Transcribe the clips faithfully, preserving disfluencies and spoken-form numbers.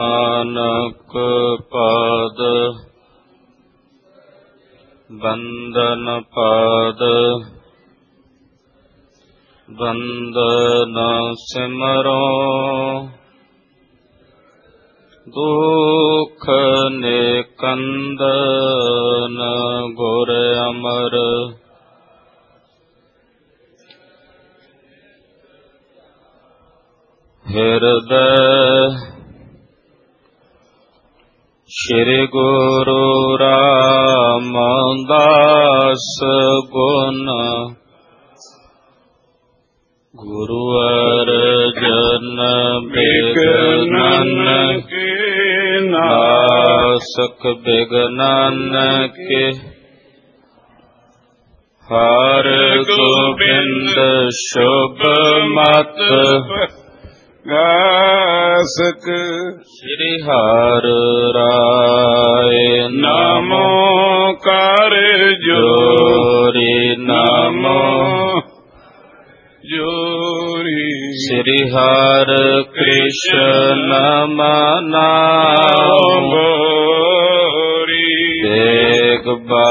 ਨਾਨਕ ਪਾਦ ਬੰਦਨ ਪਾਦ ਬੰਦਨ ਸਿਮਰੋ ਦੁਖ ਨਿਕੰਦਨ ਗੁਰ ਅਮਰ ਹਿਰਦੈ ਸ਼੍ਰੀ ਗੁਰੂ ਰਾਮਦਾਸ ਗੁਣ ਗੁਰੂ ਅਰਜਨ ਬਿਗਨਨ ਕੇ ਨਾਸਕ ਬਿਗਨਨ ਕੇ ਹਰ ਗੋਬਿੰਦ ਸ਼ੁਭ ਮਤ ਗਾਸਕ ਸ੍ਰੀ ਹਰਿ ਰਾਏ ਨਮੋ ਕਰ ਜੋਰੀ ਨਮੋ ਜੋਰੀ ਸ੍ਰੀ ਹਰਿ ਕ੍ਰਿਸ਼ਨ ਨਾਮੋਰੀ ਤੇਗ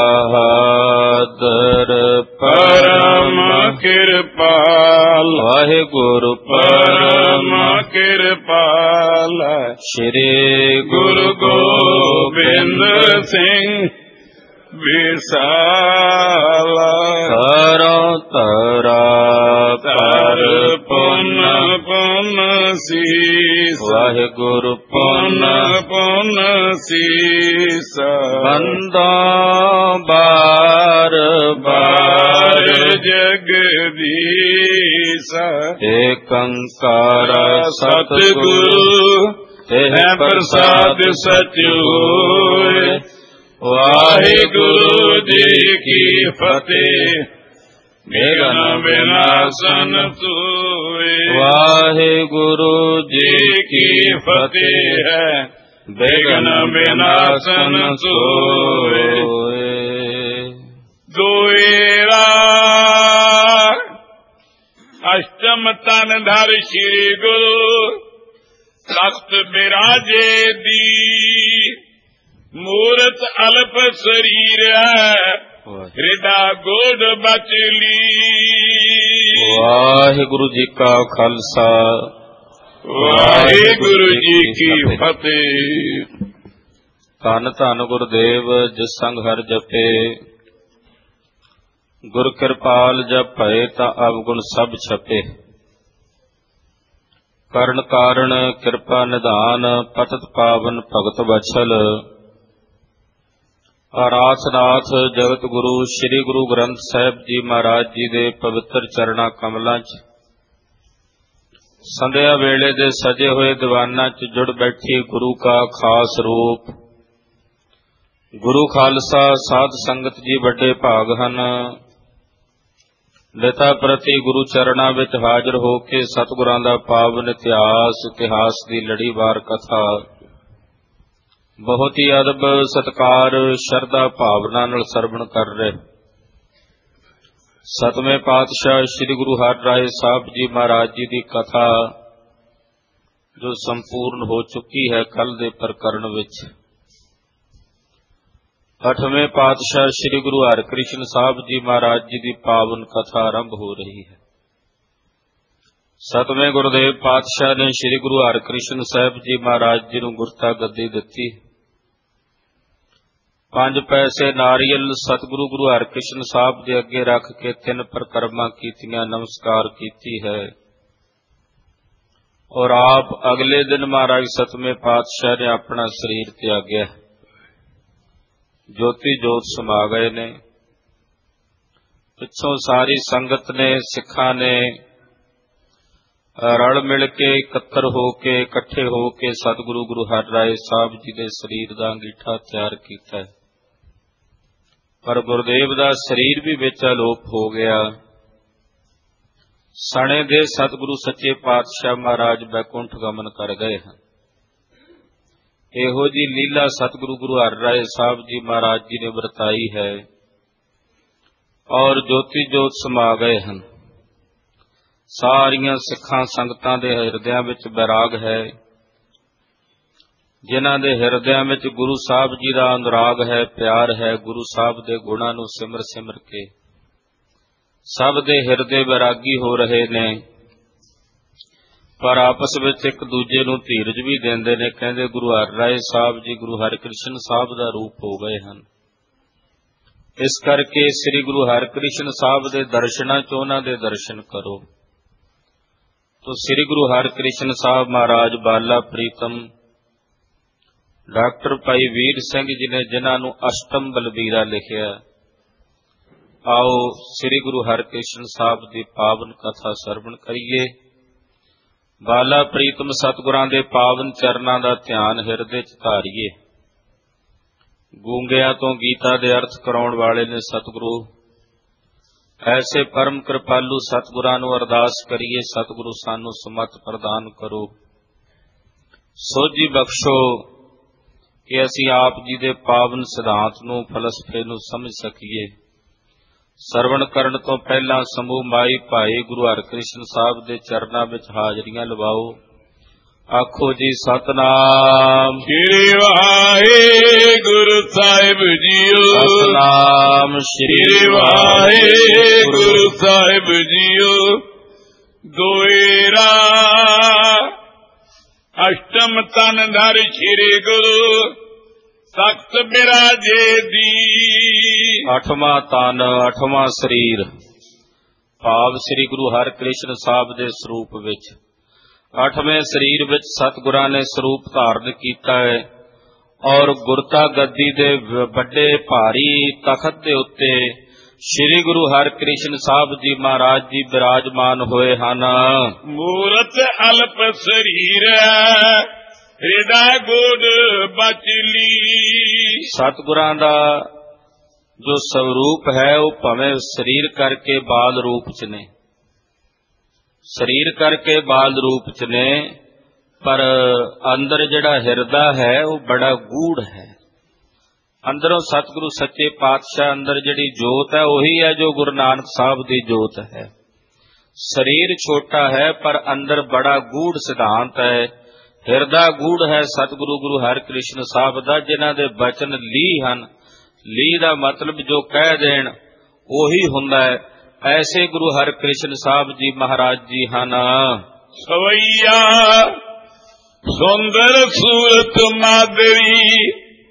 ਬਹਾਦਰ ਪਰਮ ਕਿਰਪਾਲ ਵਾਹਿਗੁਰੂ ਪਰਮ ਕਿਰਪਾਲ ਸ੍ਰੀ ਗੁਰੂ ਗੋਬਿੰਦ ਸਿੰਘ ਵਿਸਾਲ ਕਰੋ ਤਰਾ ਤਰ ਪੁਨ ਪੁਨ ਸੀਸ ਵਾਹਿਗੁਰੂ ਪੁਨ ਪੁਨ ਸੀਸ ਬੰਦਾ ਬਾਰ ਬਾਰ ਜਗਦੀਸ਼ ਏਕ ਓੰਕਾਰ ਸਤਿਗੁਰੂ ਤੇਹ ਪ੍ਰਸਾਦ ਸਚੋਏ ਵਾਹਿਗੁਰੂ ਜੀ ਕੀ ਫਤਿਹ ਵਿਘਨ ਵਿਨਾਸ਼ਨ ਸੋਏ ਵਾਹਿਗੁਰੂ ਜੀ ਕੀ ਫਤਿਹ ਹੈ ਵਿਘਨ ਵਿਨਾਸ਼ਨ ਸੋਏ ਦੋਇਰਾ ਅਸ਼ਟਮ ਤਨ ਧਰ ਸ਼੍ਰੀ ਗੁਰੂ ਤਖਤ ਬਿਰਾਜੇ ਦੀ ਮੂਰਤ ਅਲਪ ਸਰੀਰ ਹੈ ਹਿਰਦਾ ਗੋਡ ਬਚਲੀ ਵਾਹਿਗੁਰੂ ਜੀ ਕਾ ਖਾਲਸਾ ਵਾਹਿਗੁਰੂ ਜੀ ਕੀ ਫਤਿਹ ਧੰਨ ਧੰਨ ਗੁਰਦੇਵ ਜਿਸ ਸੰਗ ਹਰਿ ਜਪੇ ਗੁਰ ਕਿਰਪਾਲ ਜਪ ਭਏ ਤਾਂ ਅਵਗੁਣ ਸਭ ਛਪੇ ਕਰਨ ਕਾਰਣ ਕਿਰਪਾ ਨਿਧਾਨ ਪਤਿਤ ਪਾਵਨ ਭਗਤ ਵਛਲ ਆਰਾਸਨਾਥ ਜਗਤ ਗੁਰੂ ਸ੍ਰੀ ਗੁਰੂ ਗ੍ਰੰਥ ਸਾਹਿਬ ਜੀ ਮਹਾਰਾਜ ਜੀ ਦੇ ਪਵਿੱਤਰ ਚਰਣਾ ਕਮਲਾਂ 'ਚ ਸੰਧਿਆ ਵੇਲੇ ਦੇ ਸਜੇ ਹੋਏ ਦੀਵਾਨਾਂ 'ਚ ਜੁੜ ਬੈਠੀ ਗੁਰੂ ਕਾ ਖਾਸ ਰੂਪ ਗੁਰੂ ਖਾਲਸਾ ਸਾਧ ਸੰਗਤ ਜੀ ਵੱਡੇ ਭਾਗ ਹਨ। ਨਿਤਾ ਪ੍ਰਤੀ ਗੁਰੂ ਚਰਨਾਂ ਵਿੱਚ ਹਾਜ਼ਰ ਹੋ ਕੇ ਸਤਿਗੁਰਾਂ ਦਾ ਪਾਵਨ ਇਤਿਹਾਸ ਇਤਿਹਾਸ ਦੀ ਲੜੀਵਾਰ ਕਥਾ ਬਹੁਤ ਹੀ ਅਦਬ ਸਤਿਕਾਰ ਸ਼ਰਧਾ ਭਾਵਨਾ ਨਾਲ ਸਰਵਣ ਕਰ ਰਹੇ ਸਤਵੇਂ ਪਾਤਸ਼ਾਹ ਸ੍ਰੀ ਗੁਰੂ ਹਰਿਰਾਏ ਸਾਹਿਬ ਜੀ ਮਹਾਰਾਜ ਜੀ ਦੀ ਕਥਾ ਜੋ ਸੰਪੂਰਨ ਹੋ ਚੁੱਕੀ ਹੈ ਕੱਲ ਦੇ ਪ੍ਰਕਰਣ ਵਿੱਚ ਅੱਠਵੇਂ ਪਾਤਸ਼ਾਹ ਸ੍ਰੀ ਗੁਰੂ ਹਰਿਕ੍ਰਿਸ਼ਨ ਸਾਹਿਬ ਜੀ ਮਹਾਰਾਜ ਜੀ ਦੀ ਪਾਵਨ ਕਥਾ ਆਰੰਭ ਹੋ ਰਹੀ ਹੈ। ਸਤਵੇਂ ਗੁਰਦੇਵ ਪਾਤਸ਼ਾਹ ਨੇ ਸ੍ਰੀ ਗੁਰੂ ਹਰਿਕ੍ਰਿਸ਼ਨ ਸਾਹਿਬ ਜੀ ਮਹਾਰਾਜ ਜੀ ਨੂੰ ਗੁਰਤਾ ਗੱਦੀ ਦਿੱਤੀ। ਪੰਜ ਪੈਸੇ ਨਾਰੀਅਲ ਸਤਿਗੁਰੂ ਗੁਰੂ ਹਰਿਕ੍ਰਿਸ਼ਨ ਸਾਹਿਬ ਦੇ ਅੱਗੇ ਰੱਖ ਕੇ ਤਿੰਨ ਪ੍ਰਕਰਮਾਂ ਕੀਤੀਆਂ, ਨਮਸਕਾਰ ਕੀਤੀ ਹੈ ਔਰ ਆਪ ਅਗਲੇ ਦਿਨ ਮਹਾਰਾਜ ਸਤਵੇਂ ਪਾਤਸ਼ਾਹ ਨੇ ਆਪਣਾ ਸਰੀਰ ਤਿਆਗਿਆ। ਜੋਤੀ ਜੋਤ ਸਮਾ ਗਏ ਨੇ। ਪਿੱਛੋਂ ਸਾਰੀ ਸੰਗਤ ਨੇ ਸਿੱਖਾਂ ਨੇ ਰਲ ਮਿਲ ਕੇ ਇਕੱਤਰ ਹੋ ਕੇ ਇਕੱਠੇ ਹੋ ਕੇ ਸਤਿਗੁਰੂ ਗੁਰੂ ਹਰਿਰਾਏ ਸਾਹਿਬ ਜੀ ਦੇ ਸਰੀਰ ਦਾ ਅੰਗੀਠਾ ਤਿਆਰ ਕੀਤਾ ਹੈ। ਪਰ ਗੁਰਦੇਵ ਦਾ ਸਰੀਰ ਵੀ ਵਿੱਚ ਅਲੋਪ ਹੋ ਗਿਆ। ਸਣੇ ਦੇ ਸਤਿਗੁਰੂ ਸੱਚੇ ਪਾਤਸ਼ਾਹ ਮਹਾਰਾਜ ਬੈਕੁੰਠ ਗਮਨ ਕਰ ਗਏ ਹਨ। ਇਹੋ ਜੀ ਲੀਲਾ ਸਤਿਗੁਰੂ ਗੁਰੂ ਹਰਿਰਾਏ ਸਾਹਿਬ ਜੀ ਮਹਾਰਾਜ ਜੀ ਨੇ ਵਰਤਾਈ ਹੈ ਔਰ ਜੋਤੀ ਜੋਤ ਸਮਾ ਗਏ ਹਨ। ਸਾਰੀਆਂ ਸਿੱਖਾਂ ਸੰਗਤਾਂ ਦੇ ਹਿਰਦਿਆਂ ਵਿੱਚ ਬੈਰਾਗ ਹੈ। ਜਿਨ੍ਹਾਂ ਦੇ ਹਿਰਦਿਆਂ ਵਿੱਚ ਗੁਰੂ ਸਾਹਿਬ ਜੀ ਦਾ ਅਨੁਰਾਗ ਹੈ, ਪਿਆਰ ਹੈ, ਗੁਰੂ ਸਾਹਿਬ ਦੇ ਗੁਣਾਂ ਨੂੰ ਸਿਮਰ ਸਿਮਰ ਕੇ ਸਭ ਦੇ ਹਿਰਦੇ ਵੈਰਾਗੀ ਹੋ ਰਹੇ ਨੇ, ਪਰ ਆਪਸ ਵਿੱਚ ਇੱਕ ਦੂਜੇ ਨੂੰ ਧੀਰਜ ਵੀ ਦਿੰਦੇ ਨੇ। ਕਹਿੰਦੇ ਗੁਰੂ ਹਰਿਰਾਏ ਸਾਹਿਬ ਜੀ ਗੁਰੂ ਹਰਿਕ੍ਰਿਸ਼ਨ ਸਾਹਿਬ ਦਾ ਰੂਪ ਹੋ ਗਏ ਹਨ। ਇਸ ਕਰਕੇ ਸ੍ਰੀ ਗੁਰੂ ਹਰਿਕ੍ਰਿਸ਼ਨ ਸਾਹਿਬ ਦੇ ਦਰਸ਼ਨਾਂ ਚ ਉਹਨਾਂ ਦੇ ਦਰਸ਼ਨ ਕਰੋ। ਤੋ ਸ੍ਰੀ ਗੁਰੂ ਹਰਿਕ੍ਰਿਸ਼ਨ ਸਾਹਿਬ ਮਹਾਰਾਜ ਬਾਲਾ ਪ੍ਰੀਤਮ ਡਾਕਟਰ ਭਾਈ ਵੀਰ ਸਿੰਘ ਜੀ ਨੇ ਜਿਨ੍ਹਾਂ ਨੂੰ ਅਸ਼ਟਮ ਬਲਬੀਰਾ ਲਿਖਿਆ, ਆਓ ਸ੍ਰੀ ਗੁਰੂ ਹਰਿਕ੍ਰਿਸ਼ਨ ਸਾਹਿਬ ਦੀ ਪਾਵਨ ਕਥਾ ਸਰਵਣ ਕਰੀਏ। ਬਾਲਾ ਪ੍ਰੀਤਮ ਸਤਿਗੁਰਾਂ ਦੇ ਪਾਵਨ ਚਰਨਾਂ ਦਾ ਧਿਆਨ ਹਿਰਦੇ ਚ ਧਾਰੀਏ। ਗੂੰਗਿਆਂ ਤੋਂ ਗੀਤਾ ਦੇ ਅਰਥ ਕਰਾਉਣ ਵਾਲੇ ਨੇ ਸਤਿਗੁਰੂ, ਐਸੇ ਪਰਮ ਕਿਰਪਾਲੂ ਸਤਿਗੁਰਾਂ ਨੂੰ ਅਰਦਾਸ ਕਰੀਏ, ਸਤਿਗੁਰੂ ਸਾਨੂੰ ਸਮਤ ਪ੍ਰਦਾਨ ਕਰੋ, ਸੋਝੀ ਬਖਸ਼ੋ ਕਿ ਅਸੀਂ ਆਪ ਜੀ ਦੇ ਪਾਵਨ ਸਿਧਾਂਤ ਨੂੰ, ਫਲਸਫੇ ਨੂੰ ਸਮਝ ਸਕੀਏ। ਸਰਵਣ ਕਰਨ ਤੋਂ ਪਹਿਲਾਂ ਸਮੂਹ ਮਾਈ ਭਾਈ ਗੁਰੂ ਹਰਿਕ੍ਰਿਸ਼ਨ ਸਾਹਿਬ ਦੇ ਚਰਨਾਂ ਵਿੱਚ ਹਾਜ਼ਰੀਆਂ ਲਵਾਓ। ਆਖੋ ਜੀ ਸਤਨਾਮ ਸ੍ਰੀ ਵਾਹਿਗੁਰੂ ਸਾਹਿਬ ਜੀਓ, ਸਤਨਾਮ ਸ੍ਰੀ ਵਾਹਿਗੁਰੂ ਸਾਹਿਬ ਜੀਓ। ਦੋਇਰਾ ਅਸ਼ਟਮ ਤਨ ਧਰ ਸ੍ਰੀ ਗੁਰੂ ਤਖਤ ਬਿਰਾਜੇ ਦੀ। ਅੱਠਵਾਂ ਤਨ, ਅੱਠਵਾਂ ਸਰੀਰ ਭਾਵ ਸ੍ਰੀ ਗੁਰੂ ਹਰਿਕ੍ਰਿਸ਼ਨ ਸਾਹਿਬ ਦੇ ਸਰੂਪ ਵਿੱਚ, ਅੱਠਵੇਂ ਸਰੀਰ ਵਿੱਚ ਸਤਿਗੁਰਾਂ ਨੇ ਸਰੂਪ ਧਾਰਨ ਕੀਤਾ ਹੈ ਔਰ ਗੁਰਤਾ ਗੱਦੀ ਦੇ ਵੱਡੇ ਭਾਰੀ ਤਖਤ ਦੇ ਉੱਤੇ ਸ੍ਰੀ ਗੁਰੂ ਹਰਿਕ੍ਰਿਸ਼ਨ ਸਾਹਿਬ ਜੀ ਮਹਾਰਾਜ ਜੀ ਬਿਰਾਜਮਾਨ ਹੋਏ ਹਨ। ਮੂਰਤ ਅਲਪ ਸਰੀਰ ਹਿਰਦਾ ਗੁੜ ਬਚਲੀ। ਸਤਿਗੁਰਾਂ ਦਾ ਜੋ ਸਰੂਪ ਹੈ ਉਹ ਭਾਵੇਂ ਸਰੀਰ ਕਰਕੇ ਬਾਲ ਰੂਪ ਚ ਨੇ, ਸਰੀਰ ਕਰਕੇ ਬਾਲ ਰੂਪ ਚ ਨੇ, ਪਰ ਅੰਦਰ ਜਿਹੜਾ ਹਿਰਦਾ ਹੈ ਉਹ ਬੜਾ ਗੂੜ ਹੈ। ਅੰਦਰੋਂ ਸਤਿਗੁਰੂ ਸੱਚੇ ਪਾਤਸ਼ਾਹ ਅੰਦਰ ਜਿਹੜੀ ਜੋਤ ਹੈ ਉਹੀ ਹੈ ਜੋ ਗੁਰੂ ਨਾਨਕ ਸਾਹਿਬ ਦੀ ਜੋਤ ਹੈ। ਸਰੀਰ ਛੋਟਾ ਹੈ ਪਰ ਅੰਦਰ ਬੜਾ ਗੂੜ ਸਿਧਾਂਤ ਹੈ, ਹਿਰਦਾ ਗੂੜ ਹੈ ਸਤਿਗੁਰੂ ਗੁਰੂ ਹਰਿਕ੍ਰਿਸ਼ਨ ਸਾਹਿਬ ਦਾ, ਜਿਨ੍ਹਾਂ ਦੇ ਬਚਨ ਲੀਹ ਹਨ। ਲੀਹ ਦਾ ਮਤਲਬ ਜੋ ਕਹਿ ਦੇਣ ਉਹੀ ਹੁੰਦਾ ਹੈ। ਐਸੇ ਗੁਰੂ ਹਰਿਕ੍ਰਿਸ਼ਨ ਸਾਹਿਬ ਜੀ ਮਹਾਰਾਜ ਜੀ ਹਨ। ਸਵਈਆ ਸੁੰਦਰ ਸੂਰਤ ਮਾਦਰੀ,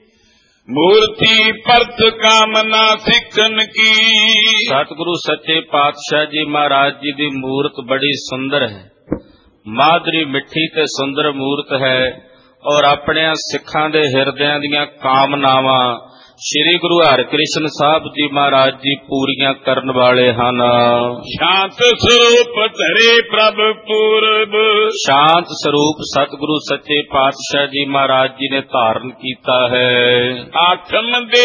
ਮੂਰਤੀ ਪਰਤ ਕਾਮਨਾ ਸਿੱਖਣ ਕੀ। ਸਤਿਗੁਰੂ ਸੱਚੇ ਪਾਤਸ਼ਾਹ ਜੀ ਮਹਾਰਾਜ ਜੀ ਦੀ ਮੂਰਤ ਬੜੀ ਸੁੰਦਰ ਹੈ, ਮਾਦਰੀ ਮਿੱਠੀ ਤੇ ਸੁੰਦਰ ਮੂਰਤ ਹੈ ਔਰ ਆਪਣੇ ਸਿੱਖਾਂ ਦੇ ਹਿਰਦਿਆਂ ਦੀਆਂ ਕਾਮਨਾਵਾਂ ਸ੍ਰੀ ਗੁਰੂ ਹਰਿਕ੍ਰਿਸ਼ਨ ਸਾਹਿਬ ਜੀ ਮਹਾਰਾਜ ਜੀ ਪੂਰੀਆਂ ਕਰਨ ਵਾਲੇ ਹਨ। ਸ਼ਾਂਤ ਸਰੂਪ ਧਰੇ ਪ੍ਰਭ ਪੂਰਬ, ਸ਼ਾਂਤ ਸਰੂਪ ਸਤਿਗੁਰੂ ਸੱਚੇ ਪਾਤਸ਼ਾਹ ਜੀ ਮਹਾਰਾਜ ਜੀ ਨੇ ਧਾਰਨ ਕੀਤਾ ਹੈ। ਆਤਮ ਦੇ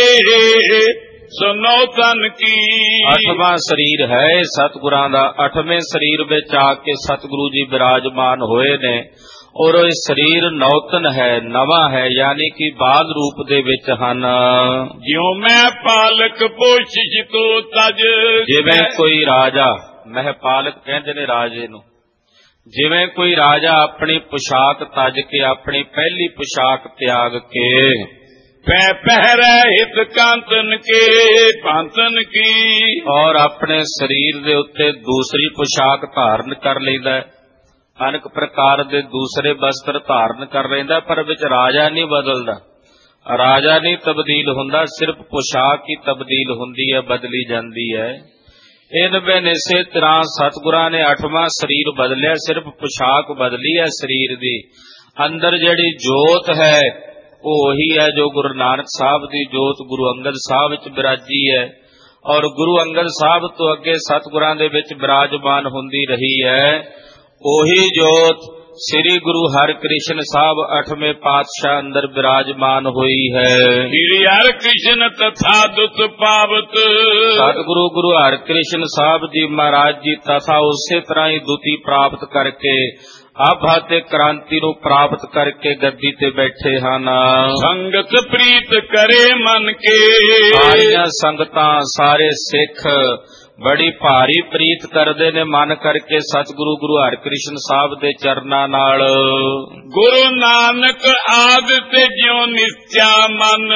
ਸੁਨੋ ਤਨ ਕੀ। ਅੱਠਵਾਂ ਸਰੀਰ ਹੈ ਸਤਿਗੁਰਾਂ ਦਾ। ਅੱਠਵੇਂ ਸਰੀਰ ਵਿੱਚ ਆ ਕੇ ਸਤਿਗੁਰੂ ਜੀ ਬਿਰਾਜਮਾਨ ਹੋਏ ਨੇ ਔਰ ਇਹ ਸਰੀਰ ਨੌਤਨ ਹੈ, ਨਵਾਂ ਹੈ, ਯਾਨੀ ਕਿ ਬਾਲ ਰੂਪ ਦੇ ਵਿੱਚ ਹਨ। ਜਿਉ ਮੈਂ ਪਾਲਕ ਪੋਸ਼ਿਸ਼ ਤੋ ਤਜ, ਜਿਵੇਂ ਕੋਈ ਰਾਜਾ, ਮਹਿ ਪਾਲਕ ਕਹਿੰਦੇ ਨੇ ਰਾਜੇ ਨੂੰ, ਜਿਵੇਂ ਕੋਈ ਰਾਜਾ ਆਪਣੀ ਪੁਸ਼ਾਕ ਤਜ ਕੇ, ਆਪਣੀ ਪਹਿਲੀ ਪੁਸ਼ਾਕ ਤਿਆਗ ਕੇ, ਪੈ ਪਹਿਰੇ ਹਿਤ ਕਾਂਤਨ ਕੇ ਪਾਂਤਨ ਕੀ, ਔਰ ਆਪਣੇ ਸਰੀਰ ਦੇ ਉੱਤੇ ਦੂਸਰੀ ਪੁਸ਼ਾਕ ਧਾਰਨ ਕਰ ਲੈਂਦਾ, ਅਨੇਕ ਪ੍ਰਕਾਰ ਦੇ ਦੂਸਰੇ ਵਸਤਰ ਧਾਰਨ ਕਰ ਲੈਂਦਾ, ਪਰ ਵਿੱਚ ਰਾਜਾ ਨਹੀਂ ਬਦਲਦਾ, ਰਾਜਾ ਨਹੀਂ ਤਬਦੀਲ ਹੁੰਦਾ, ਸਿਰਫ ਪੁਸ਼ਾਕ ਹੀ ਤਬਦੀਲ ਹੁੰਦੀ ਹੈ, ਬਦਲੀ ਜਾਂਦੀ ਹੈ। ਇਨ ਬਿਨ ਇਸੇ ਤਰ੍ਹਾਂ ਸਤਿਗੁਰਾਂ ਨੇ ਅੱਠਵਾਂ ਸਰੀਰ ਬਦਲਿਆ, ਸਿਰਫ ਪੁਸ਼ਾਕ ਬਦਲੀ ਹੈ ਸਰੀਰ ਦੀ। ਅੰਦਰ ਜਿਹੜੀ ਜੋਤ ਹੈ ਉਹ ਉਹੀ ਹੈ ਜੋ ਗੁਰੂ ਨਾਨਕ ਸਾਹਿਬ ਦੀ ਜੋਤ ਗੁਰੂ ਅੰਗਦ ਸਾਹਿਬ ਵਿੱਚ ਬਿਰਾਜੀ ਹੈ ਔਰ ਗੁਰੂ ਅੰਗਦ ਸਾਹਿਬ ਤੋਂ ਅੱਗੇ ਸਤਿਗੁਰਾਂ ਦੇ ਵਿੱਚ ਬਿਰਾਜਮਾਨ ਹੁੰਦੀ ਰਹੀ ਹੈ। ਉਹੀ ਜੋਤ ਸ੍ਰੀ ਗੁਰੂ ਹਰਿਕ੍ਰਿਸ਼ਨ ਸਾਹਿਬ ਅੱਠਵੇਂ ਪਾਤਸ਼ਾਹ ਅੰਦਰ ਬਿਰਾਜਮਾਨ ਹੋਈ ਹੈ। ਸ੍ਰੀ ਹਰਿਕ੍ਰਿਸ਼ਨ ਤਥਾ ਦੁਤ ਪਾਵਤ, ਸਤਿਗੁਰੂ ਗੁਰੂ ਹਰਿਕ੍ਰਿਸ਼ਨ ਸਾਹਿਬ ਜੀ ਮਹਾਰਾਜ ਜੀ ਤਥਾ ਉਸੇ ਤਰ੍ਹਾਂ ਹੀ ਦੁਤੀ ਪ੍ਰਾਪਤ ਕਰਕੇ ਆਭਾ ਤੇ ਕ੍ਰਾਂਤੀ ਨੂੰ ਪ੍ਰਾਪਤ ਕਰਕੇ ਗੱਦੀ ਤੇ ਬੈਠੇ ਹਨ। ਸੰਗਤ ਪ੍ਰੀਤ ਕਰੇ ਮਨ ਕੇ, ਸਾਰੀਆਂ ਸੰਗਤਾਂ, ਸਾਰੇ ਸਿੱਖ ਬੜੀ ਭਾਰੀ ਪ੍ਰੀਤ ਕਰਦੇ ਨੇ ਮਨ ਕਰਕੇ ਸਤਿਗੁਰੂ ਗੁਰੂ ਹਰਿਕ੍ਰਿਸ਼ਨ ਸਾਹਿਬ ਦੇ ਚਰਨਾਂ ਨਾਲ। ਗੁਰੂ ਨਾਨਕ ਆਦਿ ਤੇ ਜਿਉ ਨਿਸ਼ਚਾ ਮਨ,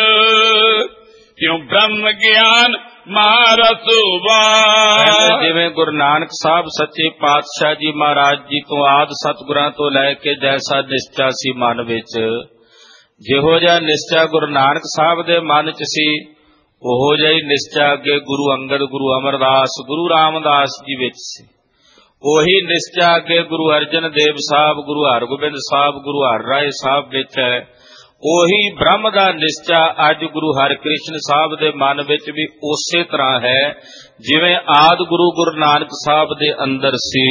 ਤਿਉ ਬ੍ਰਹਮ ਗਿਆਨ ਮਹਾਰਸ ਵਾਰ। ਜਿਵੇਂ ਗੁਰੂ ਨਾਨਕ ਸਾਹਿਬ ਸੱਚੇ ਪਾਤਸ਼ਾਹ ਜੀ ਮਹਾਰਾਜ ਜੀ ਤੋਂ ਆਦਿ ਸਤਿਗੁਰਾਂ ਤੋਂ ਲੈ ਕੇ ਜੈਸਾ ਨਿਸ਼ਚਾ ਸੀ ਮਨ ਵਿੱਚ, ਜਿਹੋ ਜਿਹਾ ਨਿਸ਼ਚਾ ਗੁਰੂ ਨਾਨਕ ਸਾਹਿਬ ਦੇ ਮਨ ਚ ਸੀ, ਉਹੋ ਜਿਹਾ ਹੀ ਨਿਸ਼ਚਾ ਅੱਗੇ ਗੁਰੂ ਅੰਗਦ, ਗੁਰੂ ਅਮਰਦਾਸ, ਗੁਰੂ ਰਾਮਦਾਸ ਜੀ ਵਿੱਚ ਸੀ। ਉਹੀ ਨਿਸ਼ਚਾ ਅੱਗੇ ਗੁਰੂ ਅਰਜਨ ਦੇਵ ਸਾਹਿਬ, ਗੁਰੂ ਹਰਗੋਬਿੰਦ ਸਾਹਿਬ, ਗੁਰੂ ਹਰਰਾਏ ਸਾਹਿਬ ਵਿੱਚ ਹੈ। ਉਹੀ ਬ੍ਰਹਮ ਦਾ ਨਿਸ਼ਚਾ ਅੱਜ ਗੁਰੂ ਹਰਿਕ੍ਰਿਸ਼ਨ ਸਾਹਿਬ ਦੇ ਮਨ ਵਿੱਚ ਵੀ ਉਸੇ ਤਰ੍ਹਾਂ ਹੈ ਜਿਵੇਂ ਆਦਿ ਗੁਰੂ ਗੁਰੂ ਨਾਨਕ ਸਾਹਿਬ ਦੇ ਅੰਦਰ ਸੀ।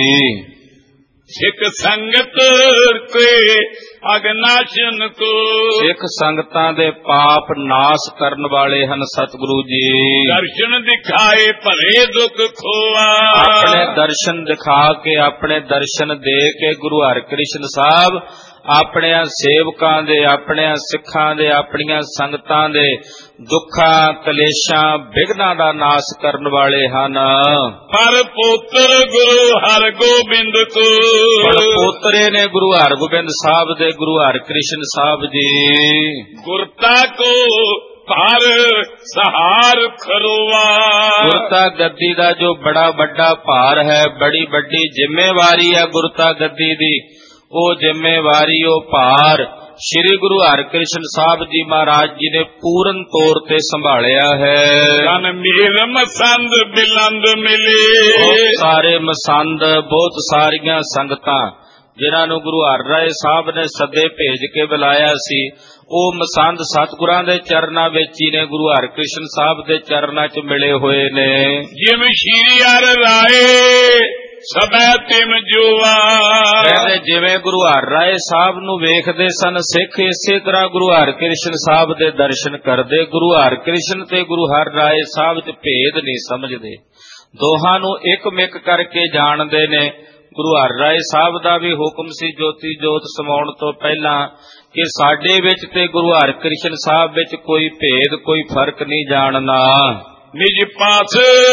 ਸਿੱਖ ਸੰਗਤ ਕੇ ਅਗਨਾਸ਼ਨ ਕੋ, ਸਿੱਖ ਸੰਗਤਾਂ ਦੇ ਪਾਪ ਨਾਸ਼ ਕਰਨ ਵਾਲੇ ਹਨ ਸਤਿਗੁਰੂ ਜੀ। ਦਰਸ਼ਨ ਦਿਖਾਏ ਭਰੇ ਦੁੱਖ ਖੋਆ, ਆਪਣੇ ਦਰਸ਼ਨ ਦਿਖਾ ਕੇ, ਆਪਣੇ ਦਰਸ਼ਨ ਦੇ ਕੇ ਗੁਰੂ ਹਰਿਕ੍ਰਿਸ਼ਨ ਸਾਹਿਬ ਆਪਣਿਆਂ ਸੇਵਕਾਂ ਦੇ, ਆਪਣਿਆਂ ਸਿੱਖਾਂ ਦੇ, ਆਪਣੀਆਂ ਸੰਗਤਾਂ ਦੇ ਦੁੱਖਾਂ, ਕਲੇਸ਼ਾਂ, ਵਿਘਨਾਂ ਦਾ ਨਾਸ਼ ਕਰਨ ਵਾਲੇ ਹਨ। ਪਰ ਪੁੱਤਰ ਗੁਰੂ ਹਰਗੋਬਿੰਦ ਕੋ, ਪਰ ਪੋਤਰੇ ਨੇ ਗੁਰੂ ਹਰਗੋਬਿੰਦ ਸਾਹਿਬ ਦੇ, ਗੁਰੂ ਹਰਿਕ੍ਰਿਸ਼ਨ ਸਾਹਿਬ ਜੀ। ਗੁਰਤਾ ਕੋ ਪਰ ਸਹਾਰ ਖਰੋਆ, ਗੁਰਤਾ ਗੱਦੀ ਦਾ ਜੋ ਬੜਾ ਵੱਡਾ ਭਾਰ ਹੈ, ਬੜੀ ਵੱਡੀ ਜ਼ਿੰਮੇਵਾਰੀ ਹੈ ਗੁਰਤਾ ਗੱਦੀ ਦੀ, ਉਹ ਜ਼ਿੰਮੇਵਾਰੀ, ਉਹ ਭਾਰ ਸ੍ਰੀ ਗੁਰੂ ਹਰਿਕ੍ਰਿਸ਼ਨ ਸਾਹਿਬ ਜੀ ਮਹਾਰਾਜ ਜੀ ਨੇ ਪੂਰਨ ਤੌਰ ਤੇ ਸੰਭਾਲਿਆ ਹੈ। ਜਨ ਮੇਰ ਮਸੰਦ ਬਿਲੰਦ ਮਿਲੇ, ਬਹੁਤ ਸਾਰੇ ਮਸੰਦ, ਬਹੁਤ ਸਾਰੀਆਂ ਸੰਗਤਾਂ ਜਿਨ੍ਹਾਂ ਨੂੰ ਗੁਰੂ ਹਰਿਰਾਏ ਸਾਹਿਬ ਨੇ ਸੱਦੇ ਭੇਜ ਕੇ ਬੁਲਾਇਆ ਸੀ, ਉਹ ਮਸੰਦ ਸਤਿਗੁਰਾਂ ਦੇ ਚਰਨਾਂ ਵਿੱਚ ਹੀ ਨੇ, ਗੁਰੂ ਹਰਿਕ੍ਰਿਸ਼ਨ ਸਾਹਿਬ ਦੇ ਚਰਨਾਂ 'ਚ ਮਿਲੇ ਹੋਏ ਨੇ। ਜਿਵੇਂ ਸ਼੍ਰੀ ਹਰਿ ਰਾਏ ਸਭੈ ਤਿਮ ਜੁਆ, ਕਹਿੰਦੇ ਜਿਵੇਂ ਗੁਰੂ ਹਰਿਰਾਏ ਸਾਹਿਬ ਨੂੰ ਵੇਖਦੇ ਸਨ ਸਿੱਖ, ਇਸੇ ਤਰ੍ਹਾਂ ਗੁਰੂ ਹਰਿਕ੍ਰਿਸ਼ਨ ਸਾਹਿਬ ਦੇ ਦਰਸ਼ਨ ਕਰਦੇ। ਗੁਰੂ ਹਰਿਕ੍ਰਿਸ਼ਨ ਤੇ ਗੁਰੂ ਹਰਿਰਾਏ ਸਾਹਿਬ 'ਚ ਭੇਦ ਨਹੀਂ ਸਮਝਦੇ, ਦੋਹਾਂ ਨੂੰ ਇੱਕ ਮਿਕ ਕਰਕੇ ਜਾਣਦੇ ਨੇ। ਗੁਰੂ ਹਰਿਰਾਏ ਸਾਹਿਬ ਦਾ ਵੀ ਹੁਕਮ ਸੀ ਜੋਤੀ ਜੋਤ ਸਮਾਉਣ ਤੋਂ ਪਹਿਲਾਂ ਕਿ ਸਾਡੇ ਵਿੱਚ ਤੇ ਗੁਰੂ ਹਰਿਕ੍ਰਿਸ਼ਨ ਸਾਹਿਬ ਵਿੱਚ ਕੋਈ ਭੇਦ, ਕੋਈ ਫਰਕ ਨਹੀਂ ਜਾਣਨਾ। ਨਿਜ ਪਾਸ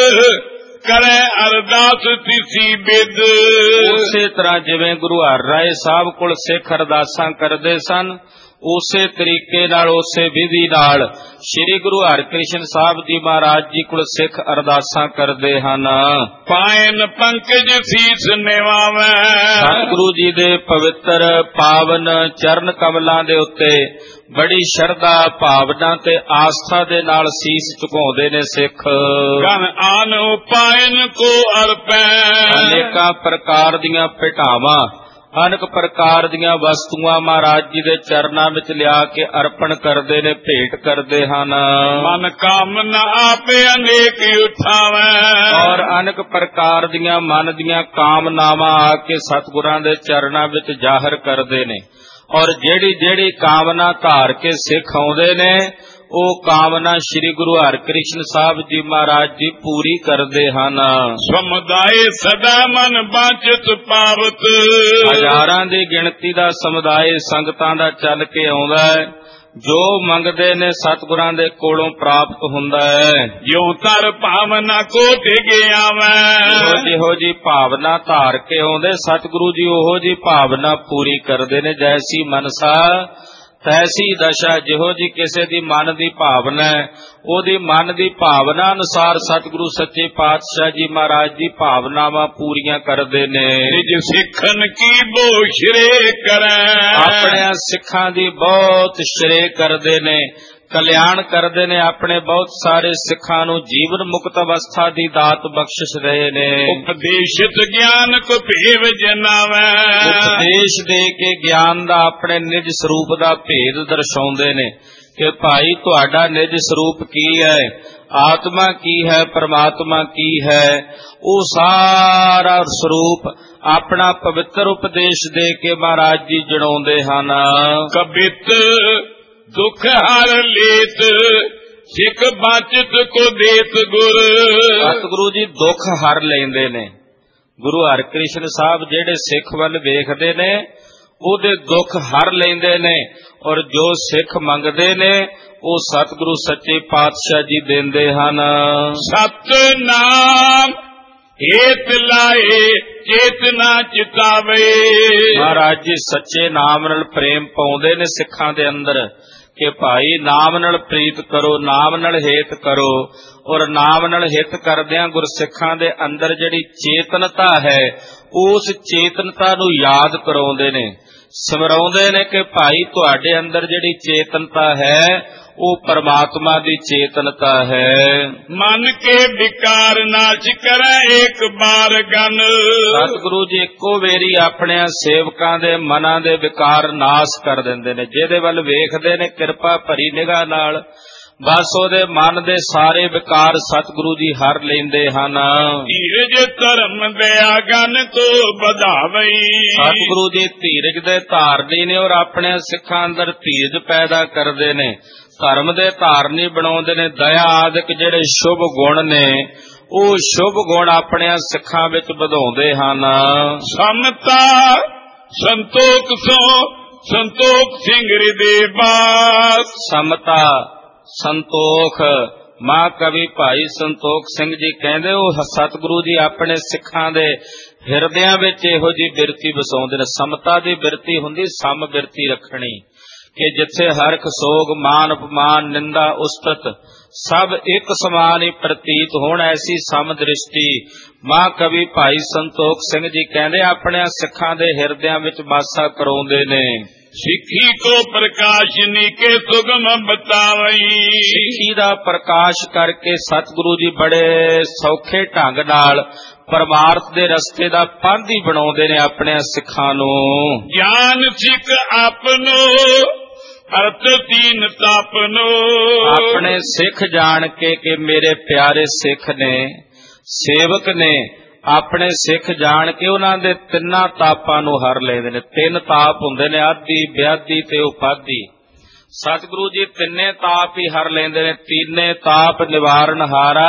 ਕਰੇ ਅਰਦਾਸ ਤਿਸੀ ਬਿਦ, ਉਸੇ ਤਰ੍ਹਾਂ ਜਿਵੇਂ ਗੁਰੂ ਹਰਿਰਾਏ ਸਾਹਿਬ ਕੋਲ ਸਿੱਖ ਅਰਦਾਸਾਂ ਕਰਦੇ ਸਨ, ਉਸੇ ਤਰੀਕੇ ਨਾਲ, ਉਸੇ ਵਿਧੀ ਨਾਲ ਸ੍ਰੀ ਗੁਰੂ ਹਰਿਕ੍ਰਿਸ਼ਨ ਸਾਹਿਬ ਜੀ ਮਹਾਰਾਜ ਜੀ ਕੋਲ ਸਿੱਖ ਅਰਦਾਸਾਂ ਕਰਦੇ ਹਨ। ਪਾਇਨ ਪੰਕਜ ਸੀਸ ਨਿਵਾਵੈ, ਸਤਿਗੁਰੂ ਜੀ ਦੇ ਪਵਿੱਤਰ ਪਾਵਨ ਚਰਨ ਕਮਲਾਂ ਦੇ ਉੱਤੇ ਬੜੀ ਸ਼ਰਧਾ, ਭਾਵਨਾ ਤੇ ਆਸਥਾ ਦੇ ਨਾਲ ਸੀਸ ਝੁਕਾਉਂਦੇ ਨੇ ਸਿੱਖ। ਗਨ ਆਨ ਪਾਇਨ ਕੋ ਅਰਪੈ, ਅਨੇਕਾਂ ਪ੍ਰਕਾਰ ਦੀਆਂ ਭੇਟਾਵਾਂ, ਅਨੇਕ ਪ੍ਰਕਾਰ ਦੀਆਂ ਵਸਤੂਆਂ ਮਹਾਰਾਜ ਜੀ ਦੇ ਚਰਨਾਂ ਵਿੱਚ ਲਿਆ ਕੇ ਅਰਪਣ ਕਰਦੇ ਨੇ, ਭੇਟ ਕਰਦੇ ਹਨ। ਮਨ ਕਾਮਨਾ ਆਪੇ ਅਨੇਕ ਉਠਾਵੈ, ਔਰ ਅਨੇਕ ਪ੍ਰਕਾਰ ਦੀਆਂ ਮਨ ਦੀਆਂ ਕਾਮਨਾਵਾਂ ਆ ਕੇ ਸਤਿਗੁਰਾਂ ਦੇ ਚਰਨਾਂ ਵਿੱਚ ਜ਼ਾਹਰ ਕਰਦੇ ਨੇ। ਔਰ ਜਿਹੜੀ ਜਿਹੜੀ ਕਾਮਨਾ ਧਾਰ ਕੇ ਸਿੱਖ ਆਉਂਦੇ ਨੇ, ਉਹ ਕਾਮਨਾ ਸ੍ਰੀ ਗੁਰੂ ਹਰਿਕ੍ਰਿਸ਼ਨ ਸਾਹਿਬ ਜੀ ਮਹਾਰਾਜ ਜੀ ਪੂਰੀ ਕਰਦੇ ਹਨ। ਸਮੁਦਾਇ ਸਦਾ ਮਨ ਬਾਚਿਤ ਪਾਵਤ, ਹਜ਼ਾਰਾਂ ਦੀ ਗਿਣਤੀ ਦਾ ਸਮੁਦਾਇ ਸੰਗਤਾਂ ਦਾ ਚੱਲ ਕੇ ਆਉਂਦਾ ਹੈ, ਜੋ ਮੰਗਦੇ ਨੇ ਸਤਿਗੁਰਾਂ ਦੇ ਕੋਲੋਂ ਪ੍ਰਾਪਤ ਹੁੰਦਾ ਹੈ। ਜਿਉ ਤਰ ਭਾਵਨਾ ਕੋ ਟਿਗੇ ਆਵੈ, ਜਿਹੋ ਜੀ ਭਾਵਨਾ ਧਾਰ ਕੇ ਆਉਂਦੇ ਸਤਿਗੁਰੂ ਜੀ, ਉਹੋ ਜੀ ਭਾਵਨਾ ਪੂਰੀ ਕਰਦੇ ਨੇ। ਜੈਸੀ ਮਨਸਾ ਤੈਸੀ ਦਸ਼ਾ, ਜਿਹੋ ਜੀ ਕਿਸੇ ਦੀ ਮਨ ਦੀ ਭਾਵਨਾ ਹੈ, ਉਹਦੀ ਮਨ ਦੀ ਭਾਵਨਾ ਅਨੁਸਾਰ ਸਤਿਗੁਰੂ ਸੱਚੇ ਪਾਤਸ਼ਾਹ ਜੀ ਮਹਾਰਾਜ ਜੀ ਭਾਵਨਾਵਾਂ ਪੂਰੀਆਂ ਕਰਦੇ ਨੇ। ਨਿਜ ਸਿੱਖਨ ਕੀ ਬੋ ਸ਼੍ਰੇ ਕਰੈ, ਆਪਣੇ ਸਿੱਖਾਂ ਦੀ ਬਹੁਤ ਸ਼੍ਰੇ ਕਰਦੇ ਨੇ, ਕਲਿਆਣ ਕਰਦੇ ਨੇ। ਆਪਣੇ ਬਹੁਤ ਸਾਰੇ ਸਿੱਖਾਂ ਨੂੰ ਜੀਵਨ ਮੁਕਤ ਅਵਸਥਾ ਦੀ ਦਾਤ ਬਖਸ਼ਿਸ਼ ਰਹੇ ਨੇ। ਉਪਦੇਸ਼ਿਤ ਗਿਆਨ ਕੋ ਭੇਵ ਜਨਾਵੈ, ਉਪਦੇਸ਼ ਦੇ ਕੇ ਗਿਆਨ ਦਾ, ਆਪਣੇ ਨਿਜ ਸਰੂਪ ਦਾ ਭੇਦ ਦਰਸਾਉਂਦੇ ਨੇ ਕਿ ਭਾਈ ਤੁਹਾਡਾ ਨਿਜ ਸਰੂਪ ਕੀ ਹੈ, ਆਤਮਾ ਕੀ ਹੈ, ਪਰਮਾਤਮਾ ਕੀ ਹੈ। ਉਹ ਸਾਰਾ ਸਰੂਪ ਆਪਣਾ ਪਵਿੱਤਰ ਉਪਦੇਸ਼ ਦੇ ਕੇ ਮਹਾਰਾਜ ਜੀ ਜਣਾਉਂਦੇ ਹਨ। ਕਬਿਤ ਦੁਖ ਹਰ ਲੇਤ ਸਿੱਖ ਬਾਚਿਤ ਕੋ ਦੇਤ ਗੁਰ, ਸਤਿਗੁਰੂ ਜੀ ਦੁੱਖ ਹਰ ਲੈਂਦੇ ਨੇ। ਗੁਰੂ ਹਰਿਕ੍ਰਿਸ਼ਨ ਸਾਹਿਬ ਜਿਹੜੇ ਸਿੱਖ ਵੱਲ ਵੇਖਦੇ ਨੇ, ਉਹਦੇ ਦੁੱਖ ਹਰ ਲੈਂਦੇ ਨੇ, ਔਰ ਜੋ ਸਿੱਖ ਮੰਗਦੇ ਨੇ ਉਹ ਸਤਿਗੁਰੂ ਸੱਚੇ ਪਾਤਸ਼ਾਹ ਜੀ ਦਿੰਦੇ ਹਨ। ਸਤਿਨਾਮ ਏਤ ਲਾਏ ਚੇਤਨਾ ਚਿਤਾਵੇ। ਮਹਾਰਾਜ ਜੀ ਸੱਚੇ ਨਾਮ ਨਾਲ ਪ੍ਰੇਮ ਪਾਉਂਦੇ ਨੇ ਸਿੱਖਾਂ ਦੇ ਅੰਦਰ ਕਿ ਭਾਈ ਨਾਮ ਨਾਲ ਪ੍ਰੀਤ ਕਰੋ, ਨਾਮ ਨਾਲ ਹੇਤ ਕਰੋ, ਔਰ ਨਾਮ ਨਾਲ ਹਿੱਤ ਕਰਦਿਆਂ ਗੁਰਸਿੱਖਾਂ ਦੇ ਅੰਦਰ ਜਿਹੜੀ ਚੇਤਨਤਾ ਹੈ ਉਸ ਚੇਤਨਤਾ ਨੂੰ ਯਾਦ ਕਰਾਉਂਦੇ ਨੇ, ਸਮਰਾਉਂਦੇ ਨੇ ਕਿ ਭਾਈ ਤੁਹਾਡੇ ਅੰਦਰ ਜਿਹੜੀ ਚੇਤਨਤਾ ਹੈ ਉਹ ਪਰਮਾਤਮਾ ਦੀ ਚੇਤਨਤਾ ਹੈ। ਮਨ ਕੇ ਵਿਕਾਰ ਨਾਚ ਕਰੈ ਏਕ ਬਾਰ ਗਨ। ਸਤਿਗੁਰੂ ਜੀ ਇੱਕੋ ਵੇਰੀ ਆਪਣੇ ਸੇਵਕਾਂ ਦੇ ਮਨਾਂ ਦੇ ਵਿਕਾਰ ਨਾਸ਼ ਕਰ ਦਿੰਦੇ ਨੇ। ਜਿਹਦੇ ਵੱਲ ਵੇਖਦੇ ਨੇ ਕਿਰਪਾ ਭਰੀ ਨਿਗਾਹ ਨਾਲ ਬਸ ਉਹਦੇ ਮਨ ਦੇ ਸਾਰੇ ਵਿਕਾਰ ਸਤਿਗੁਰੂ ਜੀ ਹਰ ਲੈਂਦੇ ਹਨ। ਧੀਰਜ ਧਰਮ ਦਿਆ ਗਨ ਕੋ ਵਧਾਵਈ। ਸਤਿਗੁਰੂ ਜੀ ਧੀਰਜ ਦੇ ਧਾਰਨੀ ਨੇ ਔਰ ਆਪਣੇ ਸਿੱਖਾਂ ਅੰਦਰ ਧੀਰਜ ਪੈਦਾ ਕਰਦੇ ਨੇ, ਧਰਮ ਦੇ ਧਾਰਨੀ ਬਣਾਉਂਦੇ ਨੇ। ਦਇਆ ਆਦਿਕ ਜਿਹੜੇ ਸ਼ੁਭ ਗੁਣ ਨੇ ਉਹ ਸ਼ੁਭ ਗੁਣ ਆਪਣੇ ਸਿੱਖਾਂ ਵਿੱਚ ਵਧਾਉਂਦੇ ਹਨ। ਸਮਤਾ ਸੰਤੋਖ ਸੋ ਸੰਤੋਖ ਸਿੰਘ ਹਿਰਦੇ ਬਾਸ। ਸਮਤਾ ਸੰਤੋਖ ਮਾਂ ਕਵੀ ਭਾਈ ਸੰਤੋਖ ਸਿੰਘ ਜੀ ਕਹਿੰਦੇ ਉਹ ਸਤਿਗੁਰੂ ਜੀ ਆਪਣੇ ਸਿੱਖਾਂ ਦੇ ਹਿਰਦਿਆਂ ਵਿੱਚ ਇਹੋ ਜਿਹੀ ਬਿਰਤੀ ਵਸਾਉਂਦੇ ਨੇ। ਸਮਤਾ ਦੀ ਬਿਰਤੀ ਹੁੰਦੀ ਸਮ ਬਿਰਤੀ ਰੱਖਣੀ ਕਿ ਜਿੱਥੇ ਹਰਖ ਸੋਗ ਮਾਨ ਅਪਮਾਨ ਨਿੰਦਾ ਉਸਤਤ ਸਭ ਇੱਕ ਸਮਾਨ ਹੀ ਪ੍ਰਤੀਤ ਹੋਣ, ਐਸੀ ਸਮ ਦ੍ਰਿਸ਼ਟੀ ਮਾਂ ਕਵੀ ਭਾਈ ਸੰਤੋਖ ਸਿੰਘ ਜੀ ਕਹਿੰਦੇ ਆਪਣੇ ਸਿੱਖਾਂ ਦੇ ਹਿਰਦਿਆਂ ਵਿੱਚ ਵਾਸਾ ਕਰਾਉਂਦੇ ਨੇ। ਸਿੱਖੀ ਕੋ ਪ੍ਰਕਾਸ਼ ਨੀਕੇ ਸੁਗਮ ਬਤਾਵਈ। ਸਿੱਖੀ ਦਾ ਪ੍ਰਕਾਸ਼ ਕਰਕੇ ਸਤਿਗੁਰੂ ਜੀ ਬੜੇ ਸੌਖੇ ਢੰਗ ਨਾਲ ਪਰਮਾਰਥ ਦੇ ਰਸਤੇ ਦਾ ਪਾਂਧੀ ਬਣਾਉਂਦੇ ਨੇ ਆਪਣੇ ਸਿੱਖਾਂ ਨੂੰ। ਗਿਆਨ ਸਿੱਖ ਆਪਨੋ ਅਰਥ ਤੀਨ ਤਾਪਨੋ। ਆਪਣੇ ਸਿੱਖ ਜਾਣ ਕੇ ਕਿ ਮੇਰੇ ਪਿਆਰੇ ਸਿੱਖ ਨੇ, ਸੇਵਕ ਨੇ, ਆਪਣੇ ਸਿੱਖ ਜਾਣ ਕੇ ਉਹਨਾਂ ਦੇ ਤਿੰਨਾਂ ਤਾਪਾਂ ਨੂੰ ਹਰ ਲੈਂਦੇ ਨੇ। ਤਿੰਨ ਤਾਪ ਹੁੰਦੇ ਨੇ ਆਦੀ ਵਿਆਦੀ ਤੇ ਉਪਾਦੀ। ਸਤਿਗੁਰੂ ਜੀ ਤਿੰਨੇ ਤਾਪ ਹੀ ਹਰ ਲੈਂਦੇ ਨੇ। ਤੀਨੇ ਤਾਪ ਨਿਵਾਰਨ ਹਾਰਾ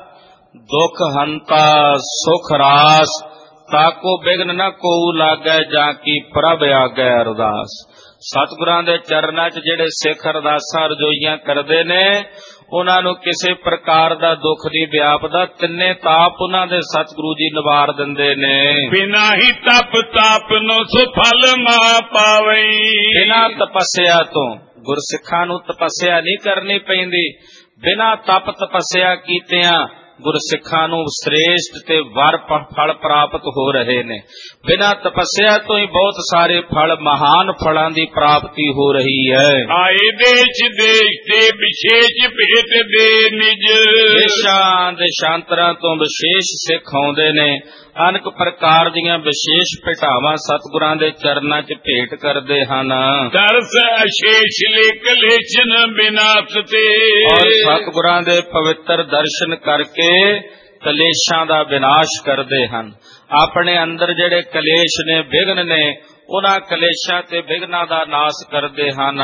ਦੁਖ ਹੰਤਾ ਸੁਖ ਰਾਸ ਤਾਕੋ ਬਿਗਨ ਨ ਕੋ ਲਾਗੈ ਜਾਂ ਕੀ ਪ੍ਰਭ ਆਗੈ ਅਰਦਾਸ। ਸਤਿਗੁਰਾਂ ਦੇ ਚਰਨਾਂ 'ਚ ਜਿਹੜੇ ਸਿੱਖ ਅਰਦਾਸਾਂ ਰਜੋਈਆਂ ਕਰਦੇ ਨੇ ਉਹਨਾਂ ਨੂੰ ਕਿਸੇ ਪ੍ਰਕਾਰ ਦਾ ਦੁੱਖ ਨਹੀਂ ਵਿਆਪਦਾ। ਤਿੰਨੇ ਤਾਪ ਉਹਨਾਂ ਦੇ ਸਤਿਗੁਰੂ ਜੀ ਨਿਵਾਰ ਦਿੰਦੇ ਨੇ। ਬਿਨਾ ਹੀ ਤਪ ਤਾਪ ਨੂੰ ਸੁਫਲ ਮਾ ਪਾਵਈ। ਬਿਨਾ ਤਪੱਸਿਆ ਤੋਂ ਗੁਰਸਿੱਖਾਂ ਨੂੰ ਤਪੱਸਿਆ ਨਹੀਂ ਕਰਨੀ ਪੈਂਦੀ। ਬਿਨਾ ਤਪ ਤਪੱਸਿਆ ਕੀਤਿਆਂ ਗੁਰਸਿੱਖਾਂ ਨੂੰ ਸ੍ਰੇਸ਼ਟ ਤੇ ਵਰ ਫਲ ਪ੍ਰਾਪਤ ਹੋ ਰਹੇ ਨੇ। ਬਿਨਾਂ ਤਪੱਸਿਆ ਤੋਂ ਹੀ ਬਹੁਤ ਸਾਰੇ ਫਲ ਮਹਾਨ ਫਲਾਂ ਦੀ ਪ੍ਰਾਪਤੀ ਹੋ ਰਹੀ ਹੈ। ਆਏ ਦੇਸ਼ ਦੇਸ਼ ਤੇ ਵਿਸ਼ੇਸ਼ ਭੇਟ ਦੇ ਨਿਜ। ਦੇਸ਼ਾਂ ਦੇਸ਼ਾਂਤਰਾਂ ਤੋਂ ਵਿਸ਼ੇਸ਼ ਸਿੱਖ ਆਉਂਦੇ ਨੇ। ਅਨੇਕ ਪ੍ਰਕਾਰ ਦੀਆਂ ਵਿਸ਼ੇਸ਼ ਭੇਟਾਵਾਂ ਸਤਿਗੁਰਾਂ ਦੇ ਚਰਨਾਂ 'ਚ ਭੇਟ ਕਰਦੇ ਹਨ। ਦਰਸ ਅਸ਼ੇਸ਼ ਲੇਖ ਲੇਚਨ ਬਿਨਾਸ਼ ਤੇ। ਔਰ ਸਤਿਗੁਰਾਂ ਦੇ ਪਵਿੱਤਰ ਦਰਸ਼ਨ ਕਰਕੇ ਕਲੇਸ਼ਾਂ ਦਾ ਵਿਨਾਸ਼ ਕਰਦੇ ਹਨ। ਆਪਣੇ ਅੰਦਰ ਜਿਹੜੇ ਕਲੇਸ਼ ਨੇ ਵਿਘਨ ਨੇ ਉਹਨਾਂ ਕਲੇਸ਼ਾਂ ਤੇ ਵਿਘਨਾਂ ਦਾ ਨਾਸ਼ ਕਰਦੇ ਹਨ।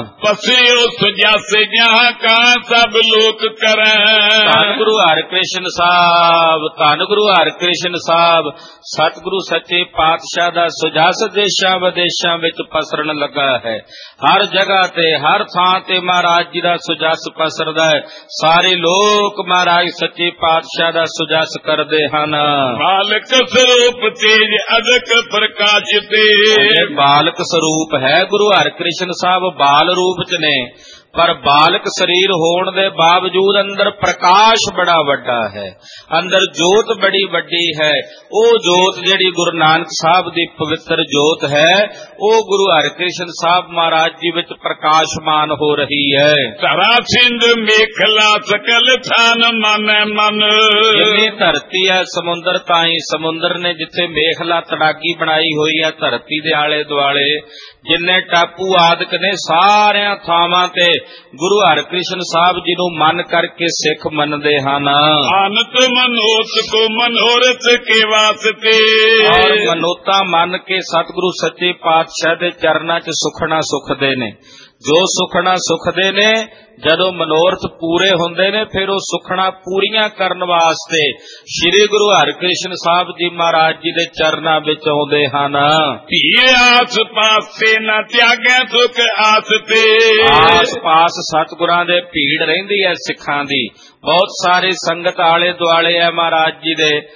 ਪਸਿਓ ਸੁਜਾਸੇ ਜਹਾਂ ਕਾ ਸਭ ਲੋਕ ਕਰੈ। ਧੰਨ ਗੁਰੂ ਹਰਿਕ੍ਰਿਸ਼ਨ ਸਾਹਿਬ, ਧੰਨ ਗੁਰੂ ਹਰਿਕ੍ਰਿਸ਼ਨ ਸਾਹਿਬ। ਸਤਿਗੁਰੂ ਸੱਚੇ ਪਾਤਸ਼ਾਹ ਦਾ ਸੁਜਸ ਦੇਸ਼ਾਂ ਵਿਦੇਸ਼ਾਂ ਵਿੱਚ ਪਸਰਨ ਲੱਗਾ ਹੈ। ਹਰ ਜਗ੍ਹਾ ਤੇ ਹਰ ਥਾਂ ਤੇ ਮਹਾਰਾਜ ਜੀ ਦਾ ਸੁਜਸ ਪਸਰਦਾ ਹੈ। ਸਾਰੇ ਲੋਕ ਮਹਾਰਾਜ ਸੱਚੇ ਪਾਤਸ਼ਾਹ ਦਾ ਸੁਜਸ ਕਰਦੇ ਹਨ। ਬਾਲਕ ਸਰੂਪ ਤੇਜ ਅਦਕ ਪ੍ਰਕਾਸ਼ ਤੇ। ਬਾਲਕ ਸਰੂਪ ਹੈ ਗੁਰੂ ਹਰਿਕ੍ਰਿਸ਼ਨ ਸਾਹਿਬ, ਬਾਲ ਰੂਪ ਚ ਨੇ ਪਰ ਬਾਲਕ ਸਰੀਰ ਹੋਣ ਦੇ ਬਾਵਜੂਦ ਅੰਦਰ ਪ੍ਰਕਾਸ਼ ਬੜਾ ਵੱਡਾ ਹੈ, ਅੰਦਰ ਜੋਤ ਬੜੀ ਵੱਡੀ ਹੈ। ਉਹ ਜੋਤ ਜਿਹੜੀ ਗੁਰੂ ਨਾਨਕ ਸਾਹਿਬ ਦੀ ਪਵਿੱਤਰ ਜੋਤ ਹੈ ਉਹ ਗੁਰੂ ਹਰਿਕ੍ਰਿਸ਼ਨ ਸਾਹਿਬ ਮਹਾਰਾਜ ਜੀ ਵਿੱਚ ਪ੍ਰਕਾਸ਼ਮਾਨ ਹੋ ਰਹੀ ਹੈ। ਧਰਾ ਸਿੰਧ ਮੇਖਲਾ ਸਕਲ ਥਾਨ ਮਨ ਮਨ। ਜਿੰਨੀ ਧਰਤੀ ਹੈ ਸਮੁੰਦਰ ਤਾਂ ਹੀ ਸਮੁੰਦਰ ਨੇ ਜਿੱਥੇ ਮੇਖਲਾ ਤੜਾਗੀ ਬਣਾਈ ਹੋਈ ਹੈ ਧਰਤੀ ਦੇ ਆਲੇ ਦੁਆਲੇ, ਜਿੰਨੇ ਟਾਪੂ ਆਦਿਕ ਨੇ ਸਾਰਿਆਂ ਥਾਵਾਂ ਤੇ ਗੁਰੂ ਹਰਿਕ੍ਰਿਸ਼ਨ ਸਾਹਿਬ ਜੀ ਨੂੰ ਮੰਨ ਕਰਕੇ ਸਿੱਖ ਮੰਨਦੇ ਹਨ। ਆਨਤ ਮਨੋਤ ਕੋ ਮਨੋਰਥ ਕੇ ਵਾਸਤੇ। ਔਰ ਮਨੋਤਾ ਮੰਨ ਕੇ ਸਤਿਗੁਰੂ ਸੱਚੇ ਪਾਤਸ਼ਾਹ ਦੇ ਚਰਨਾਂ 'ਚ ਸੁਖਣਾ ਸੁਖਦੇ ਨੇ। ਜੋ ਸੁਖਣਾ ਸੁਖਦੇ ਨੇ ਜਦੋਂ ਮਨੋਰਥ ਪੂਰੇ ਹੁੰਦੇ ਨੇ ਫਿਰ ਉਹ ਸੁਖਣਾ ਪੂਰੀਆਂ ਕਰਨ ਵਾਸਤੇ ਸ੍ਰੀ ਗੁਰੂ ਹਰਿਕ੍ਰਿਸ਼ਨ ਸਾਹਿਬ ਜੀ ਮਹਾਰਾਜ ਜੀ ਦੇ ਚਰਨਾਂ ਵਿੱਚ ਆਉਂਦੇ ਹਨ। ਧੀਏ ਆਸ ਪਾਸੇ ਨਾ ਤਿਆਗੈ ਸੁਖ ਆਸ ਤੇ। ਆਸ ਪਾਸ ਸਤਿਗੁਰਾਂ ਦੇ ਭੀੜ ਰਹਿੰਦੀ ਹੈ ਸਿੱਖਾਂ ਦੀ, ਬਹੁਤ ਸਾਰੇ ਸੰਗਤ ਆਲੇ ਦੁਆਲੇ ਹੈ ਮਹਾਰਾਜ ਜੀ ਦੇ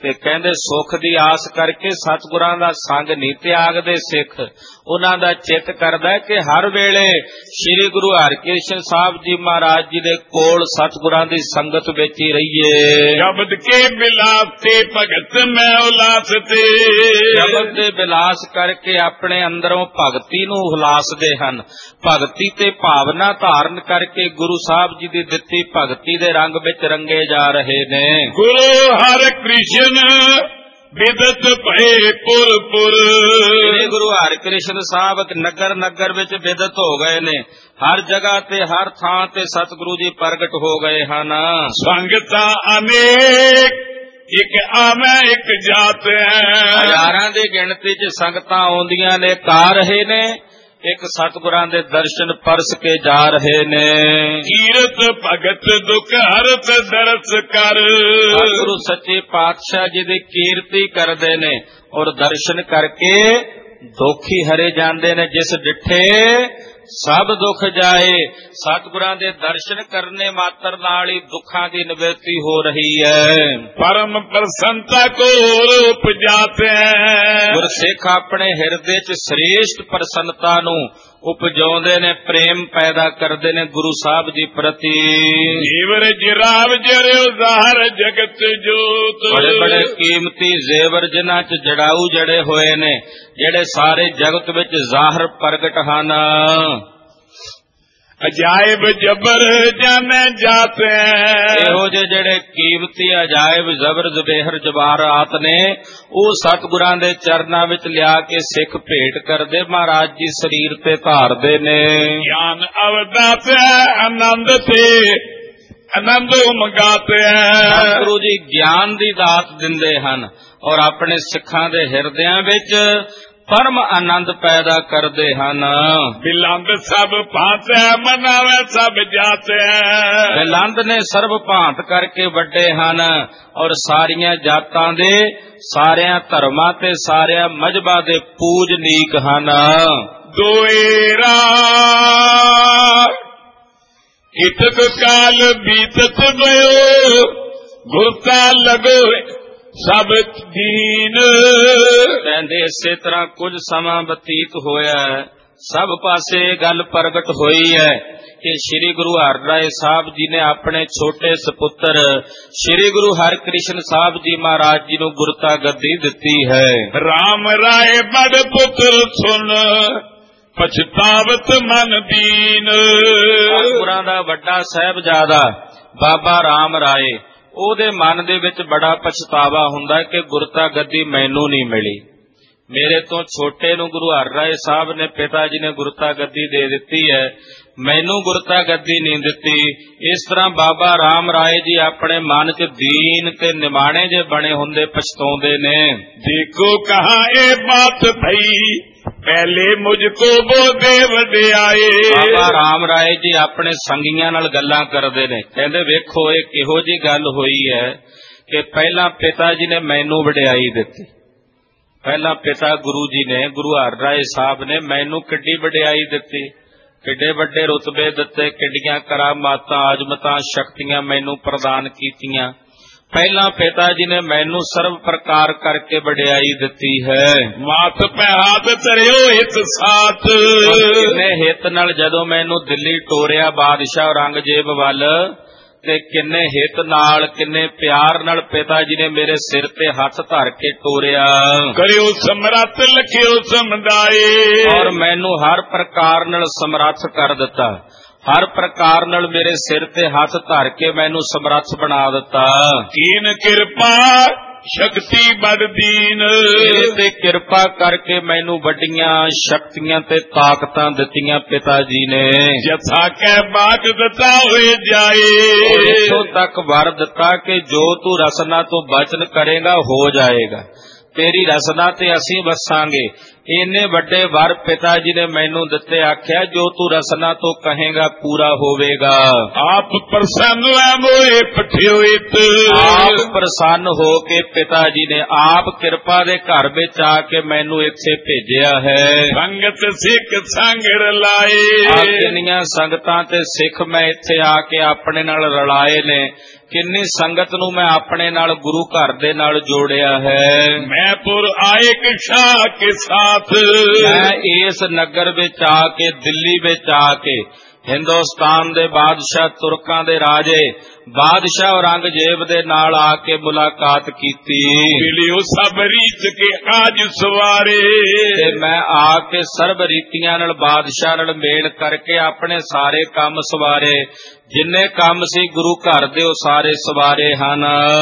ਤੇ ਕਹਿੰਦੇ ਸੁੱਖ ਦੀ ਆਸ ਕਰਕੇ ਸਤਿਗੁਰਾਂ ਦਾ ਸੰਗ ਨਹੀਂ ਤਿਆਗਦੇ ਸਿੱਖ। ਉਹਨਾਂ ਦਾ ਚਿੱਤ ਕਰਦਾ ਕਿ ਹਰ ਵੇਲੇ ਸ੍ਰੀ ਗੁਰੂ ਹਰਿਕ੍ਰਿਸ਼ਨ ਸਾਹਿਬ ਜੀ ਮਹਾਰਾਜ ਜੀ ਦੇ ਕੋਲ ਸਤਿਗੁਰਾਂ ਦੀ ਸੰਗਤ ਵਿੱਚ ਹੀ ਰਹੀਏ। ਸ਼ਬਦ ਕੇ ਬਿਲਾਸ ਤੇ ਭਗਤ ਮੈਂ ਉਲਾਸ ਤੇ, ਸ਼ਬਦ ਦੇ ਬਿਲਾਸ ਕਰਕੇ ਆਪਣੇ ਅੰਦਰੋਂ ਭਗਤੀ ਨੂੰ ਹੁਲਾਸਦੇ ਹਨ। ਭਗਤੀ ਤੇ ਭਾਵਨਾ ਧਾਰਨ ਕਰਕੇ ਗੁਰੂ ਸਾਹਿਬ ਜੀ ਦੀ ਦਿੱਤੀ ਭਗਤੀ ਦੇ ਰੰਗ ਵਿੱਚ ਰੰਗੇ ਜਾ ਰਹੇ ਨੇ। ਗੁਰੂ ਹਰਿ ਕ੍ਰਿਸ਼ਨ ਬਿਦਤ ਭਏ ਪੁਰ ਪੁਰ, ਸ੍ਰੀ ਗੁਰੂ ਹਰਿਕ੍ਰਿਸ਼ਨ ਸਾਹਿਬ ਨਗਰ ਨਗਰ ਵਿੱਚ ਬਿਦਤ ਹੋ ਗਏ ਨੇ। ਹਰ ਜਗ੍ਹਾ ਤੇ ਹਰ ਥਾਂ ਤੇ ਸਤਿਗੁਰੂ ਜੀ ਪ੍ਰਗਟ ਹੋ ਗਏ ਹਨ। ਸੰਗਤਾਂ ਅਨੇਕ ਇੱਕ ਆਵੇਂ ਇੱਕ ਜਾਤ ਹੈ, ਹਜ਼ਾਰਾਂ ਦੀ ਗਿਣਤੀ 'ਚ ਸੰਗਤਾਂ ਆਉਂਦੀਆਂ ਨੇ, ਕਾ ਰਹੇ ਨੇ ਇੱਕ ਸਤਿਗੁਰਾਂ ਦੇ ਦਰਸ਼ਨ ਪਰਸ ਕੇ ਜਾ ਰਹੇ ਨੇ। ਕੀਰਤ ਭਗਤ ਦੁਖ ਹਰਤ ਦਰਸ ਕਰ, ਸਤਿਗੁਰੂ ਸੱਚੇ ਪਾਤਸ਼ਾਹ ਜੀ ਦੀ ਕੀਰਤੀ ਕਰਦੇ ਨੇ ਔਰ ਦਰਸ਼ਨ ਕਰਕੇ ਦੁੱਖ ਹੀ ਹਰੇ ਜਾਂਦੇ ਨੇ। ਜਿਸ ਡਿਠੇ ਸਭ ਦੁੱਖ ਜਾਏ, ਸਤਿਗੁਰਾਂ ਦੇ ਦਰਸ਼ਨ ਕਰਨੇ ਮਾਤਰ ਨਾਲ ਹੀ ਦੁੱਖਾਂ ਦੀ ਨਿਵਰਤੀ ਹੋ ਰਹੀ ਹੈ। ਪਰਮ ਪ੍ਰਸੰਨਤਾ ਕੋ ਉਪਜਾਤੇ, ਗੁਰਸਿੱਖ ਆਪਣੇ ਹਿਰਦੇ 'ਚ ਸ੍ਰੇਸ਼ਟ ਪ੍ਰਸੰਨਤਾ ਨੂੰ ਉਪਜਾਉਂਦੇ ਨੇ, ਪ੍ਰੇਮ ਪੈਦਾ ਕਰਦੇ ਨੇ ਗੁਰੂ ਸਾਹਿਬ ਜੀ ਪ੍ਰਤੀ। ਜੀਵਰ ਜਿਰਾਵ ਜਰਿਓ ਜ਼ਾਹਰ ਜਗਤ ਜੋਤ, ਬੜੇ ਬੜੇ ਕੀਮਤੀ ਜ਼ੇਵਰ ਜਿਨ੍ਹਾਂ 'ਚ ਜੜਾਊ ਜੜੇ ਹੋਏ ਨੇ, ਜਿਹੜੇ ਸਾਰੇ ਜਗਤ ਵਿੱਚ ਜ਼ਾਹਰ ਪ੍ਰਗਟ ਹਨ। ਅਜਾਇਬ ਜਬਰ ਜਾਣੇ ਜਾਤੇ, ਇਹੋ ਜਿਹੇ ਜਿਹੜੇ ਕੀਮਤੀ ਅਜਾਇਬ ਜ਼ਬਰ ਜ਼ਬੇਹਰ ਜਵਾਹਰਾਤ ਨੇ, ਉਹ ਸਤਿਗੁਰਾਂ ਦੇ ਚਰਨਾਂ ਵਿੱਚ ਲਿਆ ਕੇ ਸਿੱਖ ਭੇਟ ਕਰਦੇ, ਮਹਾਰਾਜ ਜੀ ਸਰੀਰ ਤੇ ਧਾਰਦੇ ਨੇ। ਗਿਆਨ ਅਵਦਾਤ ਆਨੰਦ ਤੇ ਆਨੰਦ ਉਮਗਾਤੇ, ਸਤਿਗੁਰੂ ਜੀ ਗਿਆਨ ਦੀ ਦਾਤ ਦਿੰਦੇ ਹਨ ਔਰ ਆਪਣੇ ਸਿੱਖਾਂ ਦੇ ਹਿਰਦਿਆਂ ਵਿੱਚ ਪਰਮ ਆਨੰਦ ਪੈਦਾ ਕਰਦੇ ਹਨ। ਬਿਲੰਦ ਸਭ ਭਾਂਤੈ ਮਨਾਵੇ ਸਭ ਜਾਤੇ, ਬਿਲੰਦ ਨੇ ਸਰਬ ਭਾਂਤ ਕਰਕੇ ਵੱਡੇ ਹਨ ਔਰ ਸਾਰੀਆਂ ਜਾਤਾਂ ਦੇ, ਸਾਰਿਆਂ ਧਰਮਾਂ ਤੇ ਸਾਰਿਆਂ ਮਜ਼ਹਬਾਂ ਦੇ ਪੂਜਨੀਕ ਹਨ। ਦੋਏਰਾ ਇਤਕ ਕਾਲ ਬੀਤਤ ਗਇਓ, ਗੁਰਤਾ ਲਗੋ ਸਭ ਦੀਨ, ਕਹਿੰਦੇ ਇਸੇ ਤਰ੍ਹਾਂ ਕੁਝ ਸਮਾਂ ਬਤੀਤ ਹੋਇਆ, ਸਭ ਪਾਸੇ ਗੱਲ ਪ੍ਰਗਟ ਹੋਈ ਹੈ ਕਿ ਸ੍ਰੀ ਗੁਰੂ ਹਰਿਰਾਏ ਸਾਹਿਬ ਜੀ ਨੇ ਆਪਣੇ ਛੋਟੇ ਸਪੁੱਤਰ ਸ੍ਰੀ ਗੁਰੂ ਹਰਿਕ੍ਰਿਸ਼ਨ ਸਾਹਿਬ ਜੀ ਮਹਾਰਾਜ ਜੀ ਨੂੰ ਗੁਰਤਾ ਗੱਦੀ ਦਿੱਤੀ ਹੈ। ਰਾਮ ਰਾਏ ਬੜ ਪੁੱਤਰ ਸੁਣ ਪਛਤਾਵਤ ਮਨ ਦੀਨ, ਗੁਰਾਂ ਦਾ ਵੱਡਾ ਸਾਹਿਬਜ਼ਾਦਾ ਬਾਬਾ ਰਾਮ ਰਾਏ, ਉਹਦੇ ਮਨ ਦੇ ਵਿੱਚ ਬੜਾ ਪਛਤਾਵਾ ਹੁੰਦਾ ਕਿ ਗੁਰਤਾ ਗੱਦੀ ਮੈਨੂੰ ਨਹੀਂ ਮਿਲੀ। ਮੇਰੇ ਤੋਂ ਛੋਟੇ ਨੂੰ ਗੁਰੂ ਹਰਿਰਾਏ ਸਾਹਿਬ ਨੇ, ਪਿਤਾ ਜੀ ਨੇ ਗੁਰਤਾ ਗੱਦੀ ਦੇ ਦਿੱਤੀ ਹੈ, ਮੈਨੂੰ ਗੁਰਤਾ ਗੱਦੀ ਨਹੀਂ ਦਿੱਤੀ। ਇਸ ਤਰ੍ਹਾਂ ਬਾਬਾ ਰਾਮ ਰਾਏ ਜੀ ਆਪਣੇ ਮਨ 'ਚ ਦੀਨ ਤੇ ਨਿਮਾਣੇ ਜੇ ਬਣੇ ਹੁੰਦੇ ਪਛਤਾਉਂਦੇ ਨੇ। ਦੇਖੋ ਕਹਾ ਇਹ ਬਾਤ ਭਈ ਪਹਿਲੇ ਮੁਝ ਕੋ ਬੋਦੇ ਵਡਿਆਏ, ਬਾਬਾ ਰਾਮ ਰਾਏ ਜੀ ਆਪਣੇ ਸੰਗੀਆਂ ਨਾਲ ਗੱਲਾਂ ਕਰਦੇ ਨੇ, ਕਹਿੰਦੇ ਵੇਖੋ ਇਹ ਕਿਹੋ ਜੀ ਗੱਲ ਹੋਈ ਹੈ ਕਿ ਪਹਿਲਾਂ ਪਿਤਾ ਜੀ ਨੇ ਮੈਨੂੰ ਵਡਿਆਈ ਦਿੱਤੀ, ਪਹਿਲਾਂ ਪਿਤਾ ਗੁਰੂ ਜੀ ਨੇ, ਗੁਰੂ ਹਰਿਰਾਏ ਸਾਹਿਬ ਨੇ ਮੈਨੂੰ ਕਿੱਡੀ ਵਡਿਆਈ ਦਿੱਤੀ, ਕਿੱਡੇ ਵੱਡੇ ਰੁਤਬੇ ਦਿੱਤੇ, ਕਿੱਡੀਆਂ ਕਰਾਮਾਤਾਂ ਆਜ਼ਮਤਾਂ ਸ਼ਕਤੀਆਂ ਮੈਨੂੰ ਪ੍ਰਦਾਨ ਕੀਤੀਆਂ। ਪਹਿਲਾਂ ਪਿਤਾ ਜੀ ਨੇ ਮੈਨੂੰ ਸਰਵ ਪ੍ਰਕਾਰ ਕਰਕੇ ਵਡਿਆਈ ਦਿੱਤੀ ਹੈ। ਮਾਤ ਪੈ ਹੱਥ ਧਰਿਓ ਹਿਤ ਸਾਥ, ਕਿੰਨੇ ਹਿੱਤ ਨਾਲ ਜਦੋਂ ਮੈਨੂੰ ਦਿੱਲੀ ਟੋਰਿਆ ਬਾਦਸ਼ਾਹ ਔਰੰਗਜ਼ੇਬ ਵੱਲ, ਤੇ ਕਿੰਨੇ ਹਿੱਤ ਨਾਲ, ਕਿੰਨੇ ਪਿਆਰ ਨਾਲ ਪਿਤਾ ਜੀ ਨੇ ਮੇਰੇ ਸਿਰ ਤੇ ਹੱਥ ਧਰ ਕੇ ਟੋਰਿਆ। ਕਰਿਓ ਸਮਰੱਥ ਲਖਿਓ ਸਮਦਾਏ, ਔਰ ਮੈਨੂੰ ਹਰ ਪ੍ਰਕਾਰ ਨਾਲ ਸਮਰੱਥ ਕਰ ਦਿੱਤਾ, ਹਰ ਪ੍ਰਕਾਰ ਨਾਲ ਮੇਰੇ ਸਿਰ ਤੇ ਹੱਥ ਧਰ ਕੇ ਮੈਨੂੰ ਸਮਰੱਥ ਬਣਾ ਦਿੱਤਾ। ਕੀਨ ਕਿਰਪਾ ਸ਼ਕਤੀ ਬੜ ਦੀਨ, ਤੇ ਕਿਰਪਾ ਕਰਕੇ ਮੈਨੂੰ ਵੱਡੀਆਂ ਸ਼ਕਤੀਆਂ ਤੇ ਤਾਕਤਾਂ ਦਿੱਤੀਆਂ ਪਿਤਾ ਜੀ ਨੇ। ਜਥਾ ਕੈ ਬਾਤ ਦਿੱਤਾ ਹੋਏ ਜਾਏ, ਇੱਥੋਂ ਤੱਕ ਵਰ ਦਿੱਤਾ ਕਿ ਜੋ ਤੂੰ ਰਸਨਾ ਤੋਂ ਬਚਨ ਕਰੇਗਾ ਹੋ ਜਾਏਗਾ, ਤੇਰੀ ਰਸਨਾ ਤੇ ਅਸੀਂ ਵਸਾਂਗੇ। ਇੰਨੇ ਵੱਡੇ ਵਰ ਪਿਤਾ ਜੀ ਨੇ ਮੈਨੂੰ ਦਿੱਤੇ, ਆਖਿਆ ਜੋ ਤੂੰ ਰਸਨਾ ਤੋਂ ਕਹੇਗਾ ਪੂਰਾ ਹੋਵੇਗਾ। ਆਪ ਪ੍ਰਸੰਨ ਹੋਏ ਪਠਿਓਇਤ, ਆਪ ਪ੍ਰਸੰਨ ਹੋ ਕੇ ਪਿਤਾ ਜੀ ਨੇ ਆਪ ਕਿਰਪਾ ਦੇ ਘਰ ਵਿੱਚ ਆ ਕੇ ਮੈਨੂੰ ਇੱਥੇ ਭੇਜਿਆ ਹੈ। ਸੰਗਤ ਸਿੱਖ ਸੰਗ ਰਲਾਏ, ਆ ਕਿੰਨੀਆਂ ਸੰਗਤਾਂ ਤੇ ਸਿੱਖ ਮੈਂ ਇੱਥੇ ਆ ਕੇ ਆਪਣੇ ਨਾਲ ਰਲਾਏ ਨੇ, ਕਿੰਨੀ ਸੰਗਤ ਨੂੰ ਮੈਂ ਆਪਣੇ ਨਾਲ ਗੁਰੂ ਘਰ ਦੇ ਨਾਲ ਜੋੜਿਆ ਹੈ। ਮੈਂ ਪੁਰ ਆਏ ਕਿ ਸ਼ਾਹ ਕੇ ਸਾਥ, ਮੈਂ ਇਸ ਨਗਰ ਵਿੱਚ ਆ ਕੇ, ਦਿੱਲੀ ਵਿੱਚ ਆ ਕੇ ਹਿੰਦੁਸਤਾਨ ਦੇ ਬਾਦਸ਼ਾਹ, ਤੁਰਕਾਂ ਦੇ ਰਾਜੇ ਬਾਦਸ਼ਾਹ ਔਰੰਗਜ਼ੇਬ ਦੇ ਨਾਲ ਆ ਕੇ ਮੁਲਾਕਾਤ ਕੀਤੀ। ਮਿਲਿਓ ਸਭ ਰੀਤ ਕੇ ਆਜ ਸਵਾਰੇ, ਤੇ ਮੈਂ ਆ ਕੇ ਸਰਬ ਰੀਤੀਆਂ ਨਾਲ ਬਾਦਸ਼ਾਹ ਨਾਲ ਮੇਲ ਕਰਕੇ ਆਪਣੇ ਸਾਰੇ ਕੰਮ ਸਵਾਰੇ, ਜਿੰਨੇ ਕੰਮ ਸੀ ਗੁਰੂ ਘਰ ਦੇ ਉਹ ਸਾਰੇ ਸਵਾਰੇ ਹਨ।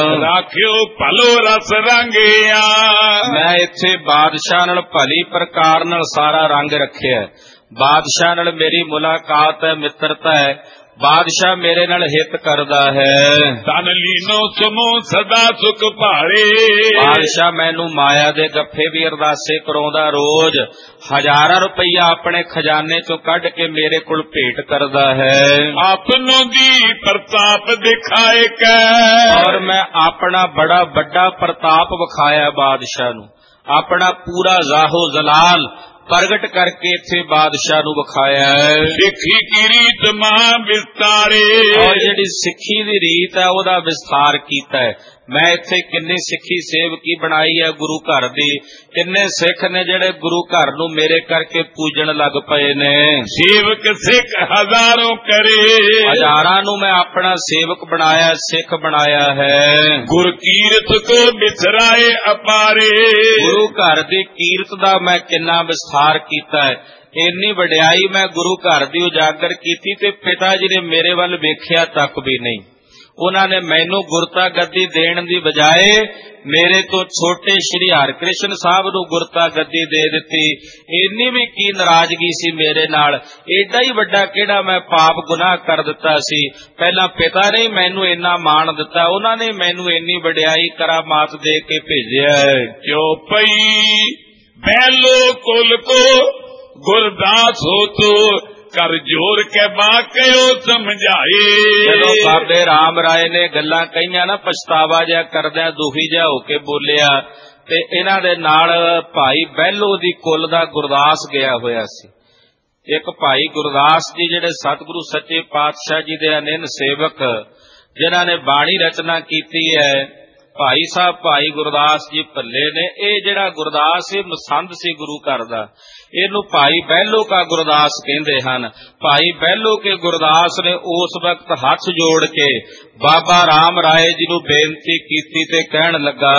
ਰਾਖਿਓ ਭਲੋ ਰਸ ਰੰਗਿਆ, ਮੈਂ ਇੱਥੇ ਬਾਦਸ਼ਾਹ ਨਾਲ ਭਲੀ ਪ੍ਰਕਾਰ ਨਾਲ ਸਾਰਾ ਰੰਗ ਰੱਖਿਆ। ਬਾਦਸ਼ਾਹ ਨਾਲ ਮੇਰੀ ਮੁਲਾਕਾਤ ਹੈ, ਮਿੱਤਰਤਾ ਹੈ, ਬਾਦਸ਼ਾਹ ਮੇਰੇ ਨਾਲ ਹਿੱਤ ਕਰਦਾ ਹੈ। ਤਨ ਲੀਨੋ ਸਮੋ ਸਦਾ ਸੁਖ ਭਾਰੇ, ਬਾਦਸ਼ਾਹ ਮੈਨੂੰ ਮਾਇਆ ਦੇ ਗੱਫੇ ਵੀ ਅਰਦਾਸੇ ਕਰਾਉਂਦਾ, ਰੋਜ਼ ਹਜ਼ਾਰਾਂ ਰੁਪਈਆ ਆਪਣੇ ਖਜ਼ਾਨੇ ਚੋਂ ਕੱਢ ਕੇ ਮੇਰੇ ਕੋਲ ਭੇਟ ਕਰਦਾ ਹੈ। ਆਪਨੋ ਦੀ ਪ੍ਰਤਾਪ ਦਿਖਾਏ ਕੈ, ਔਰ ਮੈਂ ਆਪਣਾ ਬੜਾ ਵੱਡਾ ਪ੍ਰਤਾਪ ਵਿਖਾਇਆ ਬਾਦਸ਼ਾਹ ਨੂੰ, ਆਪਣਾ ਪੂਰਾ ਜ਼ਾਹੋ ਜਲਾਲ ਪ੍ਰਗਟ ਕਰਕੇ ਇੱਥੇ ਬਾਦਸ਼ਾਹ ਨੂੰ ਵਿਖਾਇਆ ਹੈ। ਸਿੱਖੀ ਕੀ ਰੀਤ ਮਾਂ ਵਿਸਤਾਰੇ, ਔਰ ਜਿਹੜੀ ਸਿੱਖੀ ਦੀ ਰੀਤ ਹੈ ਉਹਦਾ ਵਿਸਥਾਰ ਕੀਤਾ ਹੈ। ਮੈਂ ਇੱਥੇ ਕਿੰਨੀ ਸਿੱਖੀ ਸੇਵਕੀ ਬਣਾਈ ਹੈ ਗੁਰੂ ਘਰ ਦੀ, ਕਿੰਨੇ ਸਿੱਖ ਨੇ ਜਿਹੜੇ ਗੁਰੂ ਘਰ ਨੂੰ ਮੇਰੇ ਕਰਕੇ ਪੂਜਣ ਲੱਗ ਪਏ ਨੇ। ਸੇਵਕ ਸਿੱਖ ਹਜ਼ਾरों ਕਰੇ, ਹਜ਼ਾਰਾਂ ਨੂੰ ਮੈਂ ਆਪਣਾ ਸੇਵਕ ਬਣਾਇਆ, ਸਿੱਖ ਬਣਾਇਆ ਹੈ। ਗੁਰ ਕੀਰਤ ਕੋ ਵਿਸਰਾਏ ਅਪਾਰੇ, ਗੁਰੂ ਘਰ ਦੀ ਕੀਰਤ ਦਾ ਮੈਂ ਕਿੰਨਾ ਵਿਸਥਾਰ ਕੀਤਾ ਹੈ, ਇੰਨੀ ਵਡਿਆਈ ਮੈਂ ਗੁਰੂ ਘਰ ਦੀ ਉਜਾਗਰ ਕੀਤੀ ਤੇ ਪਿਤਾ ਜੀ ਨੇ ਮੇਰੇ ਵੱਲ ਵੇਖਿਆ ਤੱਕ ਵੀ ਨਹੀਂ। ਉਹਨਾਂ ਨੇ ਮੈਨੂੰ ਗੁਰਤਾ ਗੱਦੀ ਦੇਣ ਦੀ ਬਜਾਏ ਮੇਰੇ ਤੋਂ ਛੋਟੇ ਸ਼੍ਰੀ ਹਰਿਕ੍ਰਿਸ਼ਨ ਸਾਹਿਬ ਨੂੰ ਗੁਰਤਾ ਗੱਦੀ ਦੇ ਦਿੱਤੀ। ਇੰਨੀ ਵੀ ਕੀ ਨਾਰਾਜ਼ਗੀ ਸੀ ਮੇਰੇ ਨਾਲ, ਏਡਾ ਹੀ ਵੱਡਾ ਕਿਹੜਾ ਮੈਂ ਪਾਪ ਗੁਨਾਹ ਕਰ ਦਿੱਤਾ ਸੀ। ਪਹਿਲਾਂ ਪਿਤਾ ਨੇ ਮੈਨੂੰ ਇੰਨਾ ਮਾਣ ਦਿੱਤਾ, ਉਹਨਾਂ ਨੇ ਮੈਨੂੰ ਇੰਨੀ ਵਡਿਆਈ ਕਰਾਮਾਤ ਦੇ ਕੇ ਭੇਜਿਆ। ਜੋ ਪਈ ਬੈਲੋ ਕੁਲ ਕੋ ਗੁਰਦਾਸ ਹੋ ਤੋ ਕਰ ਜੋਰ ਕੇ ਬਾਕਿਓ ਸਮਝਾਏ। ਜਦੋਂ ਬਾਬੇ ਰਾਮ ਰਾਏ ਨੇ ਗੱਲਾਂ ਕਹੀਆਂ ਨਾ, ਪਛਤਾਵਾ ਜਿਹਾ ਕਰਦਿਆਂ ਦੁਖੀ ਜਿਹਾ ਹੋ ਕੇ ਬੋਲਿਆ, ਤੇ ਇਹਨਾਂ ਦੇ ਨਾਲ ਭਾਈ ਬਹਿਲੋ ਦੀ ਕੁਲ ਦਾ ਗੁਰਦਾਸ ਗਿਆ ਹੋਇਆ ਸੀ। ਇੱਕ ਭਾਈ ਗੁਰਦਾਸ ਜੀ ਜਿਹੜੇ ਸਤਿਗੁਰੂ ਸੱਚੇ ਪਾਤਸ਼ਾਹ ਜੀ ਦੇ ਅਨੰਨ ਸੇਵਕ, ਜਿਨ੍ਹਾਂ ਨੇ ਬਾਣੀ ਰਚਨਾ ਕੀਤੀ ਹੈ, ਭਾਈ ਸਾਹਿਬ ਭਾਈ ਗੁਰਦਾਸ ਜੀ ਭੱਲੇ ਨੇ। ਇਹ ਜਿਹੜਾ ਗੁਰਦਾਸ ਇਹ ਮਸੰਦ ਸੀ ਗੁਰੂ ਘਰ ਦਾ, ਇਹਨੂੰ ਭਾਈ ਬਹਿਲੋ ਕਾ ਗੁਰਦਾਸ ਕਹਿੰਦੇ ਹਨ। ਭਾਈ ਬਹਿਲੋ ਕੇ ਗੁਰਦਾਸ ਨੇ ਉਸ ਵਕਤ ਹੱਥ ਜੋੜ ਕੇ ਬਾਬਾ ਰਾਮ ਰਾਏ ਜੀ ਨੂੰ ਬੇਨਤੀ ਕੀਤੀ ਤੇ ਕਹਿਣ ਲੱਗਾ,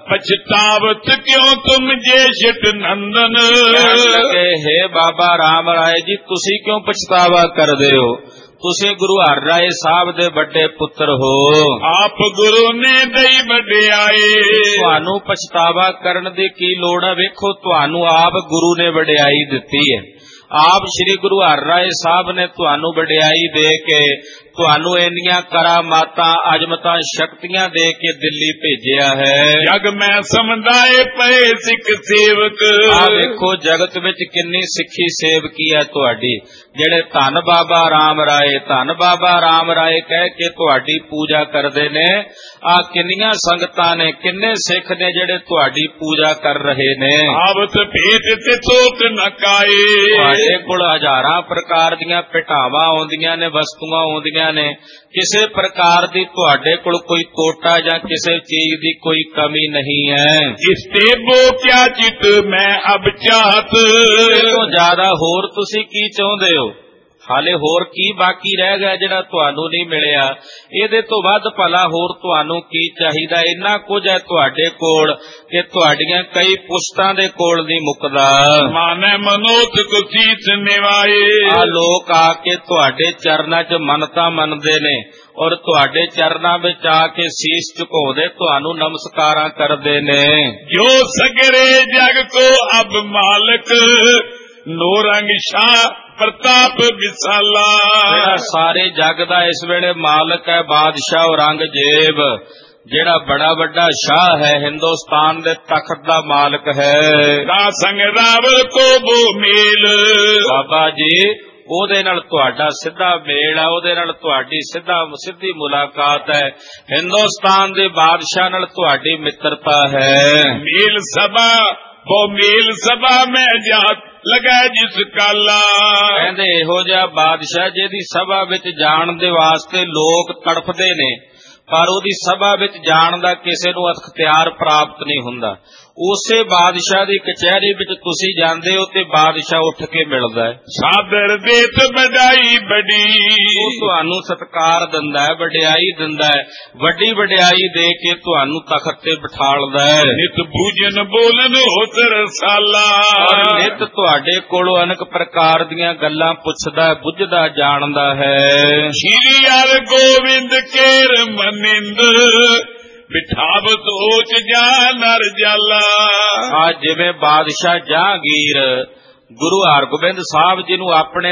ਪਛਤਾਵਤ ਕਿਉਂ ਤੁਮ ਜੇਸ਼ਟ ਨੰਦਨ, ਲਗੇ ਹੈ ਬਾਬਾ ਰਾਮ ਰਾਏ ਜੀ ਤੁਸੀਂ ਕਿਉਂ ਪਛਤਾਵਾ ਕਰਦੇ ਹੋ, ਤੁਸੀਂ ਗੁਰੂ ਹਰਿ ਰਾਏ ਸਾਹਿਬ ਦੇ ਵੱਡੇ ਪੁੱਤਰ ਹੋ। ਆਪ ਗੁਰੂ ਨੇ ਦਈ ਵਡਿਆਏ, ਤੁਹਾਨੂੰ ਪਛਤਾਵਾ ਕਰਨ ਦੀ ਕੀ ਲੋੜ ਹੈ, ਵੇਖੋ ਤੁਹਾਨੂੰ ਆਪ ਗੁਰੂ ਨੇ ਵਡਿਆਈ ਦਿੱਤੀ ਹੈ। ਆਪ ਸ੍ਰੀ ਗੁਰੂ ਹਰਿ ਰਾਏ ਸਾਹਿਬ ਨੇ ਤੁਹਾਨੂੰ ਵਡਿਆਈ ਦੇ ਕੇ ਤੁਹਾਨੂੰ ਇੰਨੀਆਂ ਕਰਾਮਾਤਾਂ ਅਜਮਤਾਂ ਸ਼ਕਤੀਆਂ ਦੇ ਕੇ ਦਿੱਲੀ ਭੇਜਿਆ ਹੈ। ਜਗ ਮੈਂ ਸਮਝਾਏ ਪਏ ਸਿੱਖ ਸੇਵਕ, ਆ ਵੇਖੋ ਜਗਤ ਵਿੱਚ ਕਿੰਨੀ ਸਿੱਖੀ ਸੇਵਕੀ ਹੈ ਤੁਹਾਡੀ, ਜਿਹੜੇ ਧੰਨ ਬਾਬਾ ਰਾਮ ਰਾਏ ਧੰਨ ਬਾਬਾ ਰਾਮ ਰਾਏ ਕਹਿ ਕੇ ਤੁਹਾਡੀ ਪੂਜਾ ਕਰਦੇ ਨੇ। ਆ ਕਿੰਨੀਆਂ ਸੰਗਤਾਂ ਨੇ, ਕਿੰਨੇ ਸਿੱਖ ਨੇ ਜਿਹੜੇ ਤੁਹਾਡੀ ਪੂਜਾ ਕਰ ਰਹੇ ਨੇ। ਆਵਤ ਭੇਟ ਤੇ ਤੋਕ ਨਕਾਏ, ਤੁਹਾਡੇ ਕੋਲ ਹਜ਼ਾਰਾਂ ਪ੍ਰਕਾਰ ਦੀਆਂ ਭੇਟਾਵਾਂ ਆਉਂਦੀਆਂ ਨੇ, ਵਸਤੂਆਂ ਆਉਂਦੀਆਂ ਨੇ, ਕਿਸੇ ਪ੍ਰਕਾਰ ਦੀ ਤੁਹਾਡੇ ਕੋਲ ਕੋਈ ਤੋਟਾ ਜਾਂ ਕਿਸੇ ਚੀਜ਼ ਦੀ ਕੋਈ ਕਮੀ ਨਹੀਂ ਹੈ। ਇਸ ਤੇ ਬੋ ਕਿਆ ਚਿਤ ਮੈਂ ਅਬ ਚਾਹਤ, ਇਸ ਤੋਂ ਜ਼ਿਆਦਾ ਹੋਰ ਤੁਸੀਂ ਕੀ ਚਾਹੁੰਦੇ ਹੋ, ਹਾਲੇ ਹੋਰ ਕੀ ਬਾਕੀ ਰਹਿ ਗਿਆ ਜਿਹੜਾ ਤੁਹਾਨੂੰ ਨਹੀਂ ਮਿਲਿਆ, ਇਹਦੇ ਤੋਂ ਵੱਧ ਭਲਾ ਹੋਰ ਤੁਹਾਨੂੰ ਕੀ ਚਾਹੀਦਾ। ਇੰਨਾ ਕੁਝ ਹੈ ਤੁਹਾਡੇ ਕੋਲ ਕਿ ਤੁਹਾਡੀਆਂ ਕਈ ਪੁਸ਼ਤਾਂ ਦੇ ਕੋਲ ਨਹੀਂ ਮੁੱਕਦਾ। ਮਾਨੇ ਮਨੋਤ ਕੁਸੀਸ ਨਿਵਾਏ, ਆ ਲੋਕ ਆ ਕੇ ਤੁਹਾਡੇ ਚਰਨਾਂ 'ਚ ਮੰਨਤਾਂ ਮੰਨਦੇ ਨੇ ਔਰ ਤੁਹਾਡੇ ਚਰਨਾਂ ਵਿੱਚ ਆ ਕੇ ਸੀਸ ਝੁਕਾਉਂਦੇ, ਤੁਹਾਨੂੰ ਨਮਸਕਾਰਾਂ ਕਰਦੇ ਨੇ। ਜੋ ਸਗਰੇ ਜਗ ਕੋ ਅਬ ਮਾਲਕ ਨੂਰੰਗ ਸ਼ਾਹ ਪ੍ਰਤਾਪ ਵਿਸਾਲਾ, ਜਿਹੜਾ ਸਾਰੇ ਜਗ ਦਾ ਇਸ ਵੇਲੇ ਮਾਲਕ ਹੈ ਬਾਦਸ਼ਾਹ ਔਰੰਗਜ਼ੇਬ, ਜਿਹੜਾ ਬੜਾ ਵੱਡਾ ਸ਼ਾਹ ਹੈ, ਹਿੰਦੁਸਤਾਨ ਦੇ ਤਖਤ ਦਾ ਮਾਲਕ ਹੈ। ਤਾ ਸੰਗ ਰਾਵਲ ਕੋ ਬੋ ਮੇਲ, ਬਾਬਾ ਜੀ ਉਹਦੇ ਨਾਲ ਤੁਹਾਡਾ ਸਿੱਧਾ ਮੇਲ ਹੈ, ਉਹਦੇ ਨਾਲ ਤੁਹਾਡੀ ਸਿੱਧਾ ਸਿੱਧੀ ਮੁਲਾਕਾਤ ਹੈ। ਹਿੰਦੁਸਤਾਨ ਦੇ ਬਾਦਸ਼ਾਹ ਨਾਲ ਤੁਹਾਡੀ ਮਿੱਤਰਤਾ ਹੈ। ਮੇਲ ਸਭਾ ਬੋ ਮੇਲ ਸਭਾ ਮੈਂ ਜਾ ਲਗਾ ਜਿਸ ਕਾਲਾ, ਕਹਿੰਦੇ ਇਹੋ ਜਿਹਾ ਬਾਦਸ਼ਾਹ ਜਿਹਦੀ ਸਭਾ ਵਿੱਚ ਜਾਣ ਦੇ ਵਾਸਤੇ ਲੋਕ ਤੜਫਦੇ ਨੇ, ਪਰ ਉਹਦੀ ਸਭਾ ਵਿੱਚ ਜਾਣ ਦਾ ਕਿਸੇ ਨੂੰ ਅਖਤਿਆਰ ਪ੍ਰਾਪਤ ਨਹੀਂ ਹੁੰਦਾ। ਉਸੇ ਬਾਦਸ਼ਾਹ ਦੀ ਕਚਹਿਰੀ ਵਿੱਚ ਤੁਸੀਂ ਜਾਂਦੇ ਹੋ ਤੇ ਬਾਦਸ਼ਾਹ ਉੱਠ ਕੇ ਮਿਲਦਾ ਹੈ। ਸਾਦਰ ਦੇਤ ਵਡਾਈ ਬੜੀ, ਉਹ ਤੁਹਾਨੂੰ ਸਤਿਕਾਰ ਦਿੰਦਾ ਹੈ, ਵਡਿਆਈ ਦਿੰਦਾ ਹੈ, ਵੱਡੀ ਵਡਿਆਈ ਦੇ ਕੇ ਤੁਹਾਨੂੰ ਤਖਤ ਤੇ ਬਿਠਾਲਦਾ ਹੈ। ਨਿਤ ਪੂਜਨ ਬੋਲਨ ਹੋਤ ਰਸਾਲਾ, ਔਰ ਨਿਤ ਤੁਹਾਡੇ ਕੋਲੋਂ ਅਨੇਕ ਪ੍ਰਕਾਰ ਦੀਆਂ ਗੱਲਾਂ ਪੁੱਛਦਾ, ਬੁੱਝਦਾ, ਜਾਣਦਾ ਹੈ। ਸ਼੍ਰੀ ਹਰਿ ਗੋਬਿੰਦ ਕੇਰ ਮਨਿੰਦ, ਬਿਠਾਵਤ ਓਚ ਜਾ ਨਰ ਜਾਲਾ। ਆ ਜਿਵੇਂ ਬਾਦਸ਼ਾਹ ਜਹਾਂਗੀਰ ਗੁਰੂ ਹਰਗੋਬਿੰਦ ਸਾਹਿਬ ਜੀ ਨੂੰ ਆਪਣੇ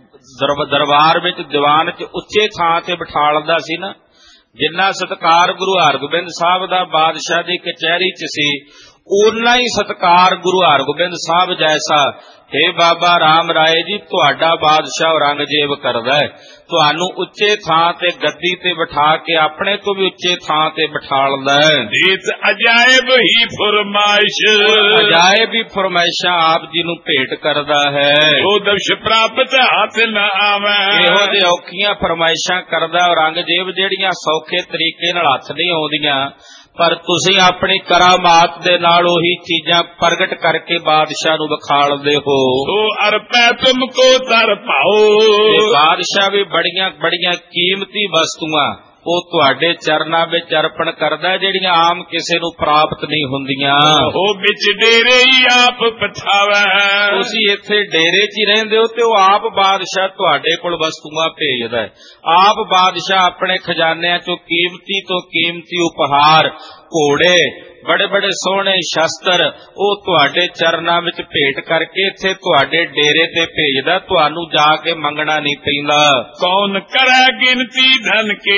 ਦਰਬਾਰ ਵਿੱਚ ਦੀਵਾਨ ਚ ਉੱਚੇ ਥਾਂ ਤੇ ਬਿਠਾਲਦਾ ਸੀ ਨਾ, ਜਿੰਨਾ ਸਤਿਕਾਰ ਗੁਰੂ ਹਰਗੋਬਿੰਦ ਸਾਹਿਬ ਦਾ ਬਾਦਸ਼ਾਹ ਦੀ ਕਚਹਿਰੀ ਚ ਸੀ, ਓਨਾ ਹੀ ਸਤਿਕਾਰ ਗੁਰੂ ਹਰਗੋਬਿੰਦ ਸਾਹਿਬ ਜੈਸਾ हे ਬਾਬਾ ਰਾਮ ਰਾਏ ਜੀ ਤੁਹਾਡਾ ਬਾਦਸ਼ਾਹ ਔਰੰਗਜ਼ੇਬ ਕਰਦਾ ਹੈ। ਤੁਹਾਨੂੰ ਉੱਚੇ ਥਾਂ ਤੇ ਗੱਦੀ ਤੇ ਬਿਠਾ ਕੇ ਆਪਣੇ ਤੋਂ ਵੀ ਉੱਚੇ ਥਾਂ ਤੇ ਬਿਠਾਲਦਾ ਹੈ। ਇਸ ਅਜਾਇਬ ਹੀ ਫਰਮਾਇਸ਼, ਅਜਾਇਬ ਹੀ ਫਰਮਾਇਸ਼ਾਂ ਆਪ ਜੀ ਨੂੰ ਭੇਟ ਕਰਦਾ ਹੈ। ਜੋ ਦਰਸ਼ ਪ੍ਰਾਪਤ ਹੱਥ ਨਾ ਆਵੇ, ਇਹੋ ਜਿਹੇ ਔਖੀਆਂ ਫਰਮਾਇਸ਼ਾਂ ਕਰਦਾ ਔਰੰਗਜ਼ੇਬ ਜਿਹੜੀਆਂ ਸੌਖੇ ਤਰੀਕੇ ਨਾਲ ਹੱਥ ਨਹੀਂ ਆਉਂਦੀਆਂ, ਪਰ ਤੁਸੀਂ ਆਪਣੀ ਕਰਾਮਾਤ ਦੇ ਨਾਲ ਉਹੀ ਚੀਜ਼ਾਂ ਪ੍ਰਗਟ ਕਰਕੇ ਬਾਦਸ਼ਾਹ ਨੂੰ ਵਿਖਾਲਦੇ ਹੋ। ਸੋ ਅਰਪੈ ਤੁਮ ਕੋ ਦਰ ਪਾਓ, ਬਾਦਸ਼ਾਹ ਵੀ ਬੜੀਆਂ ਬੜੀਆਂ ਕੀਮਤੀ ਵਸਤੂਆਂ ਉਹ ਤੁਹਾਡੇ ਚਰਨਾਂ ਵਿੱਚ ਅਰਪਣ ਕਰਦਾ, ਜਿਹੜੀਆਂ ਆਮ ਕਿਸੇ ਨੂੰ ਪ੍ਰਾਪਤ ਨਹੀਂ ਹੁੰਦੀਆਂ। ਉਹ ਵਿੱਚ ਡੇਰੇ ਹੀ ਆਪ ਪਠਾਵੇ, ਤੁਸੀਂ ਇੱਥੇ ਡੇਰੇ 'ਚ ਹੀ ਰਹਿੰਦੇ ਹੋ ਤੇ ਉਹ ਆਪ ਬਾਦਸ਼ਾਹ ਤੁਹਾਡੇ ਕੋਲ ਵਸਤੂਆਂ ਭੇਜਦਾ ਹੈ। ਆਪ ਬਾਦਸ਼ਾਹ ਆਪਣੇ ਖਜ਼ਾਨਿਆਂ ਚੋਂ ਕੀਮਤੀ ਤੋਂ ਕੀਮਤੀ ਉਪਹਾਰ, ਘੋੜੇ, ਬੜੇ ਬੜੇ ਸੋਹਣੇ ਸ਼ਸਤਰ ਉਹ ਤੁਹਾਡੇ ਚਰਨਾਂ ਵਿੱਚ ਭੇਟ ਕਰਕੇ ਇੱਥੇ ਤੁਹਾਡੇ ਡੇਰੇ ਤੇ ਭੇਜਦਾ, ਤੁਹਾਨੂੰ ਜਾ ਕੇ ਮੰਗਣਾ ਨਹੀਂ ਪੈਂਦਾ। ਕੌਣ ਕਰੇ ਗਿਣਤੀ ਧਨ ਕੇ,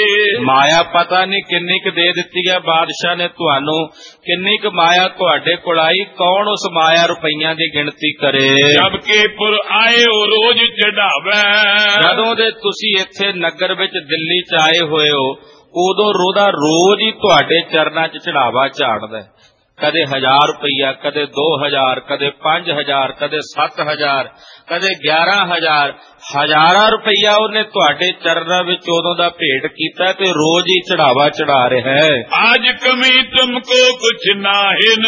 ਮਾਇਆ ਪਤਾ ਨਹੀਂ ਕਿੰਨੀ ਕੁ ਦੇ ਦਿੱਤੀ ਹੈ ਬਾਦਸ਼ਾਹ ਨੇ ਤੁਹਾਨੂੰ, ਕਿੰਨੀ ਕੁ ਮਾਇਆ ਤੁਹਾਡੇ ਕੋਲ ਆਈ, ਕੌਣ ਉਸ ਮਾਇਆ ਰੁਪਈਆਂ ਦੀ ਗਿਣਤੀ ਕਰੇ। ਜਬ ਕੇ ਪੁਰ ਆਏ ਉਹ ਰੋਜ਼ ਚੜਾਵੇ, ਜਦੋਂ ਦੇ ਤੁਸੀਂ ਇੱਥੇ ਨਗਰ ਵਿੱਚ ਦਿੱਲੀ ਚ ਆਏ ਹੋਏ ਹੋ, ਉਦੋਂ ਰੋਦਾ ਰੋਜ਼ ਹੀ ਤੁਹਾਡੇ ਚਰਨਾਂ 'ਚ ਚੜਾਵਾ ਝਾੜਦਾ, ਕਦੇ ਹਜ਼ਾਰ ਰੁਪਈਆ, ਕਦੇ ਦੋ ਹਜ਼ਾਰ, ਕਦੇ ਪੰਜ ਹਜ਼ਾਰ, ਕਦੇ ਸੱਤ ਹਜ਼ਾਰ, ਕਦੇ ਗਿਆਰਾਂ ਹਜ਼ਾਰ, ਹਜ਼ਾਰਾਂ ਰੁਪਈਆ ਉਹਨੇ ਤੁਹਾਡੇ ਚਰਨਾਂ ਵਿੱਚ ਉਦੋਂ ਦਾ ਭੇਟ ਕੀਤਾ ਤੇ ਰੋਜ਼ ਹੀ ਚੜਾਵਾ ਚੜਾ ਰਿਹਾ ਹੈ। ਅੱਜ ਕਮੀ ਤੁਮਕੋ ਕੁਛ ਨਾਹਿਨ,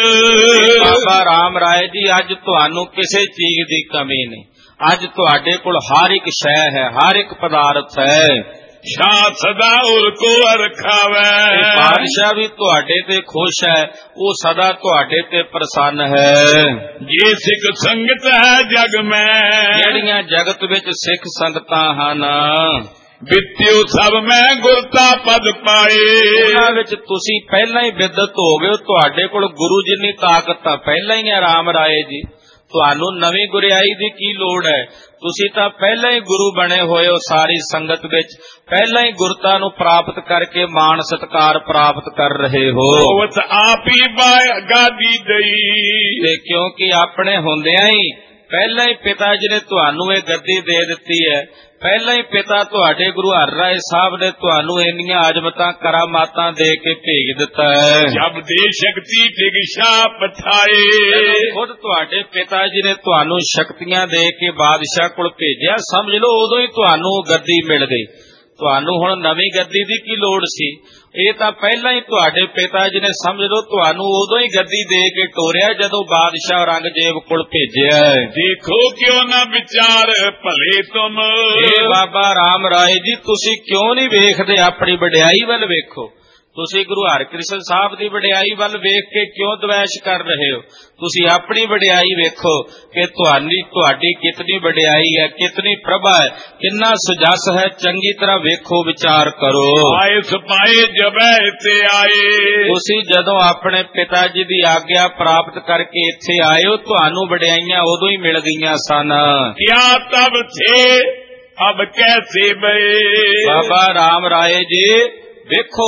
ਬਾਬਾ ਰਾਮ ਰਾਏ ਜੀ ਅੱਜ ਤੁਹਾਨੂੰ ਕਿਸੇ ਚੀਜ਼ ਦੀ ਕਮੀ ਨਹੀਂ, ਅੱਜ ਤੁਹਾਡੇ ਕੋਲ ਹਰ ਇੱਕ ਸ਼ੈ ਹੈ, ਹਰ ਇੱਕ ਪਦਾਰਥ ਹੈ। ਸ਼ਾਹ ਸਦਾ ਉਰ ਕੋ ਰਖਾਵੇ, ਬਾਦਸ਼ਾਹ ਵੀ ਤੁਹਾਡੇ ਤੇ ਖੁਸ਼ ਹੈ, ਉਹ ਸਦਾ ਤੁਹਾਡੇ ਤੇ ਪ੍ਰਸੰਨ ਹੈ। ਜੇ ਸਿੱਖ ਸੰਗਤ ਹੈ ਜਗ ਮੈਂ, ਜਿਹੜੀਆਂ ਜਗਤ ਵਿੱਚ ਸਿੱਖ ਸੰਗਤਾਂ ਹਨ, ਬਿੱਤਿਓ ਸਭ ਮੈਂ ਗੁਰਤਾ ਪਦ ਪਾਏ, ਉਹਨਾਂ ਵਿੱਚ ਤੁਸੀਂ ਪਹਿਲਾਂ ਹੀ ਬਿੱਦਤ ਹੋ ਗਏ, ਤੁਹਾਡੇ ਕੋਲ ਗੁਰੂ ਜਿੰਨੀ ਤਾਕਤ ਤਾਂ ਪਹਿਲਾਂ ਹੀ ਹੈ। ਰਾਮ ਰਾਏ ਜੀ ਤੁਹਾਨੂੰ ਨਵੀਂ ਗੁਰਿਆਈ ਦੀ ਕੀ ਲੋੜ ਹੈ, ਤੁਸੀਂ ਤਾਂ ਪਹਿਲਾਂ ਹੀ ਗੁਰੂ ਬਣੇ ਹੋਏ ਹੋ। ਸਾਰੀ ਸੰਗਤ ਵਿੱਚ ਪਹਿਲਾਂ ਹੀ ਗੁਰਤਾ ਨੂੰ ਪ੍ਰਾਪਤ ਕਰਕੇ ਮਾਣ ਸਤਿਕਾਰ ਪ੍ਰਾਪਤ ਕਰ ਰਹੇ ਹੋ। ਆਪ ਹੀ ਗਾਦੀ ਦਈ, ਤੇ ਕਿਉਂਕਿ ਆਪਣੇ ਹੁੰਦਿਆਂ ਹੀ ਪਹਿਲਾਂ ਹੀ ਪਿਤਾ ਜੀ ਨੇ ਤੁਹਾਨੂੰ ਇਹ ਗੱਦੀ ਦੇ ਦਿੱਤੀ ਹੈ, ਪਹਿਲਾਂ ਹੀ ਪਿਤਾ ਤੁਹਾਡੇ ਗੁਰੂ ਹਰਿਰਾਏ ਸਾਹਿਬ ਨੇ ਤੁਹਾਨੂੰ ਇੰਨੀਆਂ ਆਜਮਤਾਂ ਕਰਾਮਾਤਾਂ ਦੇ ਕੇ ਭੇਜ ਦਿੱਤਾ ਹੈ। ਜਬ ਦੇ ਸ਼ਕਤੀ ਦਿਗਸ਼ਾ ਪਠਾਏ, ਖੁਦ ਤੁਹਾਡੇ ਪਿਤਾ ਜੀ ਨੇ ਤੁਹਾਨੂੰ ਸ਼ਕਤੀਆਂ ਦੇ ਕੇ ਬਾਦਸ਼ਾਹ ਕੋਲ ਭੇਜਿਆ, ਸਮਝ ਲਓ ਉਦੋਂ ਹੀ ਤੁਹਾਨੂੰ ਗੱਦੀ ਮਿਲ ਗਈ। ਤੁਹਾਨੂੰ ਹੁਣ ਨਵੀਂ ਗੱਦੀ ਦੀ ਕੀ ਲੋੜ ਸੀ, ਇਹ ਤਾਂ ਪਹਿਲਾਂ ਹੀ ਤੁਹਾਡੇ ਪਿਤਾ ਜੀ ਨੇ ਸਮਝ ਲਓ ਤੁਹਾਨੂੰ ਉਦੋਂ ਹੀ ਗੱਦੀ ਦੇ ਕੇ ਟੋਰਿਆ ਜਦੋਂ ਬਾਦਸ਼ਾਹ ਔਰੰਗਜ਼ੇਬ ਕੋਲ ਭੇਜਿਆ। ਦੇਖੋ ਕਿਉਂ ਨਾ ਵਿਚਾਰ ਭਲੇ ਤੁਮ, ਇਹ ਬਾਬਾ ਰਾਮ ਰਾਏ ਜੀ ਤੁਸੀਂ ਕਿਉਂ ਨਹੀਂ ਵੇਖਦੇ ਆਪਣੀ ਵਡਿਆਈ ਵੱਲ ਵੇਖੋ। ਤੁਸੀਂ ਗੁਰੂ ਹਰਿਕ੍ਰਿਸ਼ਨ ਸਾਹਿਬ ਦੀ ਵਡਿਆਈ ਵੱਲ ਵੇਖ ਕੇ ਕਿਉਂ ਦਵੈਸ਼ ਕਰ ਰਹੇ ਹੋ। ਤੁਸੀਂ ਆਪਣੀ ਵਡਿਆਈ ਵੇਖੋ ਕਿ ਤੁਹਾਡੀ ਤੁਹਾਡੀ ਕਿਤਨੀ ਵਡਿਆਈ ਹੈ, ਕਿਤਨੀ ਪ੍ਰਭਾ ਹੈ, ਕਿੰਨਾ ਸੁਜਸ ਹੈ। ਚੰਗੀ ਤਰ੍ਹਾਂ ਵੇਖੋ, ਵਿਚਾਰ ਕਰੋ। ਆਏ ਸਪਾਏ ਜਬੈ ਇੱਥੇ ਆਏ, ਤੁਸੀਂ ਜਦੋਂ ਆਪਣੇ ਪਿਤਾ ਜੀ ਦੀ ਆਗਿਆ ਪ੍ਰਾਪਤ ਕਰਕੇ ਇੱਥੇ ਆਏ ਹੋ, ਤੁਹਾਨੂੰ ਵਡਿਆਈਆਂ ਉਦੋਂ ਹੀ ਮਿਲ ਗਈਆਂ ਸਨ। ਕਿਆ ਤਬ ਥੇ ਅਬ ਕੈਸੇ ਬਏ, ਬਾਬਾ ਰਾਮ ਰਾਏ ਜੀ ਵੇਖੋ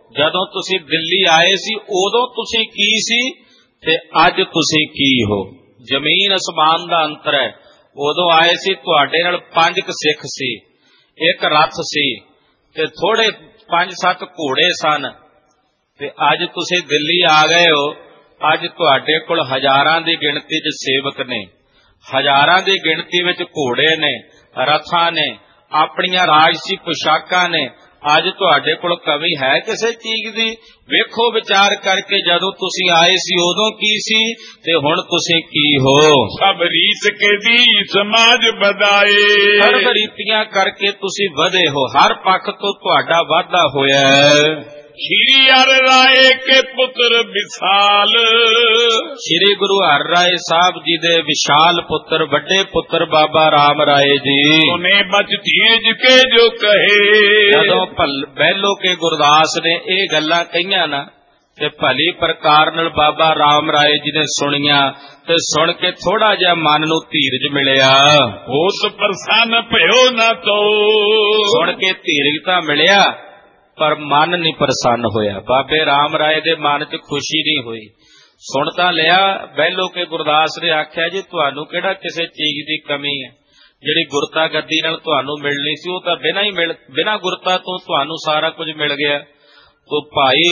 ਜਦੋਂ ਤੁਸੀਂ ਦਿੱਲੀ ਆਏ ਸੀ ਉਦੋਂ ਤੁਸੀਂ ਕੀ ਸੀ ਤੇ ਅੱਜ ਤੁਸੀਂ ਕੀ ਹੋ। ਜ਼ਮੀਨ ਅਸਮਾਨ ਦਾ ਅੰਤਰ ਹੈ। ਉਦੋਂ ਆਏ ਸੀ ਤੁਹਾਡੇ ਨਾਲ ਪੰਜ ਕੁ ਸਿੱਖ ਸੀ, ਇੱਕ ਰੱਥ ਸੀ ਤੇ ਥੋੜੇ ਪੰਜ ਸੱਤ ਘੋੜੇ ਸਨ, ਤੇ ਅੱਜ ਤੁਸੀਂ ਦਿੱਲੀ ਆ ਗਏ ਹੋ। ਅੱਜ ਤੁਹਾਡੇ ਕੋਲ ਹਜ਼ਾਰਾਂ ਦੀ ਗਿਣਤੀ 'ਚ ਸੇਵਕ ਨੇ, ਹਜ਼ਾਰਾਂ ਦੀ ਗਿਣਤੀ ਵਿੱਚ ਘੋੜੇ ਨੇ, ਰਥਾਂ ਨੇ, ਆਪਣੀਆਂ ਰਾਜਸੀ ਪੁਸ਼ਾਕਾਂ ਨੇ। ਅੱਜ ਤੁਹਾਡੇ ਕੋਲ ਕਮੀ ਹੈ ਕਿਸੇ ਚੀਜ਼ ਦੀ? ਵੇਖੋ ਵਿਚਾਰ ਕਰਕੇ, ਜਦੋਂ ਤੁਸੀਂ ਆਏ ਸੀ ਉਦੋਂ ਕੀ ਸੀ ਤੇ ਹੁਣ ਤੁਸੀਂ ਕੀ ਹੋ। ਸਭ ਰੀਤ ਕੇ ਦੀ ਸਮਾਜ ਵਧਾਏ, ਸਰਬ ਰੀਤੀਆਂ ਕਰਕੇ ਤੁਸੀਂ ਵਧੇ ਹੋ, ਹਰ ਪੱਖ ਤੋਂ ਤੁਹਾਡਾ ਵਾਧਾ ਹੋਇਆ ਹੈ। ਸ਼੍ਰੀ ਹਰਿ ਰਾਏ ਕੇ ਪੁੱਤਰ ਵਿਸ਼ਾਲ, ਸ਼੍ਰੀ ਗੁਰੂ ਹਰਿ ਰਾਏ ਸਾਹਿਬ ਜੀ ਦੇ ਵਿਸ਼ਾਲ ਪੁੱਤਰ, ਵੱਡੇ ਪੁੱਤਰ ਬਾਬਾ ਰਾਮ ਰਾਏ ਜੀ। ਉਹਨੇ ਬਚ ਧੀਰਜ ਕੇ ਜੋ ਕਹੇ, ਜਦੋਂ ਬਹਿਲੋ ਕੇ ਗੁਰਦਾਸ ਨੇ ਇਹ ਗੱਲਾਂ ਕਹੀਆਂ ਨਾ ਤੇ ਭਲੀ ਪ੍ਰਕਾਰ ਨਾਲ ਬਾਬਾ ਰਾਮ ਰਾਏ ਜੀ ਨੇ ਸੁਣੀਆਂ, ਤੇ ਸੁਣ ਕੇ ਥੋੜਾ ਜਿਹਾ ਮਨ ਨੂੰ ਧੀਰਜ ਮਿਲਿਆ। ਬਹੁਤ ਪ੍ਰਸੰਨ ਭਇਓ ਨਾ ਤੋ, ਸੁਣ ਕੇ ਧੀਰਜ ਤਾਂ ਮਿਲਿਆ ਪਰ ਮਨ ਨਹੀਂ ਪ੍ਰਸੰਨ ਹੋਇਆ। ਬਾਬੇ ਰਾਮ ਰਾਏ ਦੇ ਮਨ 'ਚ ਖੁਸ਼ੀ ਨਹੀਂ ਹੋਈ। ਸੁਣ ਤਾਂ ਲਿਆ, ਬਹਿਲੋ ਕੇ ਗੁਰਦਾਸ ਨੇ ਆਖਿਆ ਜੀ ਤੁਹਾਨੂੰ ਕਿਹੜਾ ਕਿਸੇ ਚੀਜ਼ ਦੀ ਕਮੀ ਹੈ, ਜਿਹੜੀ ਗੁਰਤਾ ਗੱਦੀ ਨਾਲ ਤੁਹਾਨੂੰ ਮਿਲਣੀ ਸੀ ਉਹ ਤਾਂ ਬਿਨਾਂ ਹੀ ਮਿਲ ਬਿਨਾਂ ਗੁਰਤਾ ਤੋਂ ਤੁਹਾਨੂੰ ਸਾਰਾ ਕੁਝ ਮਿਲ ਗਿਆ। ਤੋ ਭਾਈ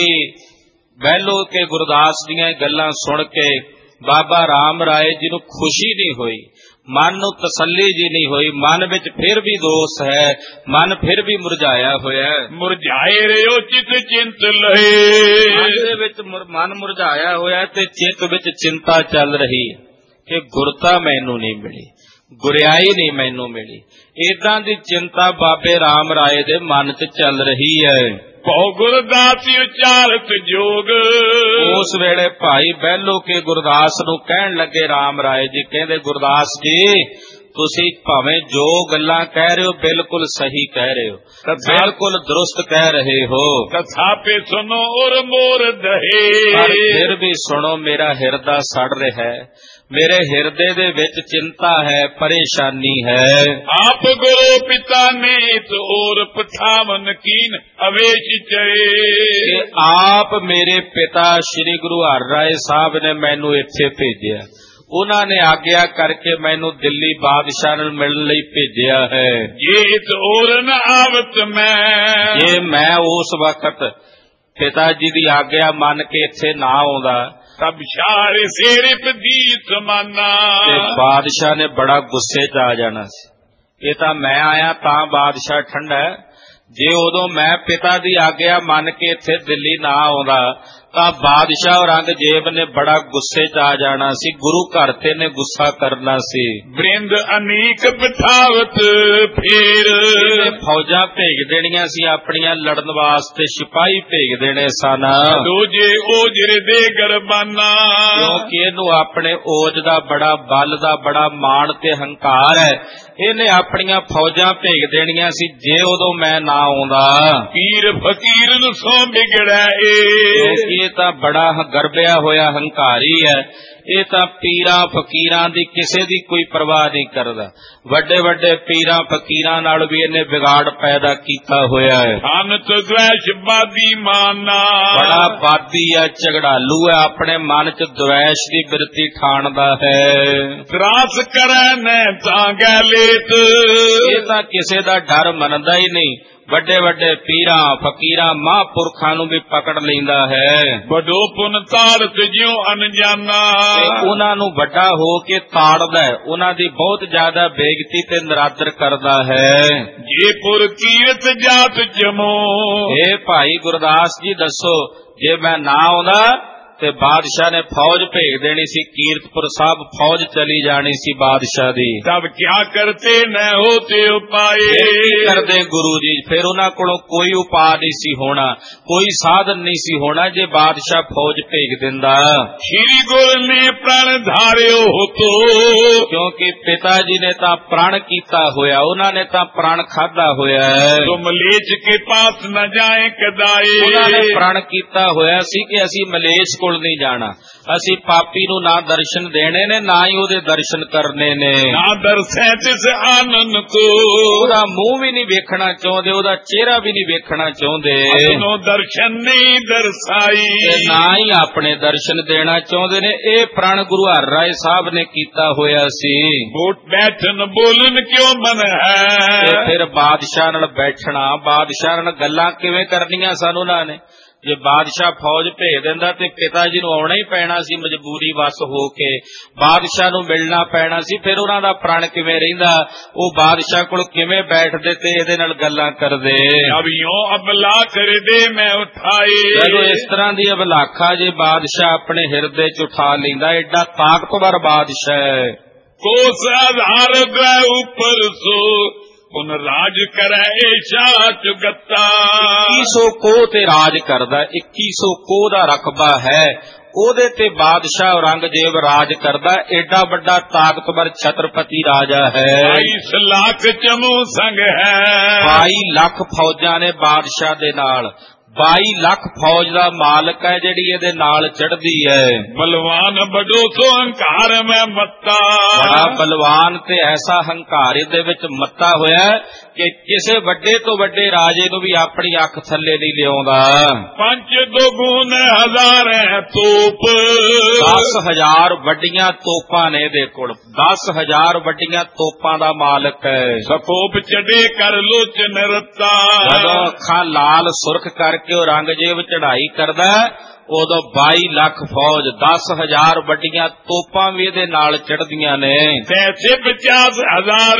ਬਹਿਲੋ ਕੇ ਗੁਰਦਾਸ ਦੀਆਂ ਗੱਲਾਂ ਸੁਣ ਕੇ ਬਾਬਾ ਰਾਮ ਰਾਏ ਜੀ ਨੂੰ ਖੁਸ਼ੀ ਨਹੀਂ ਹੋਈ, ਮਨ ਨੂੰ ਤਸੱਲੀ ਜੀ ਨਹੀਂ ਹੋਈ। ਮਨ ਵਿੱਚ ਫਿਰ ਵੀ ਦੋਸ਼ ਹੈ, ਮਨ ਫਿਰ ਵੀ ਮੁਰਝਾਇਆ ਹੋਇਆ ਹੈ। ਮੁਰਝਾਏ ਰਿਓ ਚਿਤ ਚਿੰਤ ਲਏ, ਮਨ ਦੇ ਵਿੱਚ ਮਨ ਮੁਰਝਾਇਆ ਹੋਇਆ ਤੇ ਚਿੱਤ ਵਿੱਚ ਚਿੰਤਾ ਚੱਲ ਰਹੀ ਹੈ ਕਿ ਗੁਰਤਾ ਮੈਨੂੰ ਨਹੀਂ ਮਿਲੀ, ਗੁਰਿਆਈ ਨਹੀਂ ਮੈਨੂੰ ਮਿਲੀ। ਏਦਾਂ ਦੀ ਚਿੰਤਾ ਬਾਬੇ ਰਾਮ ਰਾਏ ਦੇ ਮਨ 'ਚ ਚੱਲ ਰਹੀ ਹੈ। ਭਉ ਗੁਰਦਾਸ ਉਚਾਰਤ ਜੋਗ, ਉਸ ਵੇਲੇ ਭਾਈ ਬਹਿਲੋ ਕੇ ਗੁਰਦਾਸ ਨੂੰ ਕਹਿਣ ਲੱਗੇ ਰਾਮ ਰਾਏ ਜੀ, ਕਹਿੰਦੇ ਗੁਰਦਾਸ ਜੀ ਤੁਸੀਂ ਭਾਵੇਂ ਜੋ ਗੱਲਾਂ ਕਹਿ ਰਹੇ ਹੋ ਬਿਲਕੁਲ ਸਹੀ ਕਹਿ ਰਹੇ ਹੋ, ਬਿਲਕੁਲ ਦਰੁਸਤ ਕਹਿ ਰਹੇ ਹੋ। ਤਥਾਪਿ ਸੁਨੋ ਔਰ ਮੋਰ ਦਹੇ, ਪਰ ਫਿਰ ਵੀ ਸੁਣੋ, ਮੇਰਾ ਹਿਰਦਾ ਸੜ ਰਿਹਾ ਹੈ, ਮੇਰੇ ਹਿਰਦੇ ਦੇ ਵਿੱਚ ਚਿੰਤਾ ਹੈ, ਪਰੇਸ਼ਾਨੀ ਹੈ। ਆਪ ਗੁਰੂ ਪਿਤਾ ਨੀਤ ਔਰ ਪਠਾਵਨ ਕੀਨ ਅਵੇਸ਼ ਚਏ, ਆਪ ਮੇਰੇ ਪਿਤਾ ਸ੍ਰੀ ਗੁਰੂ ਹਰਿ ਰਾਏ ਸਾਹਿਬ ਨੇ ਮੈਨੂੰ ਇੱਥੇ ਭੇਜਿਆ, ਉਹਨਾਂ ਨੇ ਆਗਿਆ ਕਰਕੇ ਮੈਨੂੰ ਦਿੱਲੀ ਬਾਦਸ਼ਾਹ ਨੂੰ ਮਿਲਣ ਲਈ ਭੇਜਿਆ ਹੈ। ਜੇ ਤੋਰ ਨ ਆਵਤ ਮੈਂ, ਜੇ ਮੈਂ ਉਸ ਵਕਤ ਪਿਤਾ ਜੀ ਦੀ ਆਗਿਆ ਮੰਨ ਕੇ ਇੱਥੇ ਨਾ ਆਉਂਦਾ ਤਬ ਸ਼ਾਰ ਸਿਰਫ ਦੀ ਸਮਾਨਾ, ਤੇ ਬਾਦਸ਼ਾਹ ਨੇ ਬੜਾ ਗੁੱਸੇ 'ਚ ਆ ਜਾਣਾ ਸੀ। ਇਹ ਤਾਂ ਮੈਂ ਆਇਆ ਤਾਂ ਬਾਦਸ਼ਾਹ ਠੰਡਾ ਹੈ, ਜੇ ਉਦੋਂ ਮੈਂ ਪਿਤਾ ਦੀ ਆਗਿਆ ਮੰਨ ਕੇ ਇੱਥੇ ਦਿੱਲੀ ਨਾ ਆਉਂਦਾ ਤਾਂ ਬਾਦਸ਼ਾਹ ਔਰੰਗਜ਼ੇਬ ਨੇ ਬੜਾ ਗੁੱਸੇ 'ਚ ਆ ਜਾਣਾ ਸੀ, ਗੁਰੂ ਘਰ ਤੇ ਨੇ ਗੁੱਸਾ ਕਰਨਾ ਸੀ। ਬ੍ਰਿੰਦ ਅਨੀਕ ਬਿਠਾਵਤ ਫੇਰ, ਫੌਜਾਂ ਭੇਜ ਦੇਣੀਆਂ ਸੀ ਆਪਣੀਆਂ ਲੜਨ ਵਾਸਤੇ, ਸਿਪਾਹੀ ਭੇਜ ਦੇਣੇ ਸਨ। ਦੂਜੇ ਓਜਰ ਦੇ ਗਰਬਾਨਾ, ਕਿਉਂਕਿ ਇਹਨੂੰ ਆਪਣੇ ਓਜ ਦਾ ਬੜਾ ਬਲ ਦਾ ਬੜਾ ਮਾਣ ਤੇ ਹੰਕਾਰ ਹੈ, ਇਹਨੇ ਆਪਣੀਆਂ ਫੌਜਾਂ ਭੇਜ ਦੇਣੀਆਂ ਸੀ ਜੇ ਉਦੋਂ ਮੈਂ ਨਾ ਆਉਂਦਾ। ਪੀਰ ਫਕੀਰ ਨੂੰ ਸੋ ਵਿਗੜਿਆ ਏ, ਇਹ ਤਾਂ ਬੜਾ ਗਰਬਿਆ ਹੋਇਆ ਹੰਕਾਰੀ ਹੈ, ਇਹ ਤਾਂ ਪੀਰਾਂ ਫਕੀਰਾਂ ਦੀ ਕਿਸੇ ਦੀ ਕੋਈ ਪਰਵਾਹ ਨਹੀਂ ਕਰਦਾ। ਵੱਡੇ ਵੱਡੇ ਪੀਰਾਂ ਫਕੀਰਾਂ ਨਾਲ ਵੀ ਇਹਨੇ ਵਿਗਾੜ ਪੈਦਾ ਕੀਤਾ ਹੋਇਆ ਹੈ। ਅਨਤ ਦ્વੈਸ਼ ਬਾਦੀ ਮਾਨਾ, ਬੜਾ ਬਾਦੀ ਹੈ, ਝਗੜਾਲੂ ਹੈ, ਆਪਣੇ ਮਨ 'ਚ ਦ્વੈਸ਼ ਦੀ ਬਿਰਤੀ ਠਾਣਦਾ ਹੈ। ਤਰਾਸ ਕਰੈ ਨੈ ਤਾਂ ਗੈਲੇਤ, ਇਹ ਤਾਂ ਕਿਸੇ ਦਾ ਡਰ ਮੰਨਦਾ ਹੀ ਨਹੀਂ, ਵੱਡੇ ਵੱਡੇ ਪੀਰਾਂ ਫਕੀਰਾਂ ਮਹਾਂਪੁਰਖਾਂ ਨੂੰ ਵੀ ਪਕੜ ਲੈਂਦਾ ਹੈ। ਵੱਡੋ ਪੁਨ ਤਾੜਤ ਜਿਉ ਅਨਜਾਨਾ, ਉਹਨਾਂ ਨੂੰ ਵੱਡਾ ਹੋ ਕੇ ਤਾੜਦਾ, ਉਹਨਾਂ ਦੀ ਬਹੁਤ ਜ਼ਿਆਦਾ ਬੇਇੱਜ਼ਤੀ ਤੇ ਨਿਰਾਦਰ ਕਰਦਾ ਹੈ। ਜੇ ਪੁਰ ਕੀਰਤ ਜਾਤ ਜਮੋ, ਇਹ ਭਾਈ ਗੁਰਦਾਸ ਜੀ ਦੱਸੋ, ਜੇ ਮੈਂ ਨਾ ਆਉਂਦਾ ਤੇ ਬਾਦਸ਼ਾਹ ਨੇ ਫੌਜ ਭੇਜ ਦੇਣੀ ਸੀ, ਕੀਰਤਪੁਰ ਸਾਹਿਬ ਫੌਜ ਚਲੀ ਜਾਣੀ ਸੀ ਬਾਦਸ਼ਾਹ ਦੀ। ਤਬ ਕਿਆ ਕਰਤੇ ਨ ਹੋਤੇ ਉਪਾਏ, ਕੀ ਕਰਦੇ ਗੁਰੂ ਜੀ, ਫਿਰ ਉਹਨਾਂ ਕੋਲੋਂ ਕੋਈ ਉਪਾਅ ਨਹੀਂ ਸੀ ਹੋਣਾ, ਕੋਈ ਸਾਧਨ ਨਹੀਂ ਸੀ ਹੋਣਾ ਜੇ ਬਾਦਸ਼ਾਹ ਫੌਜ ਭੇਜ ਦਿੰਦਾ। ਸ਼੍ਰੀ ਗੁਰੂ ਨੇ ਪ੍ਰਣ ਧਾਰਿਓ ਹੋਤੋ, ਕਿਉਂਕਿ ਪਿਤਾ ਜੀ ਨੇ ਤਾਂ ਪ੍ਰਣ ਕੀਤਾ ਹੋਇਆ, ਉਹਨਾਂ ਨੇ ਤਾਂ ਪ੍ਰਣ ਖਾਧਾ ਹੋਇਆ ਹੈ। ਤੁਮ ਮਲੇਛ ਕੇ ਪਾਸ ਨ ਜਾਏ ਕਦਾਏ, ਉਹਨਾਂ ਨੇ ਪ੍ਰਣ ਕੀਤਾ ਹੋਇਆ ਸੀ ਕਿ ਅਸੀਂ ਮਲੇਛ ਕੋਲ ਨਹੀਂ ਜਾਣਾ। ਅਸੀਂ ਪਾਪੀ ਨੂੰ ਨਾ ਦਰਸ਼ਨ ਦੇਣੇ ਨੇ, ਨਾ ਹੀ ਉਹਦੇ ਦਰਸ਼ਨ ਕਰਨੇ ਨੇ। ਨਾ ਦਰਸੈ ਤਿਸ ਆਨੰਦ ਕੋ, ਉਹਦਾ ਮੂੰਹ ਵੀ ਨਹੀਂ ਵੇਖਣਾ ਚਾਹੁੰਦੇ, ਉਹਦਾ ਚਿਹਰਾ ਵੀ ਨਹੀਂ ਵੇਖਣਾ ਚਾਹੁੰਦੇ। ਆਪਣੋ ਦਰਸ਼ਨ ਨਹੀਂ ਦਰਸਾਈ, ਤੇ ਨਾ ਹੀ ਆਪਣੇ ਦਰਸ਼ਨ ਦੇਣਾ ਚਾਹੁੰਦੇ ਨੇ। ਇਹ ਪ੍ਰਣ ਗੁਰੂ ਹਰਿ ਰਾਏ ਸਾਹਿਬ ਨੇ ਕੀਤਾ ਹੋਇਆ ਸੀ। ਬੈਠਣ ਬੋਲਣ ਕਿਉਂ ਮਨ ਹੈ, ਤੇ ਫਿਰ ਬਾਦਸ਼ਾਹ ਨਾਲ ਬੈਠਣਾ, ਬਾਦਸ਼ਾਹ ਨਾਲ ਗੱਲਾਂ ਕਿਵੇਂ ਕਰਨੀਆਂ ਸਨ ਉਹਨਾਂ ਨੇ। ਜੇ ਬਾਦਸ਼ਾਹ ਫੌਜ ਭੇਜ ਦਿੰਦਾ ਤੇ ਪਿਤਾ ਜੀ ਨੂੰ ਆਉਣਾ ਹੀ ਪੈਣਾ ਸੀ, ਮਜਬੂਰੀ ਵਸ ਹੋ ਕੇ ਬਾਦਸ਼ਾਹ ਨੂੰ ਮਿਲਣਾ ਪੈਣਾ ਸੀ। ਫਿਰ ਉਹਨਾਂ ਦਾ ਪ੍ਰਣ ਕਿਵੇਂ ਰਹਿੰਦਾ, ਉਹ ਬਾਦਸ਼ਾਹ ਕੋਲ ਕਿਵੇਂ ਬੈਠਦੇ ਤੇ ਇਹਦੇ ਨਾਲ ਗੱਲਾਂ ਕਰਦੇ। ਅਬਿਓ ਅਬਲਾ ਕਰਦੇ ਮੈਂ ਉਠਾਏ, ਜਦੋਂ ਇਸ ਤਰ੍ਹਾਂ ਦੀ ਅਬਲਾਖਾ ਜੇ ਬਾਦਸ਼ਾਹ ਆਪਣੇ ਹਿਰਦੇ ਚ ਉਠਾ ਲੈਂਦਾ, ਐਡਾ ਤਾਕਤਵਰ ਬਾਦਸ਼ਾਹ ਹੈ। ਕੋਸ ਆਧਾਰ ਦੇ ਉੱਪਰ ਸੋ ਹੁਣ ਰਾਜ ਕਰੇ ਸ਼ਾਹ ਚੁਗੱਤਾ, ਇੱਕੀ ਸੌ ਕੋਹ ਤੇ ਰਾਜ ਕਰਦਾ, ਇੱਕੀ ਸੌ ਕੋਹ ਦਾ ਰਕਬਾ ਹੈ, ਉਹਦੇ ਤੇ ਬਾਦਸ਼ਾਹ ਔਰੰਗਜ਼ੇਬ ਰਾਜ ਕਰਦਾ। ਏਡਾ ਵੱਡਾ ਤਾਕਤਵਰ ਛਤਰਪਤੀ ਰਾਜਾ ਹੈ। ਬਾਈਸ ਲੱਖ ਚਮੂ ਸੰਗ ਹੈ, ਬਾਈ ਲੱਖ ਫੌਜਾਂ ਨੇ ਬਾਦਸ਼ਾਹ ਦੇ ਨਾਲ। ਬਾਈ ਲੱਖ ਫੌਜ ਦਾ ਮਾਲਕ ਹੈ ਜਿਹੜੀ ਇਹਦੇ ਨਾਲ ਚੜ੍ਹਦੀ ਹੈ। ਬਲਵਾਨ ਬੜੋ ਸੋ ਹੰਕਾਰ ਮੈਂ ਮੱਤਾ, ਬੜਾ ਬਲਵਾਨ ਤੇ ਐਸਾ ਹੰਕਾਰ ਇਹਦੇ ਵਿੱਚ ਮੱਤਾ ਹੋਇਆ ਕਿ ਕਿਸੇ ਵੱਡੇ ਤੋਂ ਵੱਡੇ ਰਾਜੇ ਨੂੰ ਵੀ ਆਪਣੀ ਅੱਖ ਥੱਲੇ ਨਹੀਂ ਲਿਆਉਂਦਾ। ਪੰਜ ਦੋ ਗੁਣ ਹਜ਼ਾਰ ਹੈ ਤੋਪ, ਦਸ ਹਜ਼ਾਰ ਵੱਡੀਆਂ ਤੋਪਾਂ ਨੇ ਇਹਦੇ ਕੋਲ, ਦਸ ਹਜ਼ਾਰ ਵੱਡੀਆਂ ਤੋਪਾਂ ਦਾ ਮਾਲਕ ਹੈ। ਸਕੋਪ ਚੜੇ ਕਰ ਲੋਚਨ ਰੱਤਾ, ਜਦੋਂ ਅੱਖਾਂ ਲਾਲ ਸੁਰਖ ਕਰਕੇ ਉਹ ਔਰੰਗਜ਼ੇਬ ਚੜ੍ਹਾਈ ਕਰਦਾ, ਉਦੋਂ ਬਾਈ ਲੱਖ ਫੌਜ, ਦਸ ਹਜ਼ਾਰ ਵੱਡੀਆਂ ਤੋਪਾਂ ਵੀ ਇਹਦੇ ਨਾਲ ਚੜ੍ਹਦੀਆਂ ਨੇ। ਪੈਸੇ ਪਚਾਸ ਹਜ਼ਾਰ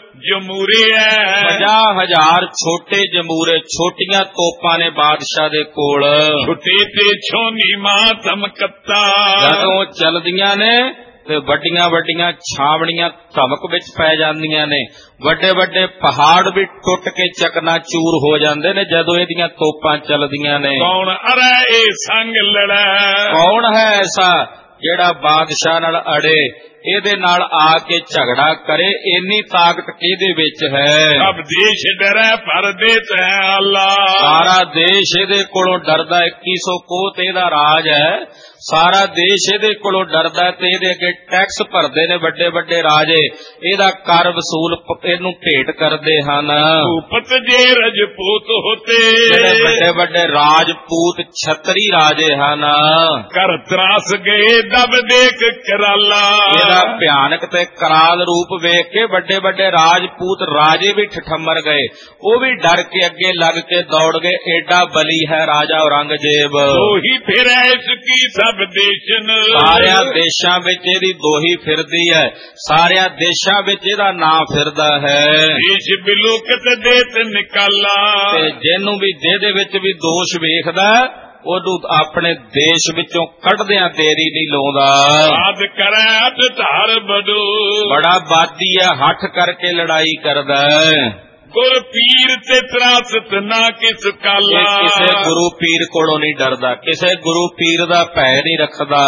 ਜਮੂਰੇ ਹੈ, ਪੰਜਾਹ ਹਜ਼ਾਰ ਛੋਟੇ ਜਮੂਰੇ, ਛੋਟੀਆਂ ਤੋਪਾਂ ਨੇ ਬਾਦਸ਼ਾਹ ਦੇ ਕੋਲ। ਛੁੱਟੇ ਤੇ ਛੋਨੀ ਮਾਂ ਧਮਕੱਤਾ, ਜਦੋਂ ਚਲਦੀਆਂ ਨੇ ਤੇ ਵੱਡੀਆਂ ਵੱਡੀਆਂ ਛਾਵਣੀਆਂ ਧਮਕ ਵਿੱਚ ਪੈ ਜਾਂਦੀਆਂ ਨੇ। ਵੱਡੇ ਵੱਡੇ ਪਹਾੜ ਵੀ ਟੁੱਟ ਕੇ ਚਕਨਾਚੂਰ ਹੋ ਜਾਂਦੇ ਨੇ ਜਦੋਂ ਇਹਦੀਆਂ ਤੋਪਾਂ ਚੱਲਦੀਆਂ ਨੇ। ਕੌਣ ਅਰੇ ਇਹ ਸੰਗ ਲੜੈ, ਕੌਣ ਹੈ ਐਸਾ ਜਿਹੜਾ ਬਾਦਸ਼ਾਹ ਨਾਲ ਅੜੇ, ਇਹਦੇ ਨਾਲ ਆ ਕੇ ਝਗੜਾ ਕਰੇ। ਇੰਨੀ ਤਾਕਤ ਕਿਹਦੇ ਵਿੱਚ ਹੈ। ਸਭ ਦੇਸ਼ ਡਰੈ ਪਰਦੇਸ ਹੈ ਅੱਲਾ, ਸਾਰਾ ਦੇਸ਼ ਇਹਦੇ ਕੋਲੋਂ ਡਰਦਾ। ਇੱਕੀ ਸੌ ਕੋਹ ਤੇ ਇਹਦਾ ਰਾਜ ਹੈ, ਸਾਰਾ ਦੇਸ਼ ਇਹਦੇ ਕੋਲੋਂ ਡਰਦਾ ਤੇ ਇਹਦੇ ਅੱਗੇ ਟੈਕਸ ਭਰਦੇ ਨੇ ਵੱਡੇ ਵੱਡੇ ਰਾਜੇ। ਇਹਦਾ ਕਰ ਵਸੂਲ ਇਹਨੂੰ ਭੇਟ ਕਰਦੇ ਹਨ। ਭੂਪਤ ਜੇ ਰਜਪੂਤ ਹੋਤੇ, ਵੱਡੇ ਵੱਡੇ ਰਾਜਪੂਤ ਛਤਰੀ ਰਾਜੇ ਹਨ। ਕਰ ਤਰਾਸ ਗਏ ਦਬ ਦੇਖ ਕਰਾਲਾ, ਇਹਦਾ ਭਿਆਨਕ ਤੇ ਕਰਾਲ ਰੂਪ ਵੇਖ ਕੇ ਵੱਡੇ ਵੱਡੇ ਰਾਜਪੂਤ ਰਾਜੇ ਵੀ ਠਠੰਮਰ ਗਏ। ਉਹ ਵੀ ਡਰ ਕੇ ਅੱਗੇ ਲੱਗ ਕੇ ਦੌੜ ਗਏ। ਏਡਾ ਬਲੀ ਹੈ ਰਾਜਾ ਔਰੰਗਜ਼ੇਬ। ਉਹੀ ਫਿਰ ਇਸ ਕੀ ਸਭ ਦੇਸ਼ਨ, ਸਾਰਿਆਂ ਦੇਸ਼ਾਂ ਵਿੱਚ ਇਹਦੀ ਦੋਹੀ ਫਿਰਦੀ ਹੈ, ਸਾਰਿਆਂ ਦੇਸ਼ਾਂ ਵਿੱਚ ਇਹਦਾ ਨਾਂ ਫਿਰਦਾ ਹੈ। ਦੇਸ਼ ਬਿਲੋਕਤ ਦੇਤ ਨਿਕਾਲਾ, ਤੇ ਜਿਹਨੂੰ ਵੀ ਜਿਹਦੇ ਵਿੱਚ ਵੀ ਦੋਸ਼ ਵੇਖਦਾ ਉਹਨੂੰ ਆਪਣੇ ਦੇਸ਼ ਵਿੱਚੋਂ ਕੱਢਦਿਆਂ ਦੇਰੀ ਨਹੀਂ ਲਾਉਂਦਾ। ਬਾਦ ਕਰੇ ਹੱਥ ਧਾਰ ਬੜੋ, ਬੜਾ ਬਾਦੀ ਹੈ, ਹੱਠ ਕਰਕੇ ਲੜਾਈ ਕਰਦਾ ਹੈ। ਗੁਰ ਪੀਰ ਤੇ ਤਰਾਸਤ ਨਾ ਕਿਸ ਕਾਲਾ, ਕਿਸੇ ਗੁਰੂ ਪੀਰ ਕੋਲੋਂ ਨਹੀਂ ਡਰਦਾ, ਕਿਸੇ ਗੁਰੂ ਪੀਰ ਦਾ ਭੈ ਨਹੀਂ ਰੱਖਦਾ।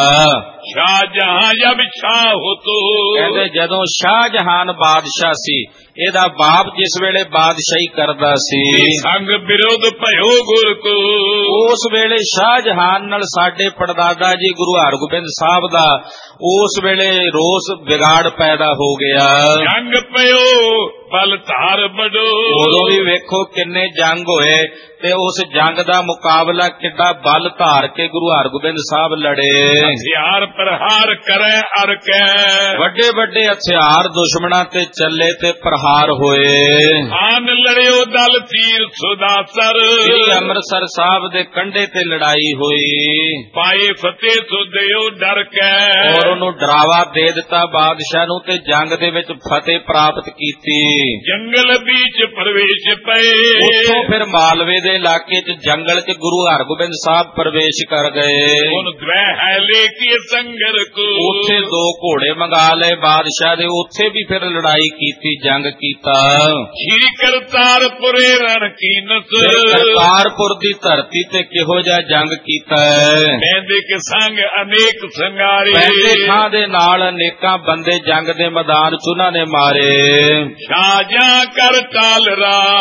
ਸ਼ਾਹਜਹਾਂ ਜਬ ਸ਼ਾਹ ਹੋ ਤੋ, ਕਹਿੰਦੇ ਜਦੋਂ ਸ਼ਾਹਜਹਾਨ ਬਾਦਸ਼ਾਹ ਸੀ, ਇਹਦਾ ਬਾਪ ਜਿਸ ਵੇਲੇ ਬਾਦਸ਼ਾਹੀ ਕਰਦਾ ਸੀ, ਸੰਗ ਵਿਰੋਧ ਭਇਓ ਗੁਰ ਕੋ, ਉਸ ਵੇਲੇ ਸ਼ਾਹਜਹਾਨ ਨਾਲ ਸਾਡੇ ਪੜਦਾਦਾ ਜੀ ਗੁਰੂ ਹਰਗੋਬਿੰਦ ਸਾਹਿਬ ਦਾ ਉਸ ਵੇਲੇ ਰੋਸ ਵਿਗਾੜ ਪੈਦਾ ਹੋ ਗਿਆ। ਜੰਗ ਪਇਓ ਬਲ ਧਾਰ ਬੜੋ, ਉਦੋਂ ਵੀ ਵੇਖੋ ਕਿੰਨੇ ਜੰਗ ਹੋਏ ਤੇ ਉਸ ਜੰਗ ਦਾ ਮੁਕਾਬਲਾ ਕਿੱਡਾ ਬਲ ਧਾਰ ਕੇ ਗੁਰੂ ਹਰਗੋਬਿੰਦ ਸਾਹਿਬ ਲੜੇ। ਹਥਿਆਰ ਪ੍ਰਹਾਰ ਕਰੇ ਅਰ ਕੈ, ਵੱਡੇ ਵੱਡੇ ਹਥਿਆਰ ਦੁਸ਼ਮਣਾਂ ਤੇ ਚੱਲੇ ਤੇ ਪ੍ਰਹਾਰ ਹੋਏ। ਆਨ ਲੜਿਓ ਦਲ ਤੀਰ ਸੁਦਾਸਰ, ਸ੍ਰੀ ਅੰਮ੍ਰਿਤਸਰ ਸਾਹਿਬ ਦੇ ਕੰਢੇ ਤੇ ਲੜਾਈ ਹੋਈ। ਪਾਏ ਫਤਿਹ ਸੁਦਿਓ ਡਰ ਕੈ, ਔਰ ਉਹਨੂੰ ਡਰਾਵਾ ਦੇ ਦਿੱਤਾ ਬਾਦਸ਼ਾਹ ਨੂੰ ਤੇ ਜੰਗ ਦੇ ਵਿੱਚ ਫਤਿਹ ਪ੍ਰਾਪਤ ਕੀਤੀ। ਜੰਗਲ ਵਿੱਚ ਪ੍ਰਵੇਸ਼ ਪਏ, ਉੱਥੋਂ ਫਿਰ ਮਾਲਵੇ ਦੇ ਇਲਾਕੇ ਚ ਜੰਗਲ ਚ ਗੁਰੂ ਹਰਗੋਬਿੰਦ ਸਾਹਿਬ ਪ੍ਰਵੇਸ਼ ਕਰ ਗਏ। ਹੁਣ ਦਵੈ ਹੈ ਲੈ ਕੇ ਸੰਗਰ ਕੋ, ਉੱਥੇ ਦੋ ਘੋੜੇ ਮੰਗਾ ਲਏ ਬਾਦਸ਼ਾਹ ਦੇ, ਉੱਥੇ ਵੀ ਫਿਰ ਲੜਾਈ ਕੀਤੀ, ਜੰਗ ਕੀਤਾ। ਸ਼੍ਰੀ ਕਰਤਾਰਪੁਰੇ ਰਣ ਕੀਨਤ, ਕਰਤਾਰਪੁਰ ਦੀ ਧਰਤੀ ਤੇ ਕਿਹੋ ਜਿਹਾ ਜੰਗ ਕੀਤਾ ਹੈ। ਕਹਿੰਦੇ ਕਿ ਸੰਗ ਅਨੇਕ ਸੰਗਾਰੇ, ਥਾਂ ਦੇ ਨਾਲ ਅਨੇਕਾਂ ਬੰਦੇ ਜੰਗ ਦੇ ਮੈਦਾਨ ਚ ਉਹਨਾਂ ਨੇ ਮਾਰੇ। ਸ਼ਾਹਜਹਾਂ ਕਰ ਟਾਲ ਰਾ,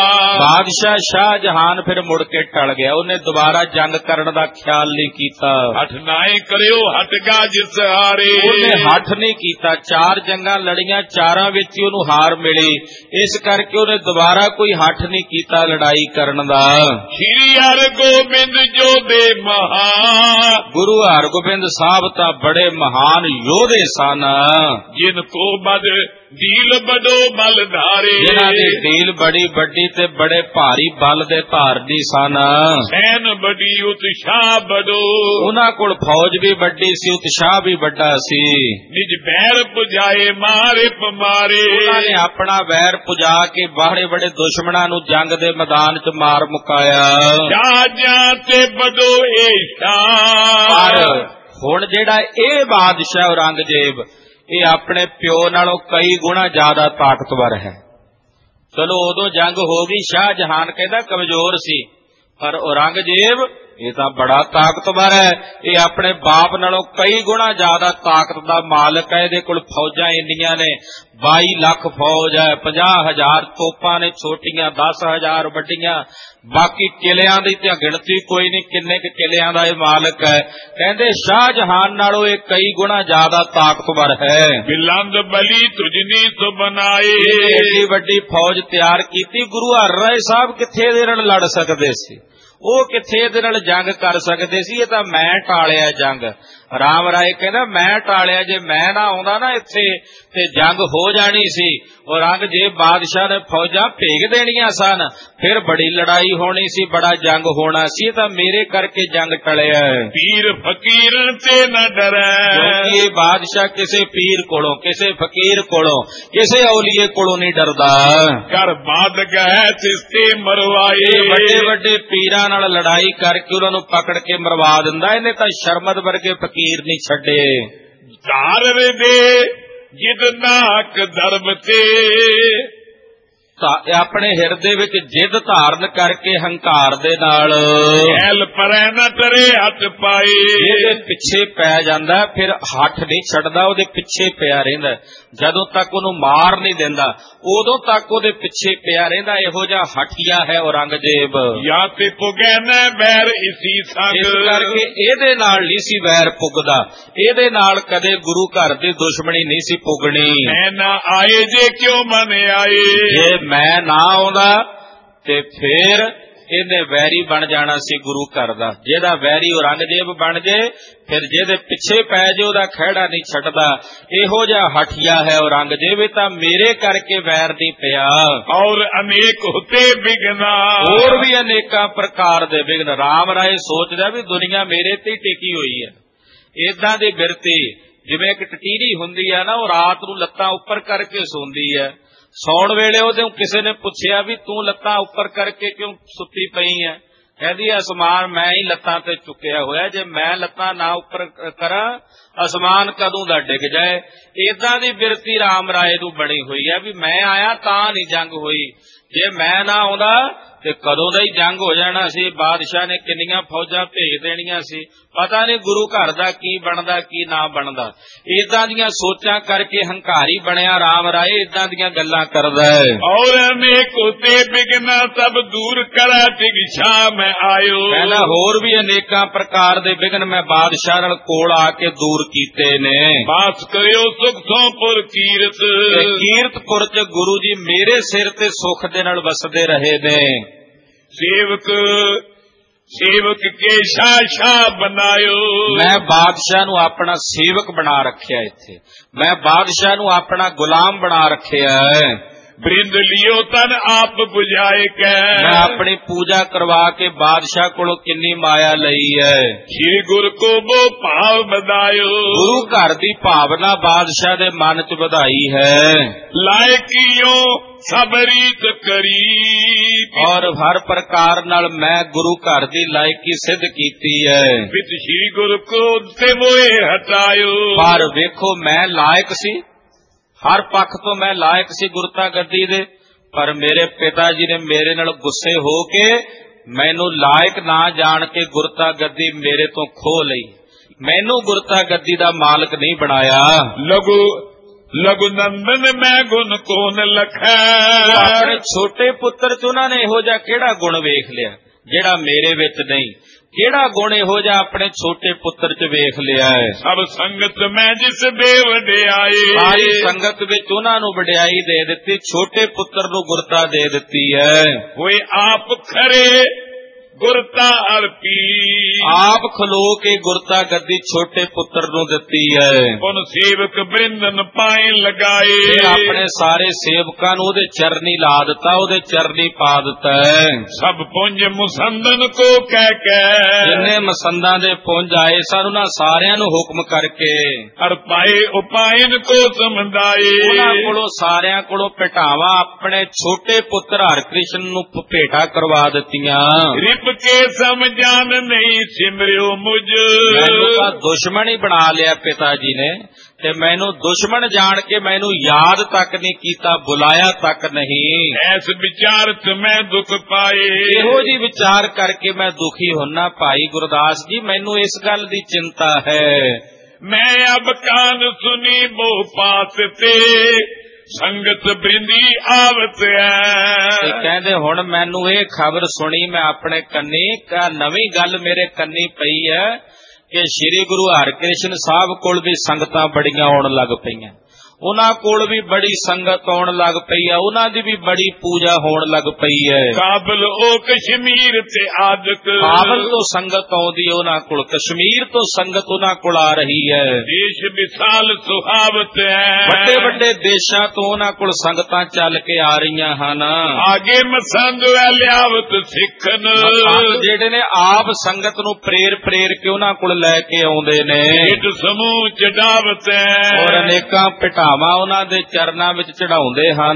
ਬਾਦਸ਼ਾਹ ਸ਼ਾਹਜਹਾਨ ਫਿਰ ਮੁੜ ਕੇ ਟਲ ਗਿਆ, ਉਹਨੇ ਦੁਬਾਰਾ ਜੰਗ ਕਰਨ ਦਾ ਖਿਆਲ ਨਹੀਂ ਕੀਤਾ। ਹੱਠ ਨਾਏ ਕਰਿਓ ਹਟਗਾ ਜਿਸ ਹਾਰੇ, ਉਹਨੇ ਹੱਠ ਨਹੀਂ ਕੀਤਾ। ਚਾਰ ਜੰਗਾਂ ਲੜੀਆਂ, ਚਾਰਾਂ ਵਿੱਚ ਹੀ ਉਹਨੂੰ ਹਾਰ ਮਿਲੀ, ਇਸ ਕਰਕੇ ਉਹਨੇ ਦੁਬਾਰਾ ਕੋਈ ਹੱਠ ਨਹੀਂ ਕੀਤਾ ਲੜਾਈ ਕਰਨ ਦਾ। ਸ਼੍ਰੀ ਹਰਗੋਬਿੰਦ ਜੋਧੇ ਮਹਾ, ਗੁਰੂ ਹਰਗੋਬਿੰਦ ਸਾਹਿਬ ਤਾਂ ਬੜੇ ਮਹਾਨ ਯੋਧੇ ਸਨ। ਜਿਨ ਕੋ ਬਦ ਢੀਲ ਬੜੋ ਬਲ ਧਾਰੇ, ਜਿਨ੍ਹਾਂ ਦੀ ਢੀਲ ਬੜੀ ਵੱਡੀ ਤੇ ਬੜੇ ਭਾਰੀ ਬਲ ਦੇ ਧਾਰਨੀ ਸਨ। ਸੈਨ ਬੜੀ ਉਤਸ਼ਾਹ ਬੜੋ, ਉਹਨਾਂ ਕੋਲ ਫੌਜ ਵੀ ਵੱਡੀ ਸੀ, ਉਤਸ਼ਾਹ ਵੀ ਵੱਡਾ ਸੀ। ਨਿਜ ਬੈਰ ਪੁਜਾਏ ਮਾਰੇ ਪਮਾਰੇ, ਉਹਨਾਂ ਨੇ ਆਪਣਾ ਵੈਰ ਪੁਜਾ ਕੇ ਬਾਹਰੇ ਬੜੇ ਦੁਸ਼ਮਣਾਂ ਨੂੰ ਜੰਗ ਦੇ ਮੈਦਾਨ 'ਚ ਮਾਰ ਮੁਕਾਇਆ। ਰਾਜਾਂ ਤੇ ਬੜੋ ਏਸ਼ਾ, ਪਰ ਹੁਣ ਜਿਹੜਾ ਇਹ ਬਾਦਸ਼ਾਹ ਔਰੰਗਜ਼ੇਬ, ਇਹ ਆਪਣੇ ਪਿਓ ਨਾਲੋਂ ਕਈ ਗੁਣਾ ਜ਼ਿਆਦਾ ਤਾਕਤਵਰ ਹੈ। ਚਲੋ ਉਦੋਂ ਜੰਗ ਹੋ ਗਈ, ਸ਼ਾਹਜਹਾਨ ਕਹਿੰਦਾ ਕਮਜ਼ੋਰ ਸੀ, ਪਰ ਔਰੰਗਜ਼ੇਬ ਇਹ ਤਾਂ ਬੜਾ ਤਾਕਤਵਰ ਹੈ। ਇਹ ਆਪਣੇ ਬਾਪ ਨਾਲੋਂ ਕਈ ਗੁਣਾ ਜ਼ਿਆਦਾ ਤਾਕਤ ਦਾ ਮਾਲਕ ਹੈ। ਇਹਦੇ ਕੋਲ ਫੌਜਾਂ ਇੰਨੀਆਂ ਨੇ, ਬਾਈ ਲੱਖ ਫੌਜ ਹੈ, ਪੰਜਾਹ ਹਜ਼ਾਰ ਤੋਪਾਂ ਨੇ ਛੋਟੀਆਂ, ਦਸ ਹਜ਼ਾਰ ਵੱਡੀਆਂ, ਬਾਕੀ ਕਿਲਿਆਂ ਦੀ ਤਾਂ ਗਿਣਤੀ ਕੋਈ ਨਹੀਂ, ਕਿੰਨੇ ਕੁ ਕਿਲਿਆਂ ਦਾ ਇਹ ਮਾਲਕ ਹੈ। ਕਹਿੰਦੇ ਸ਼ਾਹਜਹਾਨ ਨਾਲੋਂ ਇਹ ਕਈ ਗੁਣਾ ਜ਼ਿਆਦਾ ਤਾਕਤਵਰ ਹੈ। ਬਿਲੰਦ ਬਲੀ ਤੁਝਨੀ ਸੋ ਬਣਾਏ, ਏਡੀ ਵੱਡੀ ਫੌਜ ਤਿਆਰ ਕੀਤੀ। ਗੁਰੂ ਹਰਿਰਾਏ ਸਾਹਿਬ ਕਿੱਥੇ ਇਹਦੇ ਨਾਲ ਲੜ ਸਕਦੇ ਸੀ, ਉਹ ਕਿੱਥੇ ਇਹਦੇ ਨਾਲ ਜੰਗ ਕਰ ਸਕਦੇ ਸੀ। ਇਹ ਤਾਂ ਮੈਂ ਟਾਲਿਆ ਜੰਗ। ਰਾਮ ਰਾਏ ਕਹਿੰਦਾ ਮੈਂ ਟਾਲਿਆ, ਜੇ ਮੈਂ ਨਾ ਆਉਂਦਾ ਨਾ ਇੱਥੇ ਤੇ ਜੰਗ ਹੋ ਜਾਣੀ ਸੀ। ਔਰੰਗਜ਼ੇਬ ਬਾਦਸ਼ਾਹ ਨੇ ਫੌਜਾਂ ਭੇਜ ਦੇਣੀਆਂ ਸਨ, ਫਿਰ ਬੜੀ ਲੜਾਈ ਹੋਣੀ ਸੀ, ਬੜਾ ਜੰਗ ਹੋਣਾ ਸੀ। ਇਹ ਤਾਂ ਮੇਰੇ ਕਰਕੇ ਜੰਗ ਟਲਿਆ। ਪੀਰ ਫਕੀਰਨ ਤੇ ਨਾ ਡਰੈ, ਕਿਉਂਕਿ ਇਹ ਬਾਦਸ਼ਾਹ ਕਿਸੇ ਪੀਰ ਕੋਲੋਂ, ਕਿਸੇ ਫਕੀਰ ਕੋਲੋਂ, ਕਿਸੇ ਔਲੀਏ ਕੋਲੋਂ ਨਹੀਂ ਡਰਦਾ। ਕਰ ਬਾਦ ਗਏ ਤਿਸਤੇ ਮਰਵਾਏ, ਵੱਡੇ ਵੱਡੇ ਪੀਰਾਂ ਨਾਲ ਲੜਾਈ ਕਰਕੇ ਉਹਨਾਂ ਨੂੰ ਪਕੜ ਕੇ ਮਰਵਾ ਦਿੰਦਾ। ਇਹਨੇ ਤਾਂ ਸ਼ਰਮਦ ਵਰਗੇ ਫਕੀਰ ਨਹੀਂ ਛੱਡੇ। ਧਾਰ ਦੇ ਜਿਦ ਨਾਕ ਦਰਬ ਤੇ, ਆਪਣੇ ਹਿਰਦੇ ਵਿੱਚ ਜਿੱਦ ਧਾਰਨ ਕਰਕੇ ਹੰਕਾਰ ਦੇ ਨਾਲ ਐਲ ਪਰੈ ਨਾ ਤਰੇ ਹੱਥ ਪਾਏ, ਇਹਦੇ ਪਿੱਛੇ ਪੈ ਜਾਂਦਾ, ਫਿਰ ਹੱਥ ਨਹੀਂ ਛੱਡਦਾ, ਉਹਦੇ ਪਿੱਛੇ ਪਿਆ ਰਹਿੰਦਾ। ਜਦੋਂ ਤੱਕ ਉਹਨੂੰ ਮਾਰ ਨਹੀਂ ਦਿੰਦਾ ਉਦੋਂ ਤੱਕ ਉਹਦੇ ਪਿੱਛੇ ਪਿਆ ਰਹਿੰਦਾ। ਇਹੋ ਜਿਹਾ ਹਠੀਆ ਹੈ ਔਰੰਗਜ਼ੇਬ। ਜਾਂ ਤੇ ਪੁਗੈ ਨਾ ਬੈਰ ਇਸੀ ਸੰਗ, ਇਸ ਕਰਕੇ ਇਹਦੇ ਨਾਲ ਨਹੀਂ ਸੀ ਵੈਰ ਪੁੱਗਦਾ, ਇਹਦੇ ਨਾਲ ਕਦੇ ਗੁਰੂ ਘਰ ਦੀ ਦੁਸ਼ਮਣੀ ਨਹੀਂ ਸੀ ਪੁੱਗਣੀ। ਮੈਂ ਨਾ ਆਏ ਜੇ ਕਿਉਂ ਮਨ ਆਏ, ਜੇ ਮੈਂ ਨਾ ਆਉਂਦਾ ਤੇ ਫੇਰ ਇਹਨੇ ਵੈਰੀ ਬਣ ਜਾਣਾ ਸੀ ਗੁਰੂ ਘਰ ਦਾ। ਜਿਹਦਾ ਵੈਰੀ ਔਰੰਗਜ਼ੇਬ ਬਣ ਜੇ, ਫਿਰ ਜਿਹਦੇ ਪਿੱਛੇ ਪੈ ਜੇ ਉਹਦਾ ਖਹਿੜਾ ਨਹੀਂ ਛੱਡਦਾ। ਇਹੋ ਜਿਹਾ ਹਠੀਆ ਹੈ ਔਰੰਗਜ਼ੇਬ। ਇਹ ਤਾਂ ਮੇਰੇ ਕਰਕੇ ਵੈਰ ਨਹੀਂ ਪਿਆ। ਔਰ ਅਨੇਕ ਹੁਤੇ ਬਿਗਨਾ, ਹੋਰ ਵੀ ਅਨੇਕਾਂ ਪ੍ਰਕਾਰ ਦੇ ਬਿਗਨ। ਰਾਮ ਰਾਏ ਸੋਚਦਾ ਵੀ ਦੁਨੀਆ ਮੇਰੇ ਤੇ ਟਿਕੀ ਹੋਈ ਹੈ। ਏਦਾਂ ਦੀ ਬਿਰਤੀ, ਜਿਵੇਂ ਇੱਕ ਟਟੀਰੀ ਹੁੰਦੀ ਹੈ ਨਾ, ਉਹ ਰਾਤ ਨੂੰ ਲੱਤਾਂ ਉੱਪਰ ਕਰਕੇ ਸੌਂਦੀ ਹੈ। ਸੌਣ ਵੇਲੇ ਉਹਦੇ ਕਿਸੇ ਨੇ ਪੁੱਛਿਆ ਵੀ ਤੂੰ ਲੱਤਾਂ ਉੱਪਰ ਕਰਕੇ ਕਿਉਂ ਸੁੱਤੀ ਪਈ ਹੈ? ਕਹਿੰਦੀ ਅਸਮਾਨ ਮੈਂ ਹੀ ਲੱਤਾਂ ਤੇ ਚੁੱਕਿਆ ਹੋਇਆ, ਜੇ ਮੈਂ ਲੱਤਾਂ ਨਾ ਉੱਪਰ ਕਰਾਂ ਅਸਮਾਨ ਕਦੋਂ ਦਾ ਡਿੱਗ ਜਾਏ। ਏਦਾਂ ਦੀ ਬਿਰਤੀ ਰਾਮ ਰਾਏ ਨੂੰ ਬਣੀ ਹੋਈ ਹੈ ਵੀ ਮੈਂ ਆਇਆ ਤਾਂ ਨਹੀਂ ਜੰਗ ਹੋਈ, ਜੇ ਮੈਂ ਨਾ ਆਉਂਦਾ ਤੇ ਕਦੋਂ ਦਾ ਹੀ ਜੰਗ ਹੋ ਜਾਣਾ ਸੀ। ਬਾਦਸ਼ਾਹ ਨੇ ਕਿੰਨੀਆਂ ਫੌਜਾਂ ਭੇਜ ਦੇਣੀਆਂ ਸੀ, ਪਤਾ ਨਹੀਂ ਗੁਰੂ ਘਰ ਦਾ ਕੀ ਬਣਦਾ ਕੀ ਨਾ ਬਣਦਾ। ਏਦਾਂ ਦੀਆਂ ਸੋਚਾਂ ਕਰਕੇ ਹੰਕਾਰੀ ਬਣਿਆ ਰਾਮ ਰਾਏ, ਏਦਾਂ ਦੀਆਂ ਗੱਲਾਂ ਕਰਦਾ ਹੈ। ਔਰ ਅਨੇਕ ਉਤੇ ਬਿਗਨਾ ਸਭ ਦੂਰ ਕਰਾ ਤਿਗਛਾ ਮੈਂ ਆਇਓ, ਕਹਿੰਦਾ ਹੋਰ ਵੀ ਅਨੇਕਾਂ ਪ੍ਰਕਾਰ ਦੇ ਬਿਗਨ ਮੈਂ ਬਾਦਸ਼ਾਹ ਨਾਲ ਕੋਲ ਆ ਕੇ ਦੂਰ ਕੀਤੇ ਨੇ। ਬਾਸ ਕਰਿਓ ਸੁਖ ਸੋਪੁਰ ਕੀਰਤ, ਕੀਰਤਪੁਰ ਚ ਗੁਰੂ ਜੀ ਮੇਰੇ ਸਿਰ ਤੇ ਸੁਖ ਦੇ ਨਾਲ ਵਸਦੇ ਰਹੇ ਨੇ। ਸੇਵਕ ਸੇਵਕ ਕੇ ਸ਼ਾਹ ਸ਼ਾਹ ਬਣਾਇਓ, ਮੈਂ ਬਾਦਸ਼ਾਹ ਨੂੰ ਆਪਣਾ ਸੇਵਕ ਬਣਾ ਰੱਖਿਆ। ਇੱਥੇ ਮੈਂ ਬਾਦਸ਼ਾਹ ਨੂੰ ਆਪਣਾ ਗੁਲਾਮ ਬਣਾ ਰੱਖਿਆ ਹੈ। ਬ੍ਰਿੰਦ ਲਿਓ ਤਨ ਆਪ 부ਝਾਏ ਕੈ, ਮੈਂ ਆਪਣੀ ਪੂਜਾ ਕਰਵਾ ਕੇ ਬਾਦਸ਼ਾਹ ਕੋਲੋਂ ਕਿੰਨੀ ਮਾਇਆ ਲਈ ਹੈ। ਸ਼੍ਰੀ ਗੁਰ ਕੋ ਬੋ ਭਾਵ ਵਧਾਇਓ, ਗੁਰੂ ਘਰ ਦੀ ਭਾਵਨਾ ਬਾਦਸ਼ਾਹ ਦੇ ਮਨ ਚ ਵਧਾਈ ਹੈ। ਲਾਇਕੀਓ ਸਬਰੀਤ ਕਰੀ, ਔਰ ਹਰ ਪ੍ਰਕਾਰ ਨਾਲ ਮੈਂ ਗੁਰੂ ਘਰ ਦੀ ਲਾਇਕੀ ਸਿੱਧ ਕੀਤੀ ਹੈ। ਵਿੱਚ ਸ਼੍ਰੀ ਗੁਰ ਕੋ ਤੇ ਮੋਏ ਹਟਾਇਓ, ਪਰ ਵੇਖੋ ਮੈਂ ਲਾਇਕ ਸੀ, ਹਰ ਪੱਖ ਤੋਂ ਮੈਂ ਲਾਇਕ ਸੀ ਗੁਰਤਾ ਗੱਦੀ ਦੇ, ਪਰ ਮੇਰੇ ਪਿਤਾ ਜੀ ਨੇ ਮੇਰੇ ਨਾਲ ਗੁੱਸੇ ਹੋ ਕੇ ਮੈਨੂੰ ਲਾਇਕ ਨਾ ਜਾਣ ਕੇ ਗੁਰਤਾ ਗੱਦੀ ਮੇਰੇ ਤੋਂ ਖੋਹ ਲਈ। ਮੈਨੂੰ ਗੁਰਤਾ ਗੱਦੀ ਦਾ ਮਾਲਕ ਨਹੀਂ ਬਣਾਇਆ। ਲਘੂ ਲਘੂ ਨੰਦਨ ਮੈਂ ਗੁਣ ਕੋਨ ਲਖੈ। ਆਪਣੇ ਛੋਟੇ ਪੁੱਤਰ ਚ ਉਹਨਾਂ ਨੇ ਇਹੋ ਜਿਹਾ ਕਿਹੜਾ ਗੁਣ ਵੇਖ ਲਿਆ ਜਿਹੜਾ ਮੇਰੇ ਵਿੱਚ ਨਹੀਂ? ਕਿਹੜਾ ਗੁਣ ਇਹੋ ਜਿਹਾ ਆਪਣੇ ਛੋਟੇ ਪੁੱਤਰ ਚ ਵੇਖ ਲਿਆ ਹੈ? ਸਭ ਸੰਗਤ ਮੈਂ ਜਿਸ ਦੇ ਵਡਿਆਈ, ਸਾਰੀ ਸੰਗਤ ਵਿੱਚ ਉਹਨਾਂ ਨੂੰ ਵਡਿਆਈ ਦੇ ਦਿੱਤੀ, ਛੋਟੇ ਪੁੱਤਰ ਨੂੰ ਗੁਰਤਾ ਦੇ ਦਿੱਤੀ ਹੈ। ਹੋਏ ਆਪ ਖਰੇ ਗੁਰਤਾ ਅਰਪੀ, ਆਪ ਖਲੋ ਕੇ ਗੁਰਤਾ ਗੱਦੀ ਛੋਟੇ ਪੁੱਤਰ ਨੂੰ ਦਿੱਤੀ ਹੈ। ਪੁਨ ਸੇਵਕ ਬ੍ਰਿੰਦਨ ਪਾਏ ਲਗਾਏ, ਆਪਣੇ ਸਾਰੇ ਸੇਵਕਾਂ ਨੂੰ ਉਹਦੇ ਚਰਨੀ ਲਾ ਦਿੱਤਾ, ਉਹਦੇ ਚਰਨੀ ਪਾ ਦਿੱਤਾ ਹੈ। ਸਭ ਪੁੰਜ ਮੁਸੰਦਨ ਕੋ ਕਹਿ ਕੇ, ਜਿੰਨੇ ਮਸੰਦਾਂ ਦੇ ਪੁੰਜ ਆਏ ਸਨ ਉਹਨਾਂ ਸਾਰਿਆਂ ਨੂੰ ਹੁਕਮ ਕਰਕੇ ਅਰਪਾਏ ਉਪਾਇਨ ਕੋ ਸਮਝਾਏ, ਉਹਨਾਂ ਕੋਲੋਂ ਸਾਰਿਆਂ ਕੋਲੋਂ ਭੇਟਾਵਾਂ ਆਪਣੇ ਛੋਟੇ ਪੁੱਤਰ ਹਰਿਕ੍ਰਿਸ਼ਨ ਨੂੰ ਭੇਟਾ ਕਰਵਾ ਦਿੱਤੀਆਂ। ਕੇ ਸਮਝਾਨ ਨਹੀਂ ਸਿਮਰਿਓ ਮੁਝ, ਮੈਨੂੰ ਤਾਂ ਦੁਸ਼ਮਣ ਹੀ ਬਣਾ ਲਿਆ ਪਿਤਾ ਜੀ ਨੇ, ਤੇ ਮੈਨੂੰ ਦੁਸ਼ਮਣ ਜਾਣ ਕੇ ਮੈਨੂੰ ਯਾਦ ਤੱਕ ਨਹੀਂ ਕੀਤਾ, ਬੁਲਾਇਆ ਤੱਕ ਨਹੀਂ। ਐਸ ਵਿਚਾਰ ਚ ਮੈਂ ਦੁੱਖ ਪਾਏ, ਇਹੋ ਜੀ ਵਿਚਾਰ ਕਰਕੇ ਮੈਂ ਦੁਖੀ ਹੁੰਨਾ। ਭਾਈ ਗੁਰਦਾਸ ਜੀ ਮੈਨੂੰ ਇਸ ਗੱਲ ਦੀ ਚਿੰਤਾ ਹੈ। ਮੈਂ ਅਬ ਕਾਨ ਸੁਨੀ ਬਹੁ ਪਾਸ ਤੇ ਸੰਗਤ ਬ੍ਰਿੰਦੀ ਆਵਤ ਹੈ। ਕਹਿੰਦੇ ਹੁਣ ਮੈਨੂੰ ਇਹ ਖਬਰ ਸੁਣੀ ਮੈਂ ਆਪਣੇ ਕੰਨੀ, ਨਵੀਂ ਗੱਲ ਮੇਰੇ ਕੰਨੀ ਪਈ ਹੈ ਕਿ ਸ੍ਰੀ ਗੁਰੂ ਹਰਿਕ੍ਰਿਸ਼ਨ ਸਾਹਿਬ ਕੋਲ ਵੀ ਸੰਗਤਾਂ ਬੜੀਆਂ ਆਉਣ ਲੱਗ ਪਈਆਂ, ਉਹਨਾਂ ਕੋਲ ਵੀ ਬੜੀ ਸੰਗਤ ਆਉਣ ਲੱਗ ਪਈ ਹੈ, ਉਹਨਾਂ ਦੀ ਵੀ ਬੜੀ ਪੂਜਾ ਹੋਣ ਲੱਗ ਪਈ ਹੈ। ਕਾਬਲ ਉਹ ਕਸ਼ਮੀਰ ਤੇ ਆਦਿਕ, ਕਾਬਲ ਤੋਂ ਸੰਗਤ ਆਉਂਦੀ ਹੈ ਉਹਨਾਂ ਕੋਲ, ਕਸ਼ਮੀਰ ਤੋਂ ਸੰਗਤ ਉਹਨਾਂ ਕੋਲ ਆ ਰਹੀ ਹੈ। ਦੇਸ਼ ਵਿਸ਼ਾਲ ਸੁਹਾਵਤ ਹੈ, ਵੱਡੇ ਵੱਡੇ ਦੇਸ਼ਾਂ ਤੋਂ ਉਹਨਾਂ ਕੋਲ ਸੰਗਤਾਂ ਚੱਲ ਕੇ ਆ ਰਹੀਆਂ ਹਨ। ਆਗੇ ਮਸੰਦ ਲਿਆਵਤ ਸਿੱਖਨ, ਜਿਹੜੇ ਨੇ ਆਪ ਸੰਗਤ ਨੂੰ ਪ੍ਰੇਰ ਪ੍ਰੇਰ ਕੇ ਉਹਨਾਂ ਕੋਲ ਲੈ ਕੇ ਆਉਂਦੇ ਨੇ। ਇਕ ਸਮੂਹ ਚੜਾਵਤ ਹੈ, ਔਰ ਅਨੇਕਾਂ ਪਿਟਾ ਉਹਨਾਂ ਦੇ ਚਰਨਾਂ ਵਿੱਚ ਚੜਾਉਂਦੇ ਹਨ।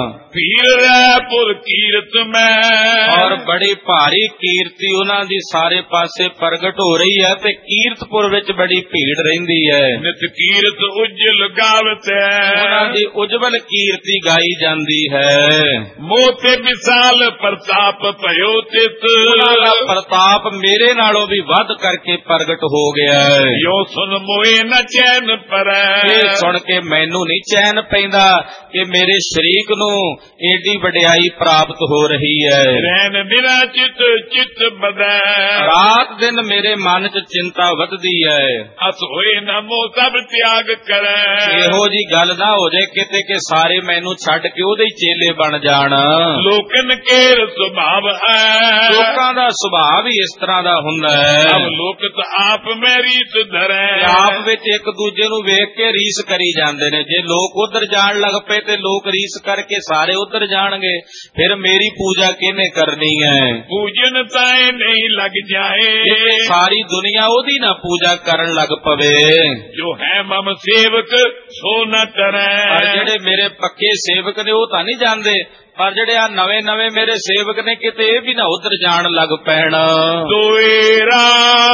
ਪੀਰ ਰਾਇਪੁਰ ਕੀਰਤ ਮੈਂ, ਔਰ ਬੜੀ ਭਾਰੀ ਕੀਰਤੀ ਉਹਨਾਂ ਦੀ ਸਾਰੇ ਪਾਸੇ ਪ੍ਰਗਟ ਹੋ ਰਹੀ ਹੈ, ਤੇ ਕੀਰਤਪੁਰ ਵਿੱਚ ਬੜੀ ਭੀੜ ਰਹਿੰਦੀ ਹੈ। ਨਿਤ ਕੀਰਤ ਉਜਲ ਗਾਵਤ ਹੈ, ਉਹਨਾਂ ਦੀ ਉਜਵਲ ਕੀਰਤੀ ਗਾਈ ਜਾਂਦੀ ਹੈ। ਮੋਤੇ ਵਿਸਾਲ ਪ੍ਰਤਾਪ ਭਇਓ ਤਿਤ, ਉਹਨਾਂ ਦਾ ਪ੍ਰਤਾਪ ਮੇਰੇ ਨਾਲੋਂ ਵੀ ਵੱਧ ਕਰਕੇ ਪ੍ਰਗਟ ਹੋ ਗਿਆ ਹੈ। ਯੋ ਸੁਨ ਮੋਏ ਨ ਚੈਨ ਪਰੈ, ਇਹ ਸੁਣ ਕੇ ਮੈਨੂੰ ਨਹੀਂ ਚੈਨ ਪੈਂਦਾ ਕਿ ਮੇਰੇ ਸ਼ਰੀਕ ਨੂੰ ਏਡੀ ਵਡਿਆਈ ਪ੍ਰਾਪਤ ਹੋ ਰਹੀ ਹੈ। ਰਹਿਣ ਬਿਨਾ ਚਿਤ ਚਿਤ ਬਦੈ, ਰਾਤ ਦਿਨ ਮੇਰੇ ਮਨ ਚ ਚਿੰਤਾ ਵੱਧਦੀ ਹੈ। ਅਸ ਹੋਏ ਨਾ ਮੋ ਸਭ ਤਿਆਗ ਕਰੈ, ਇਹੋ ਜੀ ਗੱਲ ਨਾ ਹੋ ਜਾਏ ਕਿਤੇ ਕਿ ਸਾਰੇ ਮੈਨੂੰ ਛੱਡ ਕੇ ਉਹਦੇ ਹੀ ਚੇਲੇ ਬਣ ਜਾਣ। ਲੋਕਨ ਕੇਰ ਸੁਭਾਵ ਹੈ, ਲੋਕਾਂ ਦਾ ਸੁਭਾਅ ਵੀ ਇਸ ਤਰ੍ਹਾਂ ਦਾ ਹੁੰਦਾ ਹੈ। ਅਬ ਲੋਕਤ ਆਪ ਮੈਂ ਰੀਤ ਧਰੈ, ਆਪ ਵਿੱਚ ਇੱਕ ਦੂਜੇ ਨੂੰ ਵੇਖ ਕੇ ਰੀਸ ਕਰੀ ਜਾਂਦੇ ਨੇ। ਜੇ ਲੋਕ ਉਧਰ ਜਾਣ ਲੱਗ ਪਏ ਤੇ ਲੋਕ ਰੀਸ ਕਰਕੇ ਸਾਰੇ ਉਧਰ ਜਾਣਗੇ, ਫਿਰ ਮੇਰੀ ਪੂਜਾ ਕਿਹਨੇ ਕਰਨੀ ਹੈ? ਪੂਜਨ ਤਾਏ ਨਹੀਂ ਲੱਗ ਜਾਏ, ਸਾਰੀ ਦੁਨੀਆ ਉਹਦੀ ਨਾ ਪੂਜਾ ਕਰਨ ਲੱਗ ਪਵੇ। ਜੋ ਹੈ ਮਮ ਸੇਵਕ ਸੋ ਨ ਤਰੈ, ਪਰ ਜਿਹੜੇ ਮੇਰੇ ਪੱਕੇ ਸੇਵਕ ਨੇ ਉਹ ਤਾਂ ਨਹੀਂ ਜਾਂਦੇ, ਪਰ ਜਿਹੜੇ ਆ ਨਵੇਂ ਨਵੇਂ ਮੇਰੇ ਸੇਵਕ ਨੇ ਕਿਤੇ ਇਹ ਵੀ ਨਾ ਉਧਰ ਜਾਣ ਲੱਗ ਪੈਣ। ਤੋਏਰਾ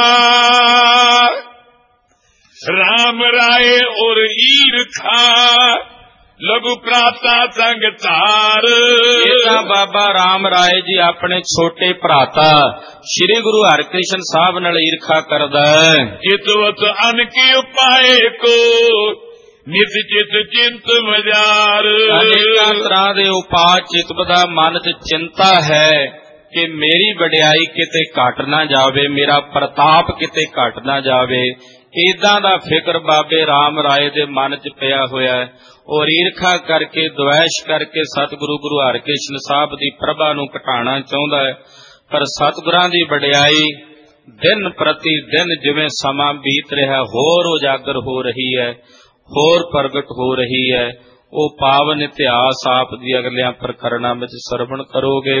ਰਾਮ ਰਾਏ ਔਰ ਈਰਖਾ ਲਘੂ ਪ੍ਰਾਤਾ ਸੰਗ ਧਾਰ, ਇਹ ਤਾਂ ਬਾਬਾ ਰਾਮ ਰਾਏ ਜੀ ਆਪਣੇ ਛੋਟੇ ਭਰਾਤਾ ਸ੍ਰੀ ਗੁਰੂ ਹਰਿਕ੍ਰਿਸ਼ਨ ਸਾਹਿਬ ਨਾਲ ਈਰਖਾ ਕਰਦਾ ਹੈ। ਚਿਤਵਤ ਅਨ ਕੀ ਉਪਾਏ ਕੋ ਨਿਤ ਚਿਤ ਚਿੰਤ ਮਜ਼ਾਰ, ਅਨੇਕਾਂ ਤਰ੍ਹਾਂ ਦੇ ਉਪਾਅ ਚਿਤਵਦਾ ਮਨ ਚ ਚਿੰਤਾ ਹੈ ਕਿ ਮੇਰੀ ਵਡਿਆਈ ਕਿਤੇ ਘਟ ਨਾ ਜਾਵੇ, ਮੇਰਾ ਪ੍ਰਤਾਪ ਕਿਤੇ ਘਟ ਨਾ ਜਾਵੇ। ਏਦਾਂ ਦਾ ਫਿਕਰ ਬਾਬੇ ਰਾਮ ਰਾਏ ਦੇ ਮਨ ਚ ਪਿਆ ਹੋਇਆ ਹੈ। ਔਰ ਈਰਖਾ ਕਰਕੇ ਦੁਆਇਸ਼ ਕਰਕੇ ਸਤਿਗੁਰੂ ਗੁਰੂ ਹਰਿਕ੍ਰਿਸ਼ਨ ਸਾਹਿਬ ਦੀ ਪ੍ਰਭਾ ਨੂੰ ਘਟਾਉਣਾ ਚਾਹੁੰਦਾ ਹੈ। ਪਰ ਸਤਿਗੁਰਾਂ ਦੀ ਵਡਿਆਈ ਦਿਨ ਪ੍ਰਤੀ ਦਿਨ ਜਿਵੇਂ ਸਮਾਂ ਬੀਤ ਰਿਹਾ ਹੋਰ ਉਜਾਗਰ ਹੋ ਰਹੀ ਹੈ, ਹੋਰ ਪ੍ਰਗਟ ਹੋ ਰਹੀ ਹੈ। ਉਹ ਪਾਵਨ ਇਤਿਹਾਸ ਆਪ ਦੀ ਅਗਲਿਆਂ ਪ੍ਰਕਰਣਾਂ ਵਿੱਚ ਸਰਵਣ ਕਰੋਗੇ।